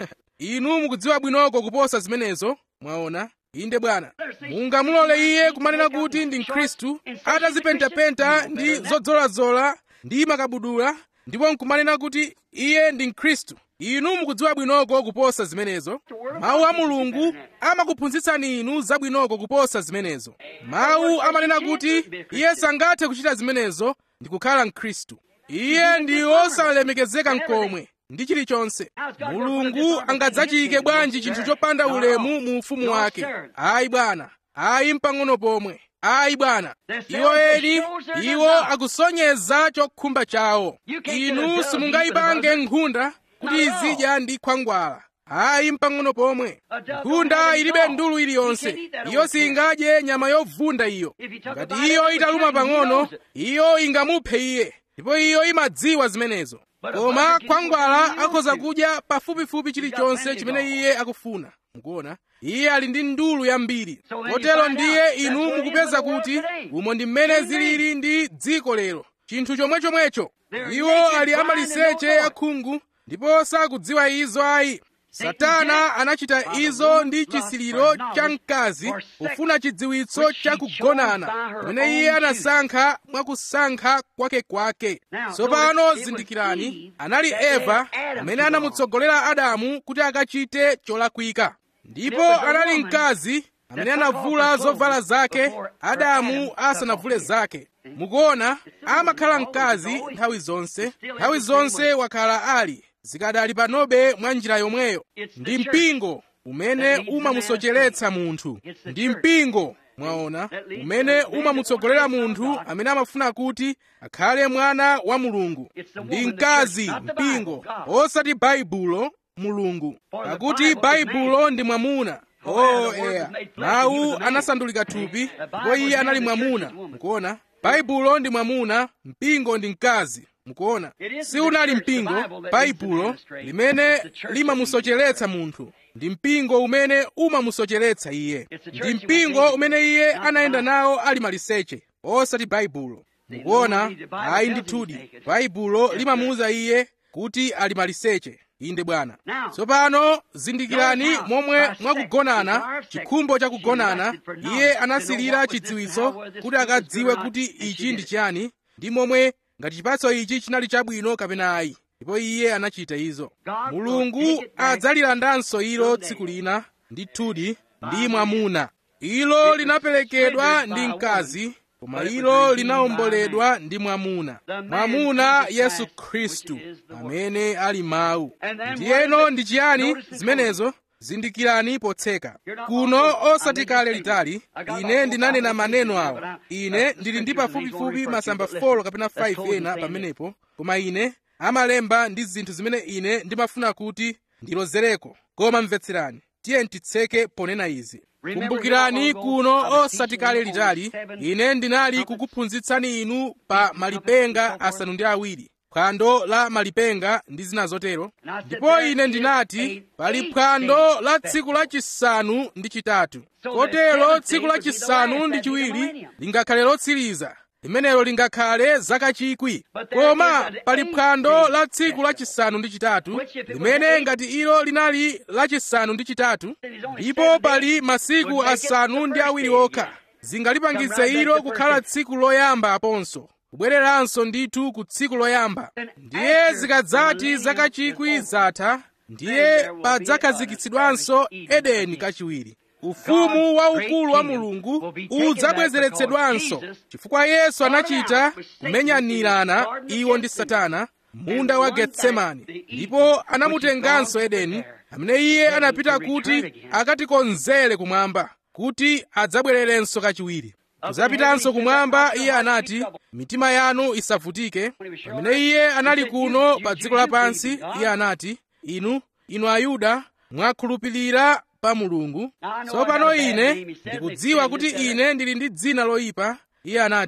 Inu mukudziwa bwinoko kuposa zimenezo, mwaona. Inde bwana. Mungamulole iye kumanena kuti ndi mkhristu atazipentapenta ndi zodzolazola ndi makabudula, ndipo nkumanena kuti iye ndi mkhristu. Inu mukudziwa bwinoko kuposa zimenezo. Mawu a Mulungu amakuphunzitsani inu zabwinoko kuposa zimenezo. Mawu amanena kuti iye sangathe kuchita zimenezo ndi kukhala mkhristu. Iye ndi osalemekezeka n'komwe ndi chilichonse. Mulungu angadzachike bwanji chinthu chopanda ulemu mu ufumu wake? Ayi bwana, ayi mpang'ono pomwe. Ayi bwana. Iwo eni, iwo akusonyeza chokhumba chawo. Inu simungayipange nkhunda kuti izidya ndi khwangwala. Ayi mpang'ono pomwe. Nkhunda ilibe ndulu iliyonse. Iyo singadye nyama yovunda iyo. Ngati iyo italuma pang'ono, iyo ingamuphe iye, ndipo iyo imadziwa zimenezo. Koma khwangwala akhoza kudya pafupifupi chilichonse chimene iye akufuna. Mukuona? Iye ali ndi ndulu yambiri. Kotero ndiye inu mukupeza kuti umo ndi mmene zilili ndi dziko lero. Chinthu chomwechomwecho. Iwo ali amaliseche akhungu, ndipo sakudziwa izo ayi. Satana anachita izo ndi chisiliro cha mkazi, kufuna chidziwitso cha kugonana, kumene iye anasankha mwakusankha kwake kwake. Tsopano zindikirani, anali Eva amene anamutsogolera Adamu kuti akachite cholakwika. Ndipo anali mkazi amene anavula zovala zake Adamu asanavule zake. Mukuona, amakhala mkazi nthawi zonse, nthawi zonse wakhala ali. Zikadali panobe mwa njira yomweyo. Ndi mpingo umene umamusocheretsa munthu. Ndi mpingo, mwaona, umene umamutsogolera munthu amene amafuna kuti akhale mwana wa Mulungu. Ndi mkazi, mpingo, osati Baibulo, Mulungu. Pakuti Baibulo ndi mwamuna. Oh eya, mawu anasandulika thupi, ndipo iye anali mwamuna. Mukuona? Baibulo ndi mwamuna, mpingo ndi mkazi. Mukuona? Si unali mpingo, Baibulo limene limamusocheretsa munthu. Ndi mpingo umene umamusocheretsa iye. Ndi mpingo umene iye anayenda nawo ali maliseche, osati Baibulo. Mukuona? Ayi ndithudi. Baibulo limamuwuza iye kuti ali maliseche. Inde bwana. Tsopano zindikirani momwe mwakugonana, chikhumbo cha kugonana, iye anasilira chidziwitso kuti akadziwe kuti ichi ndi chiyani, ndi momwe ngati chipatso ichi chinali chabwino kapena ayi. Ndipo iye anachita izo. Mulungu adzalilandanso ilo tsiku lina, ndithudi, ndi mwamuna. Ilo linaperekedwa ndi mkazi, koma ilo linawomboledwa ndi mwamuna. Mwamuna Yesu Khristu, amene ali mawu. Ndiyeno ndi chiyani zimenezo? Zindikirani potseka. Kuno osati kale litali, ine ndinanena maneno awa. Ine ndili ndi pafupifupi masamba folo kapena five ena pamenepo, koma ine amalemba ndi zinthu zimene ine ndimafuna kuti ndilozereko. Koma mvetserani, tiye titseke ponena izi. Kumbukirani kuno osati kale litali, ine ndinali kukuphunzitsani inu pa malipenga asanu ndi awiri. Phwando la malipenga ndi zina zotero. Ndipo ine ndinati pali phwando la tsiku lachisanu ndi chitatu. Kotero tsiku lachisanu ndi chiwiri lingakhale lotsiriza, limenelo lingakhale zaka chikwi. Koma pali phwando la tsiku lachisanu ndi chitatu, limene ngati ilo linali lachisanu ndi chitatu, ndipo pali masiku asanu ndi awiri okha, zingalipangitse ilo kukhala tsiku loyamba aponso. Kubwereranso ndithu ku tsiku loyamba. Ndiye zikadzati zaka chikwi zatha, ndiye padzakhazikitsidwanso Edeni kachiwiri. Ufumu waukulu wa Mulungu udzabwezeretsedwanso, chifukwa Yesu anachita kumenyanirana iwo ndi Satana munda wa Getsemani, ndipo anamutenganso Edeni, amene iye anapita kuti akatikonzere kumwamba, kuti adzabwererenso kachiwiri. Kuzapitanso kumwamba, iye anati, mitima yanu isavutike. Pamene iye anali kuno pa dziko lapansi, iye anati, inu, inu Ayuda, mwakhulupirira pa Mulungu. Tsopano ine ndikudziwa kuti ine ndili ndi dzina loyipa. Iye anati,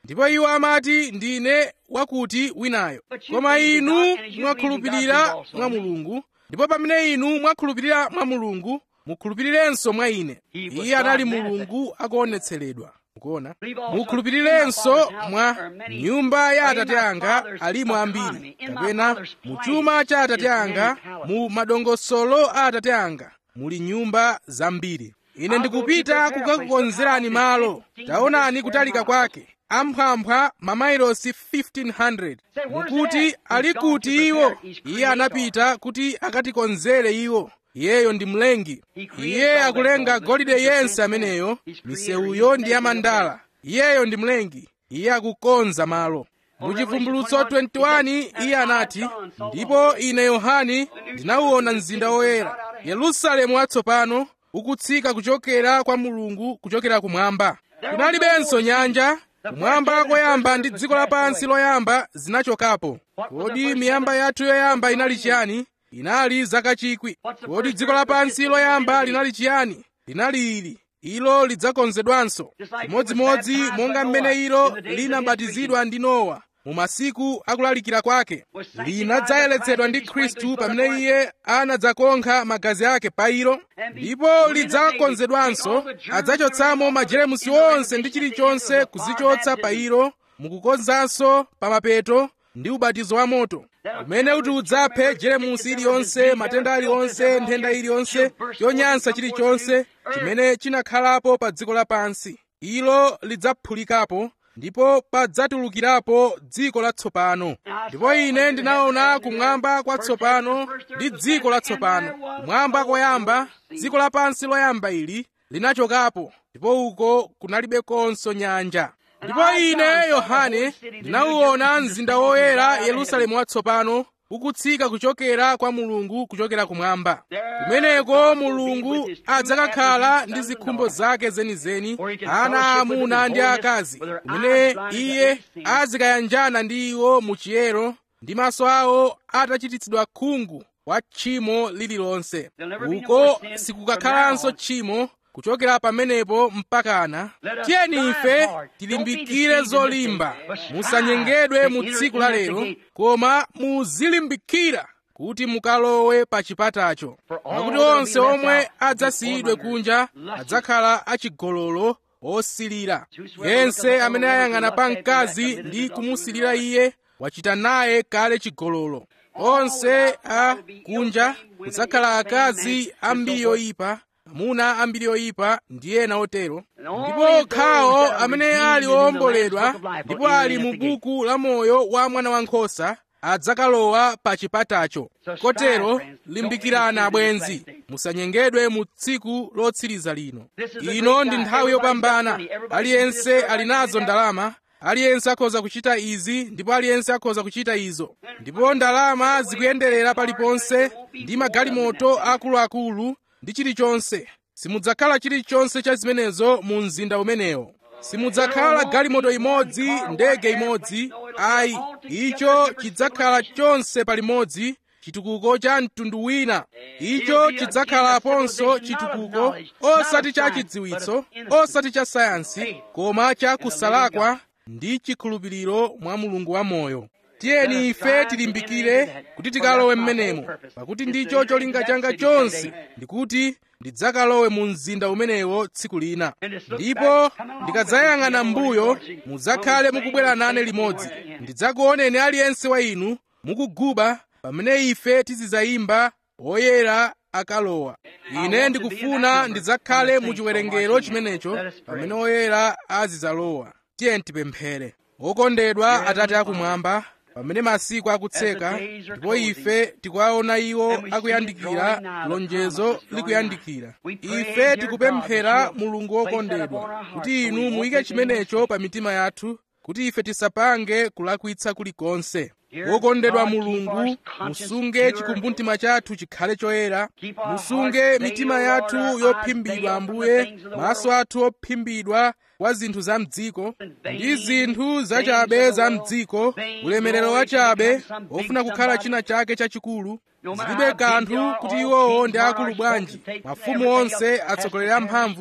ndipo iwo amati ndine wakuti winayo. Koma inu mwakhulupirira mwa Mulungu, ndipo pamene inu mwakhulupirira mwa Mulungu mukhulupirirenso mwa ine. Iye anali Mulungu akuonetseredwa. Mukuona? Mukhulupirirenso mwa nyumba ya Atate anga alimo ambiri, kapena mu chuma cha Atate anga, mu madongosolo a Atate anga muli nyumba zambiri. Ine ndikupita kukakukonzerani malo. Taonani kutalika kwake, amphwampha mamailosi fifteen hundred. Mukuti ali kuti iwo? Iye anapita kuti akatikonzere iwo. Iyeyo ndi mlengi. Iye akulenga golide yense ameneyo, misewuyo ndi yamandala. Iyeyo ndi mlengi. Iye akukonza malo. Muchivumbulutso twenty-one iye anati, ndipo ine Yohane ndinawuona mzinda woyera, Yerusalemu watsopano, ukutsika kuchokera kwa Mulungu, kuchokera kumwamba. Kunalibenso nyanja. Kumwamba koyamba ndi dziko lapansi loyamba zinachokapo. Kodi miyamba yathu yoyamba inali chiyani? Inali zaka chikwi. Kodi dziko lapansi loyamba linali chiyani? Linali ili. Ilo lidzakonzedwanso chimodzimodzi monga mmene ilo linabatizidwa ndi Nowa mu masiku akulalikira kwake. Linadzayeretsedwa ndi Khristu pamene iye anadzakonkha magazi ake pa ilo, ndipo lidzakonzedwanso. Adzachotsamo majeremusi onse ndi chilichonse kuzichotsa pa ilo, mukukonzanso pa mapeto ndi ubatizo wa moto, umene uti udzaphe jeremusi iliyonse, matenda aliwonse, nthenda iliyonse, chonyansa chilichonse chimene chinakhalapo pa dziko lapansi. Ilo lidzaphulikapo, ndipo padzatulukirapo dziko latsopano. Ndipo ine ndinaona kumwamba kwatsopano ndi dziko latsopano. Kumwamba koyamba, dziko lapansi loyamba ili linachokapo, ndipo uko kunalibekonso nyanja. Ndipo ine Yohane ndinawuona mzinda woyera Yerusalemu watsopano, ukutsika kuchokera kwa Mulungu, kuchokera kumwamba. Kumeneko Mulungu adzakakhala ndi zikhumbo zake zenizeni, ana aamuna ndi akazi, kumene iye azikayanjana ndi iwo mu chiyero, ndi maso awo atachititsidwa khungu wa tchimo lililonse. Uko sikukakhalanso tchimo kuchokera pamenepo mpakana. Tiyeni ife tilimbikire zolimba, musanyengedwe mu tsiku la lero, koma muzilimbikira kuti mukalowe pa chipatacho. Pakuti onse omwe adzasiyidwe kunja adzakhala achigololo osilira. Yense amene ayang'ana pa mkazi ndi kumusilira iye wachita naye kale chigololo. Onse a kunja kudzakhala akazi ambiri oyipa, amuna ambiri oyipa ndi ena otero. Ndipo okhawo amene ali owomboledwa ndipo ali mu buku la moyo wa Mwana Wankhosa adzakalowa pa chipatacho. Kotero limbikirana abwenzi, musanyengedwe mu tsiku lotsiriza lino. Ino ndi nthawi yopambana. Aliyense ali nazo ndalama, aliyense akhoza kuchita izi ndipo aliyense akhoza kuchita izo, ndipo ndalama zikuyenderera paliponse ndi magalimoto akuluakulu ndi chilichonse. Simudzakhala chilichonse cha zimenezo mu mzinda umenewo. Simudzakhala galimoto imodzi, ndege imodzi. Ayi, icho chidzakhala chonse palimodzi, chitukuko cha mtundu wina. Icho chidzakhalaponso chitukuko osati cha chidziwitso, osati cha sayansi, koma cha kusalakwa ndi chikhulupiriro mwa Mulungu wa moyo. Tiyeni ife tilimbikire kuti tikalowe mmenemo, pakuti ndicho cholinga changa chonse, ndikuti ndidzakalowe mu mzinda umenewo tsiku lina. Ndipo ndikadzayang'ana mbuyo, mudzakhale mukubwera nane limodzi. Ndidzakuoneni aliyense wa inu mukuguba pamene ife tizidzayimba oyera akalowa. Ine ndikufuna ndidzakhale mu chiwerengero chimenecho pamene oyera azidzalowa. Tiyeni tipemphere. Okondedwa Atate akumwamba, pamene masiku akutseka ndipo ife tikuwaona iwo akuyandikira, lonjezo likuyandikira, ife tikupemphera Mulungu wokondedwa kuti inu muyike chimenecho pa mitima yathu, kuti ife tisapange kulakwitsa kulikonse. Wokondedwa Mulungu, musunge chikumbumtima chathu chikhale choyera, musunge mitima yathu yophimbidwa Ambuye, maso athu ophimbidwa kwa zinthu za mdziko ndi zinthu zachabe za mdziko, ulemerero wachabe ofuna kukhala china chake chachikulu. Zilibe kanthu kuti iwowo ndi akulu bwanji, mafumu onse, atsogoleri amphamvu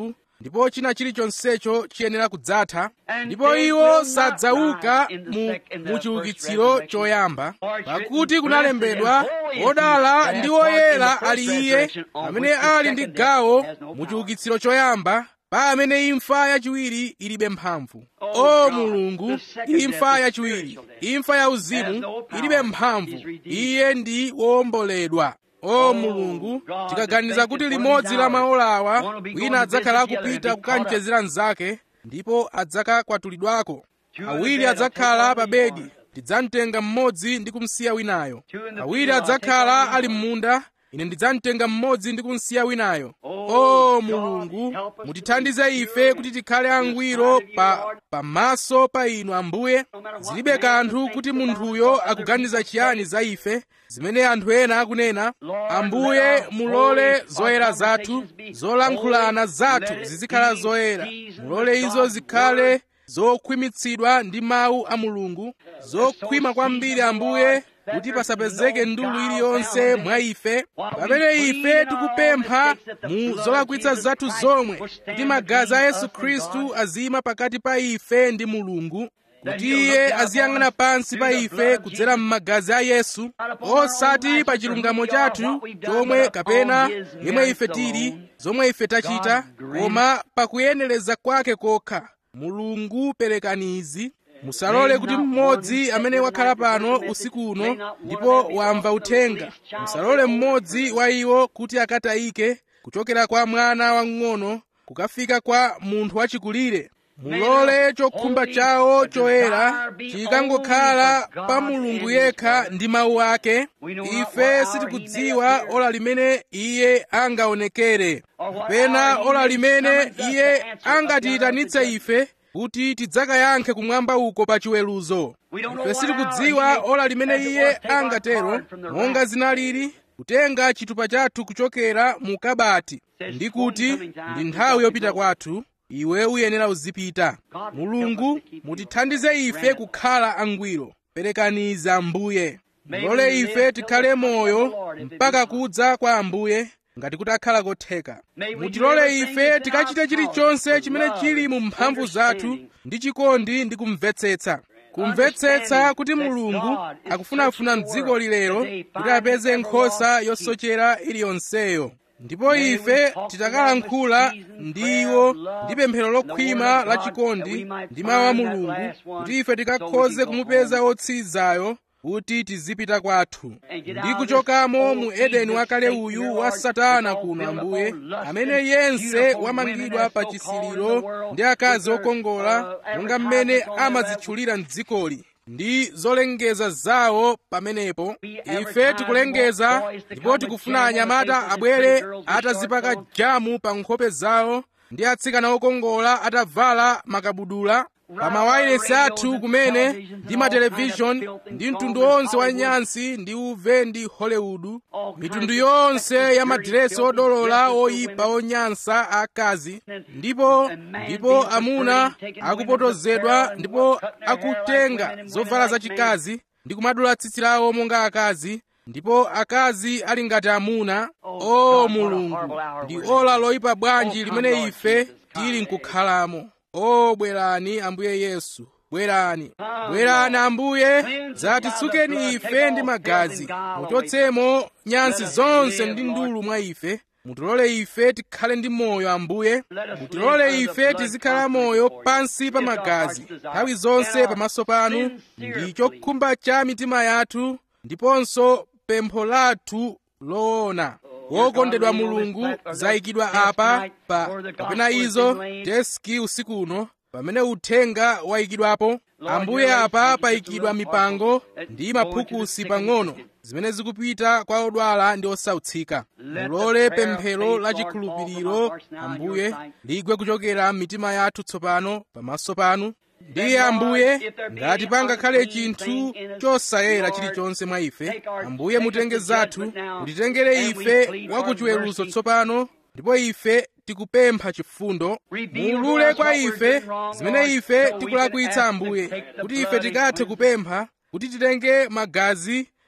ndipo china chilichonsecho chiyenera kudzatha, ndipo iwo sadzauka mu, mu chiukitsiro choyamba. Pakuti kunalembedwa, odala ndi oyera ali iye amene ali ndi gawo mu chiukitsiro choyamba, pa amene imfa yachiwiri ilibe mphamvu. O Mulungu, imfa yachiwiri, imfa yauzimu ilibe mphamvu, iye ndi wowomboledwa. O Mulungu, tikaganiza kuti limodzi la maolawa wina adzakhala akupita kukamchezera mnzake ndipo adzakakwatulidwako, awiri adzakhala pa bedi, ndidzamtenga mmodzi ndi kumsiya winayo. Awiri adzakhala ali m'munda, ine ndidzamtenga mmodzi ndi kumsiya winayo. O Mulungu, mutithandize ife kuti tikhale angwiro pa pamaso pa inu Ambuye. Zilibe kanthu kuti munthuyo akuganiza chiyani za ife, zimene anthu ena akunena. Ambuye, mulole zoyera zathu, zolankhulana zathu zizikhala zoyera. Mulole izo zikhale zokhwimitsidwa ndi mawu a Mulungu, zokhwima kwambiri Ambuye, kuti pasapezeke ndulu iliyonse mwa ife, pamene ife tikupempha mu zolakwitsa zathu zomwe, kuti magazi a Yesu Khristu azima pakati pa ife ndi Mulungu, kuti iye aziyang'ana pansi pa ife kudzera m'magazi a Yesu, osati pa chilungamo chathu chomwe kapena yemwe ife tili, zomwe ife tachita, koma pa kuyenereza kwake kokha. Mulungu, perekani izi. Musalole kuti mmodzi amene wakhala pano usiku uno ndipo wamva uthenga, musalole mmodzi wa iwo kuti akatayike kuchokera kwa mwana wang'ono kukafika kwa munthu wachikulire. Mulole chokhumba chawo choyera chikangokhala pa Mulungu yekha ndi mawu ake. Ife sitikudziwa ola limene iye angaonekere, kapena ola limene iye angatiyitanitse ife kuti tidzakayankhe kumwamba uko pa chiweruzo. Ife sitikudziwa ola limene iye angatero, monga zinalili kutenga chitupa chathu kuchokera mu kabati ndi kuti ndi nthawi yopita kwathu, iwe uyenera uzipita. Mulungu, mutithandize ife kukhala angwiro. Perekaniza Ambuye. Mulole ife tikhale moyo mpaka kudza kwa Ambuye ngati kuti akhala kotheka. Mutilole ife tikachite chilichonse chimene chili mu mphamvu zathu ndi chikondi ndi kumvetsetsa. Kumvetsetsa kuti Mulungu akufunafuna m'dziko lilero kuti apeze nkhosa yosochera iliyonseyo. Ndipo ife titakalankhula ndi iwo ndi pemphero lokhwima la chikondi ndi mawu a Mulungu, kuti ife tikakhoze kumupeza wotsirizayo kuti tizipita kwathu ndi kuchokamo mu Edeni wakale uyu wa Satana kuno, Ambuye, amene yense wamangidwa pa chisiliro ndi akazi okongola monga mmene amazitchulira m'dzikoli ndi zolengeza zawo. Pamenepo ife tikulengeza ndipo tikufuna anyamata abwere atazipaka jamu pa nkhope zawo ndi atsikana okongola atavala makabudula pa mawayilesi athu kumene ndi matelevishoni ndi mtundu wonse wa nyansi ndi uve ndi Hollywood, mitundu yonse ya madiresi odolola oyipa onyansa akazi, ndipo ndipo amuna akupotozedwa ndipo akutenga zovala zachikazi ndi kumadula tsitsi lawo monga akazi, ndipo akazi ali ngati amuna. O Mulungu, ndi ola loyipa bwanji limene ife tili nkukhalamo. O bwerani Ambuye Yesu, bwerani, bwerani Ambuye, zatisukeni ife ndi magazi, muchotsemo nyansi zonse ndi ndulu mwa ife. Mutilole ife tikhale ndi moyo Ambuye, mutilole ife tizikhala moyo pansi pa magazi nthawi zonse pamaso panu. Ndi chokhumba cha mitima yathu ndiponso pempho lathu loona. Wokondedwa Mulungu, zayikidwa apa pa kapena izo deski usiku uno pamene uthenga wayikidwapo. Ambuye, apa payikidwa mipango ndi maphukusi pang'ono zimene zikupita kwa odwala ndi osautsika. Mulole pemphero la chikhulupiriro Ambuye ligwe kuchokera m'mitima yathu tsopano pamaso panu. Ndiye Ambuye, ngati pangakhale chinthu chosayera chilichonse mwa ife, Ambuye mutenge zathu, mutitengere ife wa kuchiweruzo tsopano, ndipo ife tikupempha chifundo. Muulule kwa ife zimene ife tikulakwitsa Ambuye, kuti ife tikathe kupempha kuti titenge magazi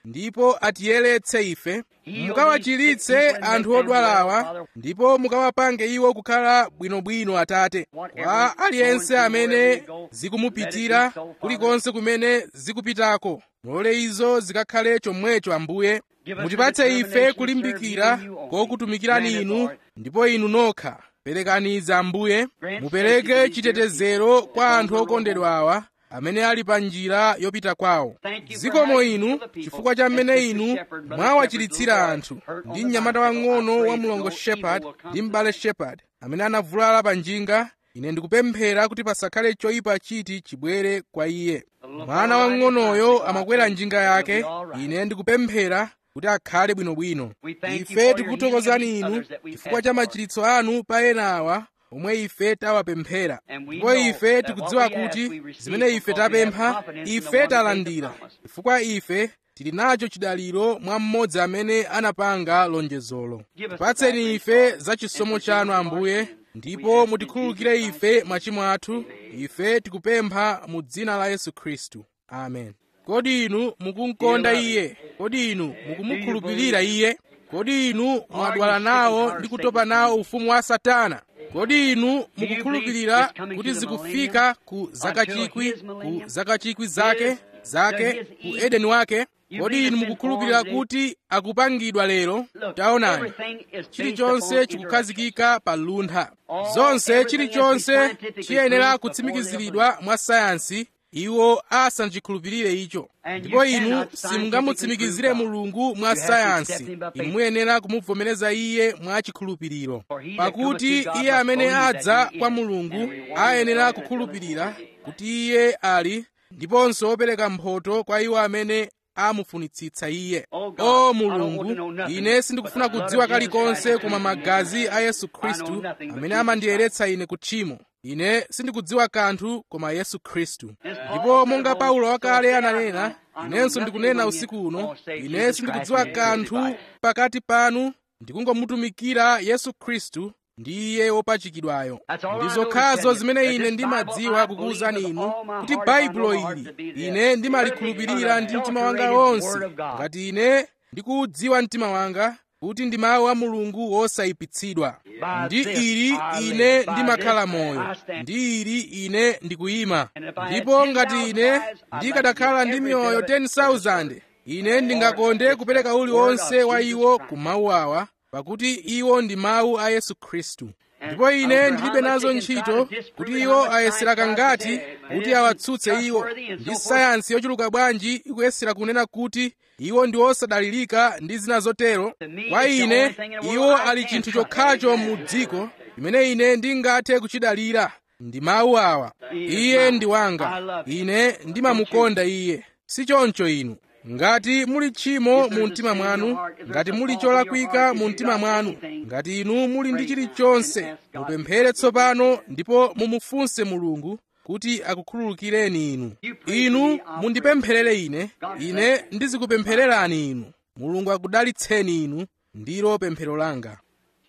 ndipo atiyeretse ife. Mukawachiritse anthu odwalawa ndipo mukawapange iwo kukhala bwinobwino Atate. Kwa aliyense amene zikumupitira kulikonse kumene zikupitako, mulole izo zikakhale chomwecho Ambuye. Mutipatse ife kulimbikira kokutumikirani inu ndipo inu nokha. Perekani za Ambuye, mupereke chitetezero kwa anthu okondedwa awa amene ali pa njira yopita kwawo. Zikomo inu chifukwa cha mmene inu mwawachiritsira anthu, ndi mnyamata wang'ono wa mlongo Shepherd ndi m'bale Shepherd amene anavulala pa njinga. Ine ndikupemphera kuti pasakhale choyipa chiti chibwere kwa iye. Mwana wang'onoyo amakwera njinga yake. Ine ndikupemphera kuti akhale bwinobwino. Ife tikuthokozani inu chifukwa cha machiritso anu pa ena awa omwe ife tawapemphera, ndipo ife tikudziwa kuti zimene ife tapempha ife talandira, chifukwa ife tili nacho chidaliro mwa mmodzi amene anapanga lonjezolo. Tipatseni ife za chisomo chanu Ambuye, ndipo mutikhululukire ife machimo athu. Ife tikupempha mu dzina la Yesu Khristu, amen. Kodi inu mukumkonda Iye? Kodi inu mukumukhulupirira Iye? Kodi inu mwadwala nawo ndi kutopa nawo ufumu wa Satana? Kodi inu mukukhulupirira kuti zikufika ku zakachikwi, ku zakachikwi zake zake ku Edeni wake? Kodi inu mukukhulupirira kuti akupangidwa lero? Taonani, chilichonse chikukhazikika pa luntha. Zonse chilichonse chiyenera kutsimikiziridwa mwa sayansi, iwo asanchikhulupirire icho. Ndipo inu simungamutsimikizire Mulungu mwa sayansi, inu muyenera kumuvomereza Iye mwa chikhulupiriro. Pakuti Iye amene adza kwa Mulungu ayenera kukhulupirira kuti Iye ali, ndiponso opereka mphotho kwa iwo amene amufunitsitsa Iye. O Mulungu, ine sindikufuna kudziwa kalikonse koma magazi a Yesu Khristu amene amandiyeretsa ine ku tchimo. Ine sindikudziwa kanthu koma Yesu Khristu. Ndipo monga Paulo wakale ananena, inenso ndikunena usiku uno, ine sindikudziwa kanthu pakati panu, ndikungomutumikira Yesu Khristu ndi Iye wopachikidwayo. Ndi zokhazo zimene ine ndimadziwa kukuwuzani inu, kuti baibulo ili ine ndimalikhulupirira ndi mtima wanga wonse, ngati ine ndikuudziwa mtima wanga kuti ndi mawu a Mulungu wosayipitsidwa. Ndi ili ine ndimakhala moyo, ndi ili ine ndikuyima. Ndipo ngati ine ndikanakhala ndi miyoyo ten thousand, ine ndingakonde kupereka uliwonse wa iwo ku mawu awa, pakuti iwo ndi mawu a Yesu Khristu. Ndipo ine ndilibe nazo ntchito kuti iwo ayesera kangati kuti awatsutse iwo, ndi sayansi yochuluka bwanji ikuyesera kunena kuti iwo ndi osadalirika ndi zina zotero. Kwa ine iwo ali chinthu chokhacho mu dziko chimene ine ndingathe kuchidalira, ndi mawu awa. Iye ndi wanga, ine ndimamukonda Iye. Si choncho inu? Ngati muli tchimo mu mtima mwanu, ngati muli cholakwika mu mtima mwanu, ngati inu muli ndi chilichonse, mupemphere tsopano ndipo mumufunse Mulungu kuti akukhululukireni inu. Inu mundipempherere ine, ine ndizikupemphererani inu. Mulungu akudalitseni inu, ndilo pemphero langa.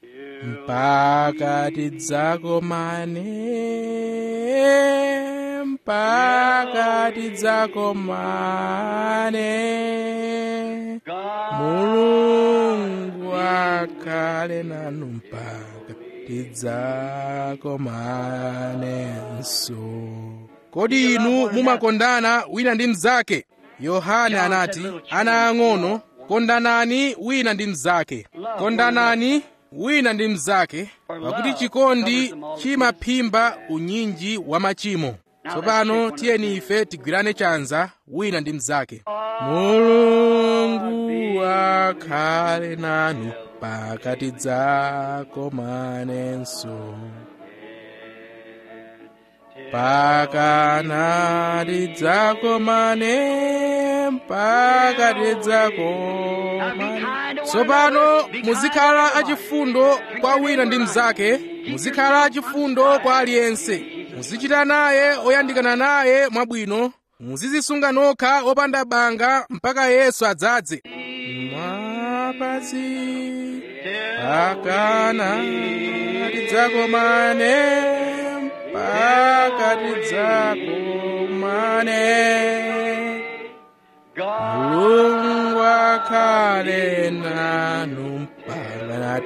Mpaka tidzakomane, mpaka tidzakomane, Mulungu akhale nanu mpaka tidzakomanenso. Kodi inu mumakondana wina ndi mnzake? Yohane anati, ana ang'ono, kondanani wina ndi mnzake. Kondanani wina ndi mnzake, pakuti chikondi chimaphimba unyinji wa machimo. Tsopano tiyeni ife tigwirane chanza wina ndi mnzake. Mulungu akhale nanu mpaka tidzakomanenso. Mpaka tidzakomane, mpaka tidzakomane. Tsopano muzikhala achifundo kwa wina ndi mnzake, muzikhala achifundo kwa aliyense, muzichita naye oyandikana naye mwabwino, muzizisunga nokha opanda banga mpaka Yesu adzadze. Mwapazi mpaka tidzakomane, mpaka tidzakomane, Mulungu akhale nanu mpaka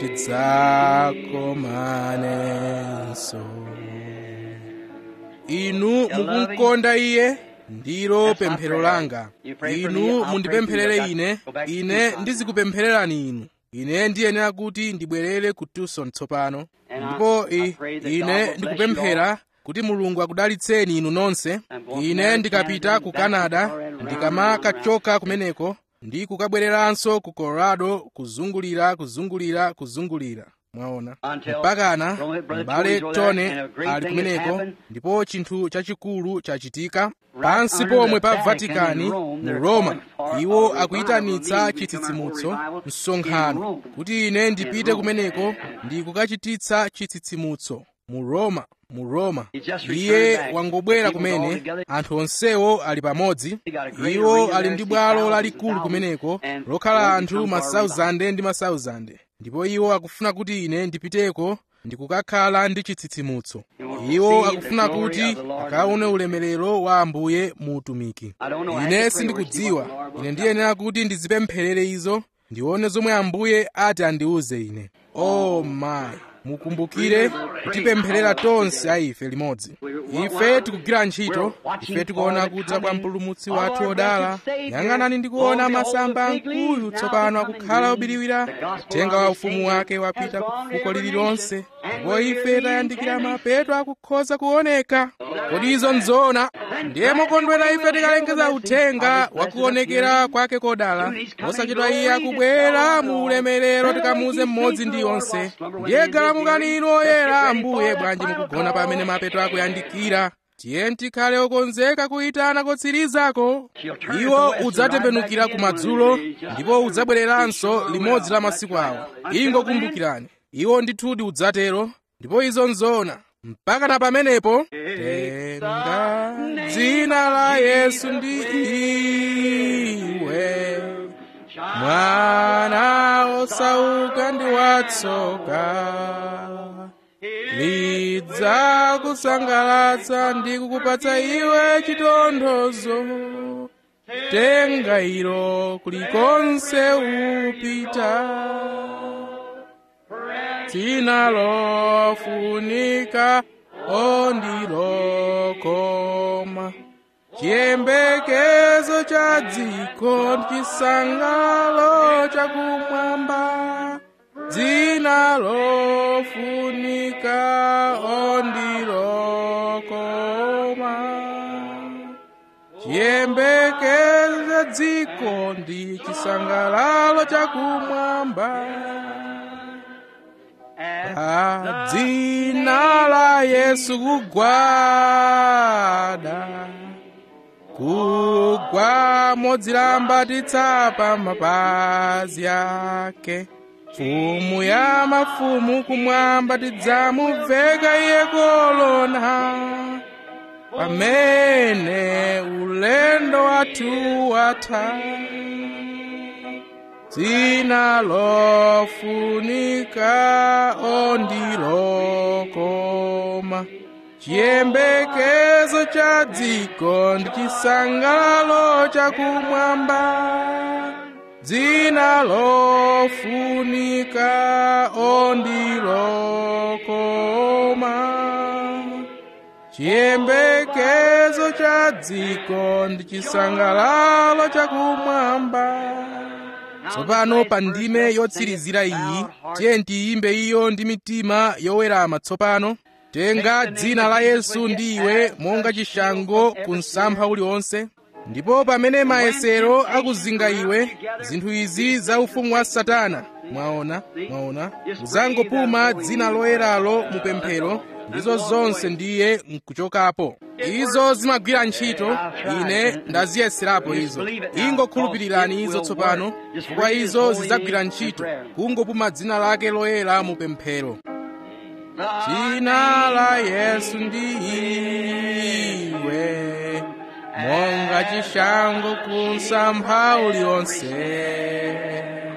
tidzakomanenso. Inu mukumkonda Iye? Ndilo pemphero langa. Inu mundipempherere ine, ine ndizikupemphererani inu. Ine ndiyenera kuti ndibwerere ku Tucson tsopano, ndipo ine ndikupemphera kuti Mulungu akudalitseni inu nonse. Ine ndikapita ku Canada, ndikamakachoka kumeneko ndi kukabwereranso ku Colorado, kuzungulira kuzungulira kuzungulira mwaona mpakana m'bale Tony ali kumeneko, ndipo chinthu chachikulu chachitika pansi pomwe pa Vatikani mu Roma. Iwo akuyitanitsa chitsitsimutso, msonkhano, kuti ine ndipite kumeneko ndi kukachititsa chitsitsimutso mu Roma. Mu Roma iye wangobwera kumene, anthu onsewo ali pamodzi. Iwo ali ndi bwalo lalikulu kumeneko lokhala anthu masauzande ndi masauzande, ndipo iwo akufuna kuti ine ndipiteko ndi kukakhala ndi chitsitsimutso. Iwo akufuna kuti akaone ulemerero wa Ambuye mu utumiki. Ine sindikudziwa, ine ndiyenera kuti ndizipempherere izo, ndione zomwe Ambuye ati andiuze ine. Oh my, mukumbukire kutipempherera tonse a ife limodzi. Ife tikugwira ntchito, ife tikuona kudza kwa mpulumutsi wathu odala. Yang'anani ndikuona masamba amkuyu tsopano akukhala obiriwira. Uthenga wa ufumu wake wapita ku fuko lililonse, ndipo ife tayandikira mapeto akukhoza kuoneka. Kodi izo nzoona? Ndiye mokondwera ife tikalengeza uthenga wakuonekera kwake kodala. Osachedwa Iye akubwera mu ulemerero, tikamuuze mmodzi ndi onse. Ndiye galamukani inu oyera Ambuye, bwanji mukugona pamene mapeto akuyandikira. Tiyeni tikhale okonzeka kuyitana kotsirizako. Iwo udzatembenukira kumadzulo, ndipo udzabwereranso limodzi la masiku awo. Ingokumbukirani, iwo ndithudi udzatero, ndipo izo nzoona. Mpaka na pamenepo, tenga dzina la Yesu ndi iwe, mwana osauka ndi watsoka, lidza kusangalatsa ndi kukupatsa iwe chitonthozo. Tenga ilo kulikonse upita, dzina lofunika ondilokoma. Chiyembekezo cha dziko ndi chisangalalo chakumwamba, dzina lofunika ondilokoma. Chiyembekezo cha dziko ndi chisangalalo chakumwamba, pa dzina la Yesu kugwada, kugwa modzilambatitsa pa mapazi ake. Mfumu ya mafumu kumwamba tidzamuveka Iye kolona, pamene ulendo wathu watha. Dzina lofunika ondilokoma. Chiyembekezo cha dziko ndi chisangalalo chakumwamba, dzina lofunika ondilokoma. Chiyembekezo cha dziko ndi chisangalalo chakumwamba. Tsopano pa ndime yotsirizira iyi, tiyeni tiyimbe iyo ndi mitima yowerama tsopano. Tenga dzina la Yesu ndi iwe monga chishango ku msampha uliwonse. Ndipo pamene mayesero akuzinga iwe, zinthu izi za ufumu wa Satana, mwaona, mwaona, uzangopuma dzina loyeralo mu pemphero, ndizo zonse ndiye nkuchokapo. Izo zimagwira ntchito, ine ndaziyeserapo izo. Ingokhulupirirani izo tsopano, chifukwa izo zidzagwira ntchito. Kungopuma dzina lake loyera mu pemphero. Dzina la Yesu ndi iwe, monga chishango ku msampha uliwonse.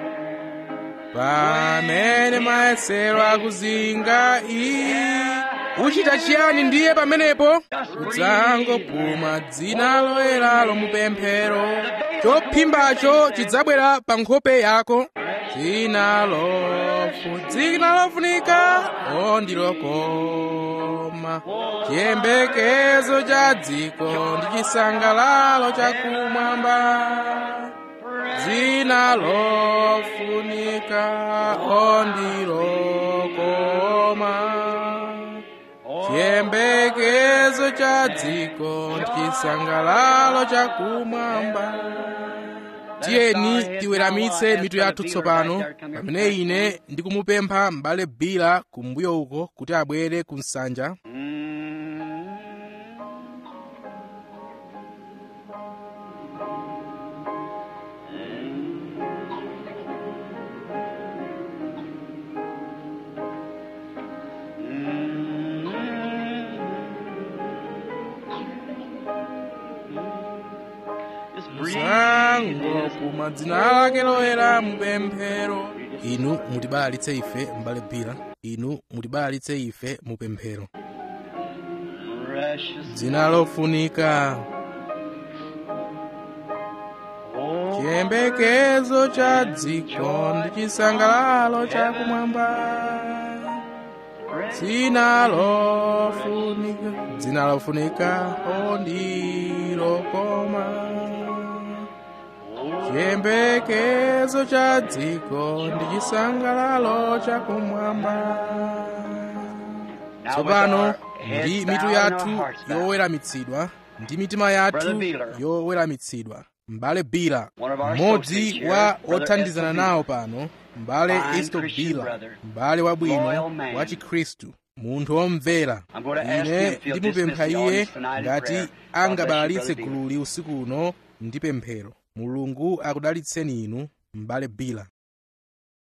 Pamene mayesero akuzinga iwe, uchita chiyani ndiye pamenepo? udzangopuma dzina loyera lomupemphero, chophimbacho chidzabwera pa nkhope yako. dzina lofu dzina lofunika ondilokoma, chiyembekezo cha dziko ndi chisangalalo chakumwamba. dzina lofunika ondilokoma, chiyembekezo cha dziko ndi chisangalalo chakumwamba. tiyeni tiweramitse mitu yathu tsopano pamene ine ndikumupempha m'bale Bila kumbuyo uko kuti abwere ku nsanja. Udzangopuma dzina lake loyera mupemphero. inu mutibalalitse ife m'bale Bila, inu mutibalalitse ife mupemphero. dzina lofunika, chiyembekezo cha dziko ndi chisangalalo chakumwamba. dzina lofunika dzina lofunika ondilokoma, chiyembekezo cha dziko ndi chisangalalo chakumwamba. tsopano ndi mitu yathu yoweramitsidwa ndi mitima yathu yoweramitsidwa, m'bale Bila, mmodzi wa othandizana nawo pano, m'bale Esto Bila, m'bale wabwino wa Chikhristu, munthu womvera. ine ndimupempha iye ngati angabalalitse gululi usiku uno ndi pemphero. Mulungu akudalitseni inu m'bale Bila.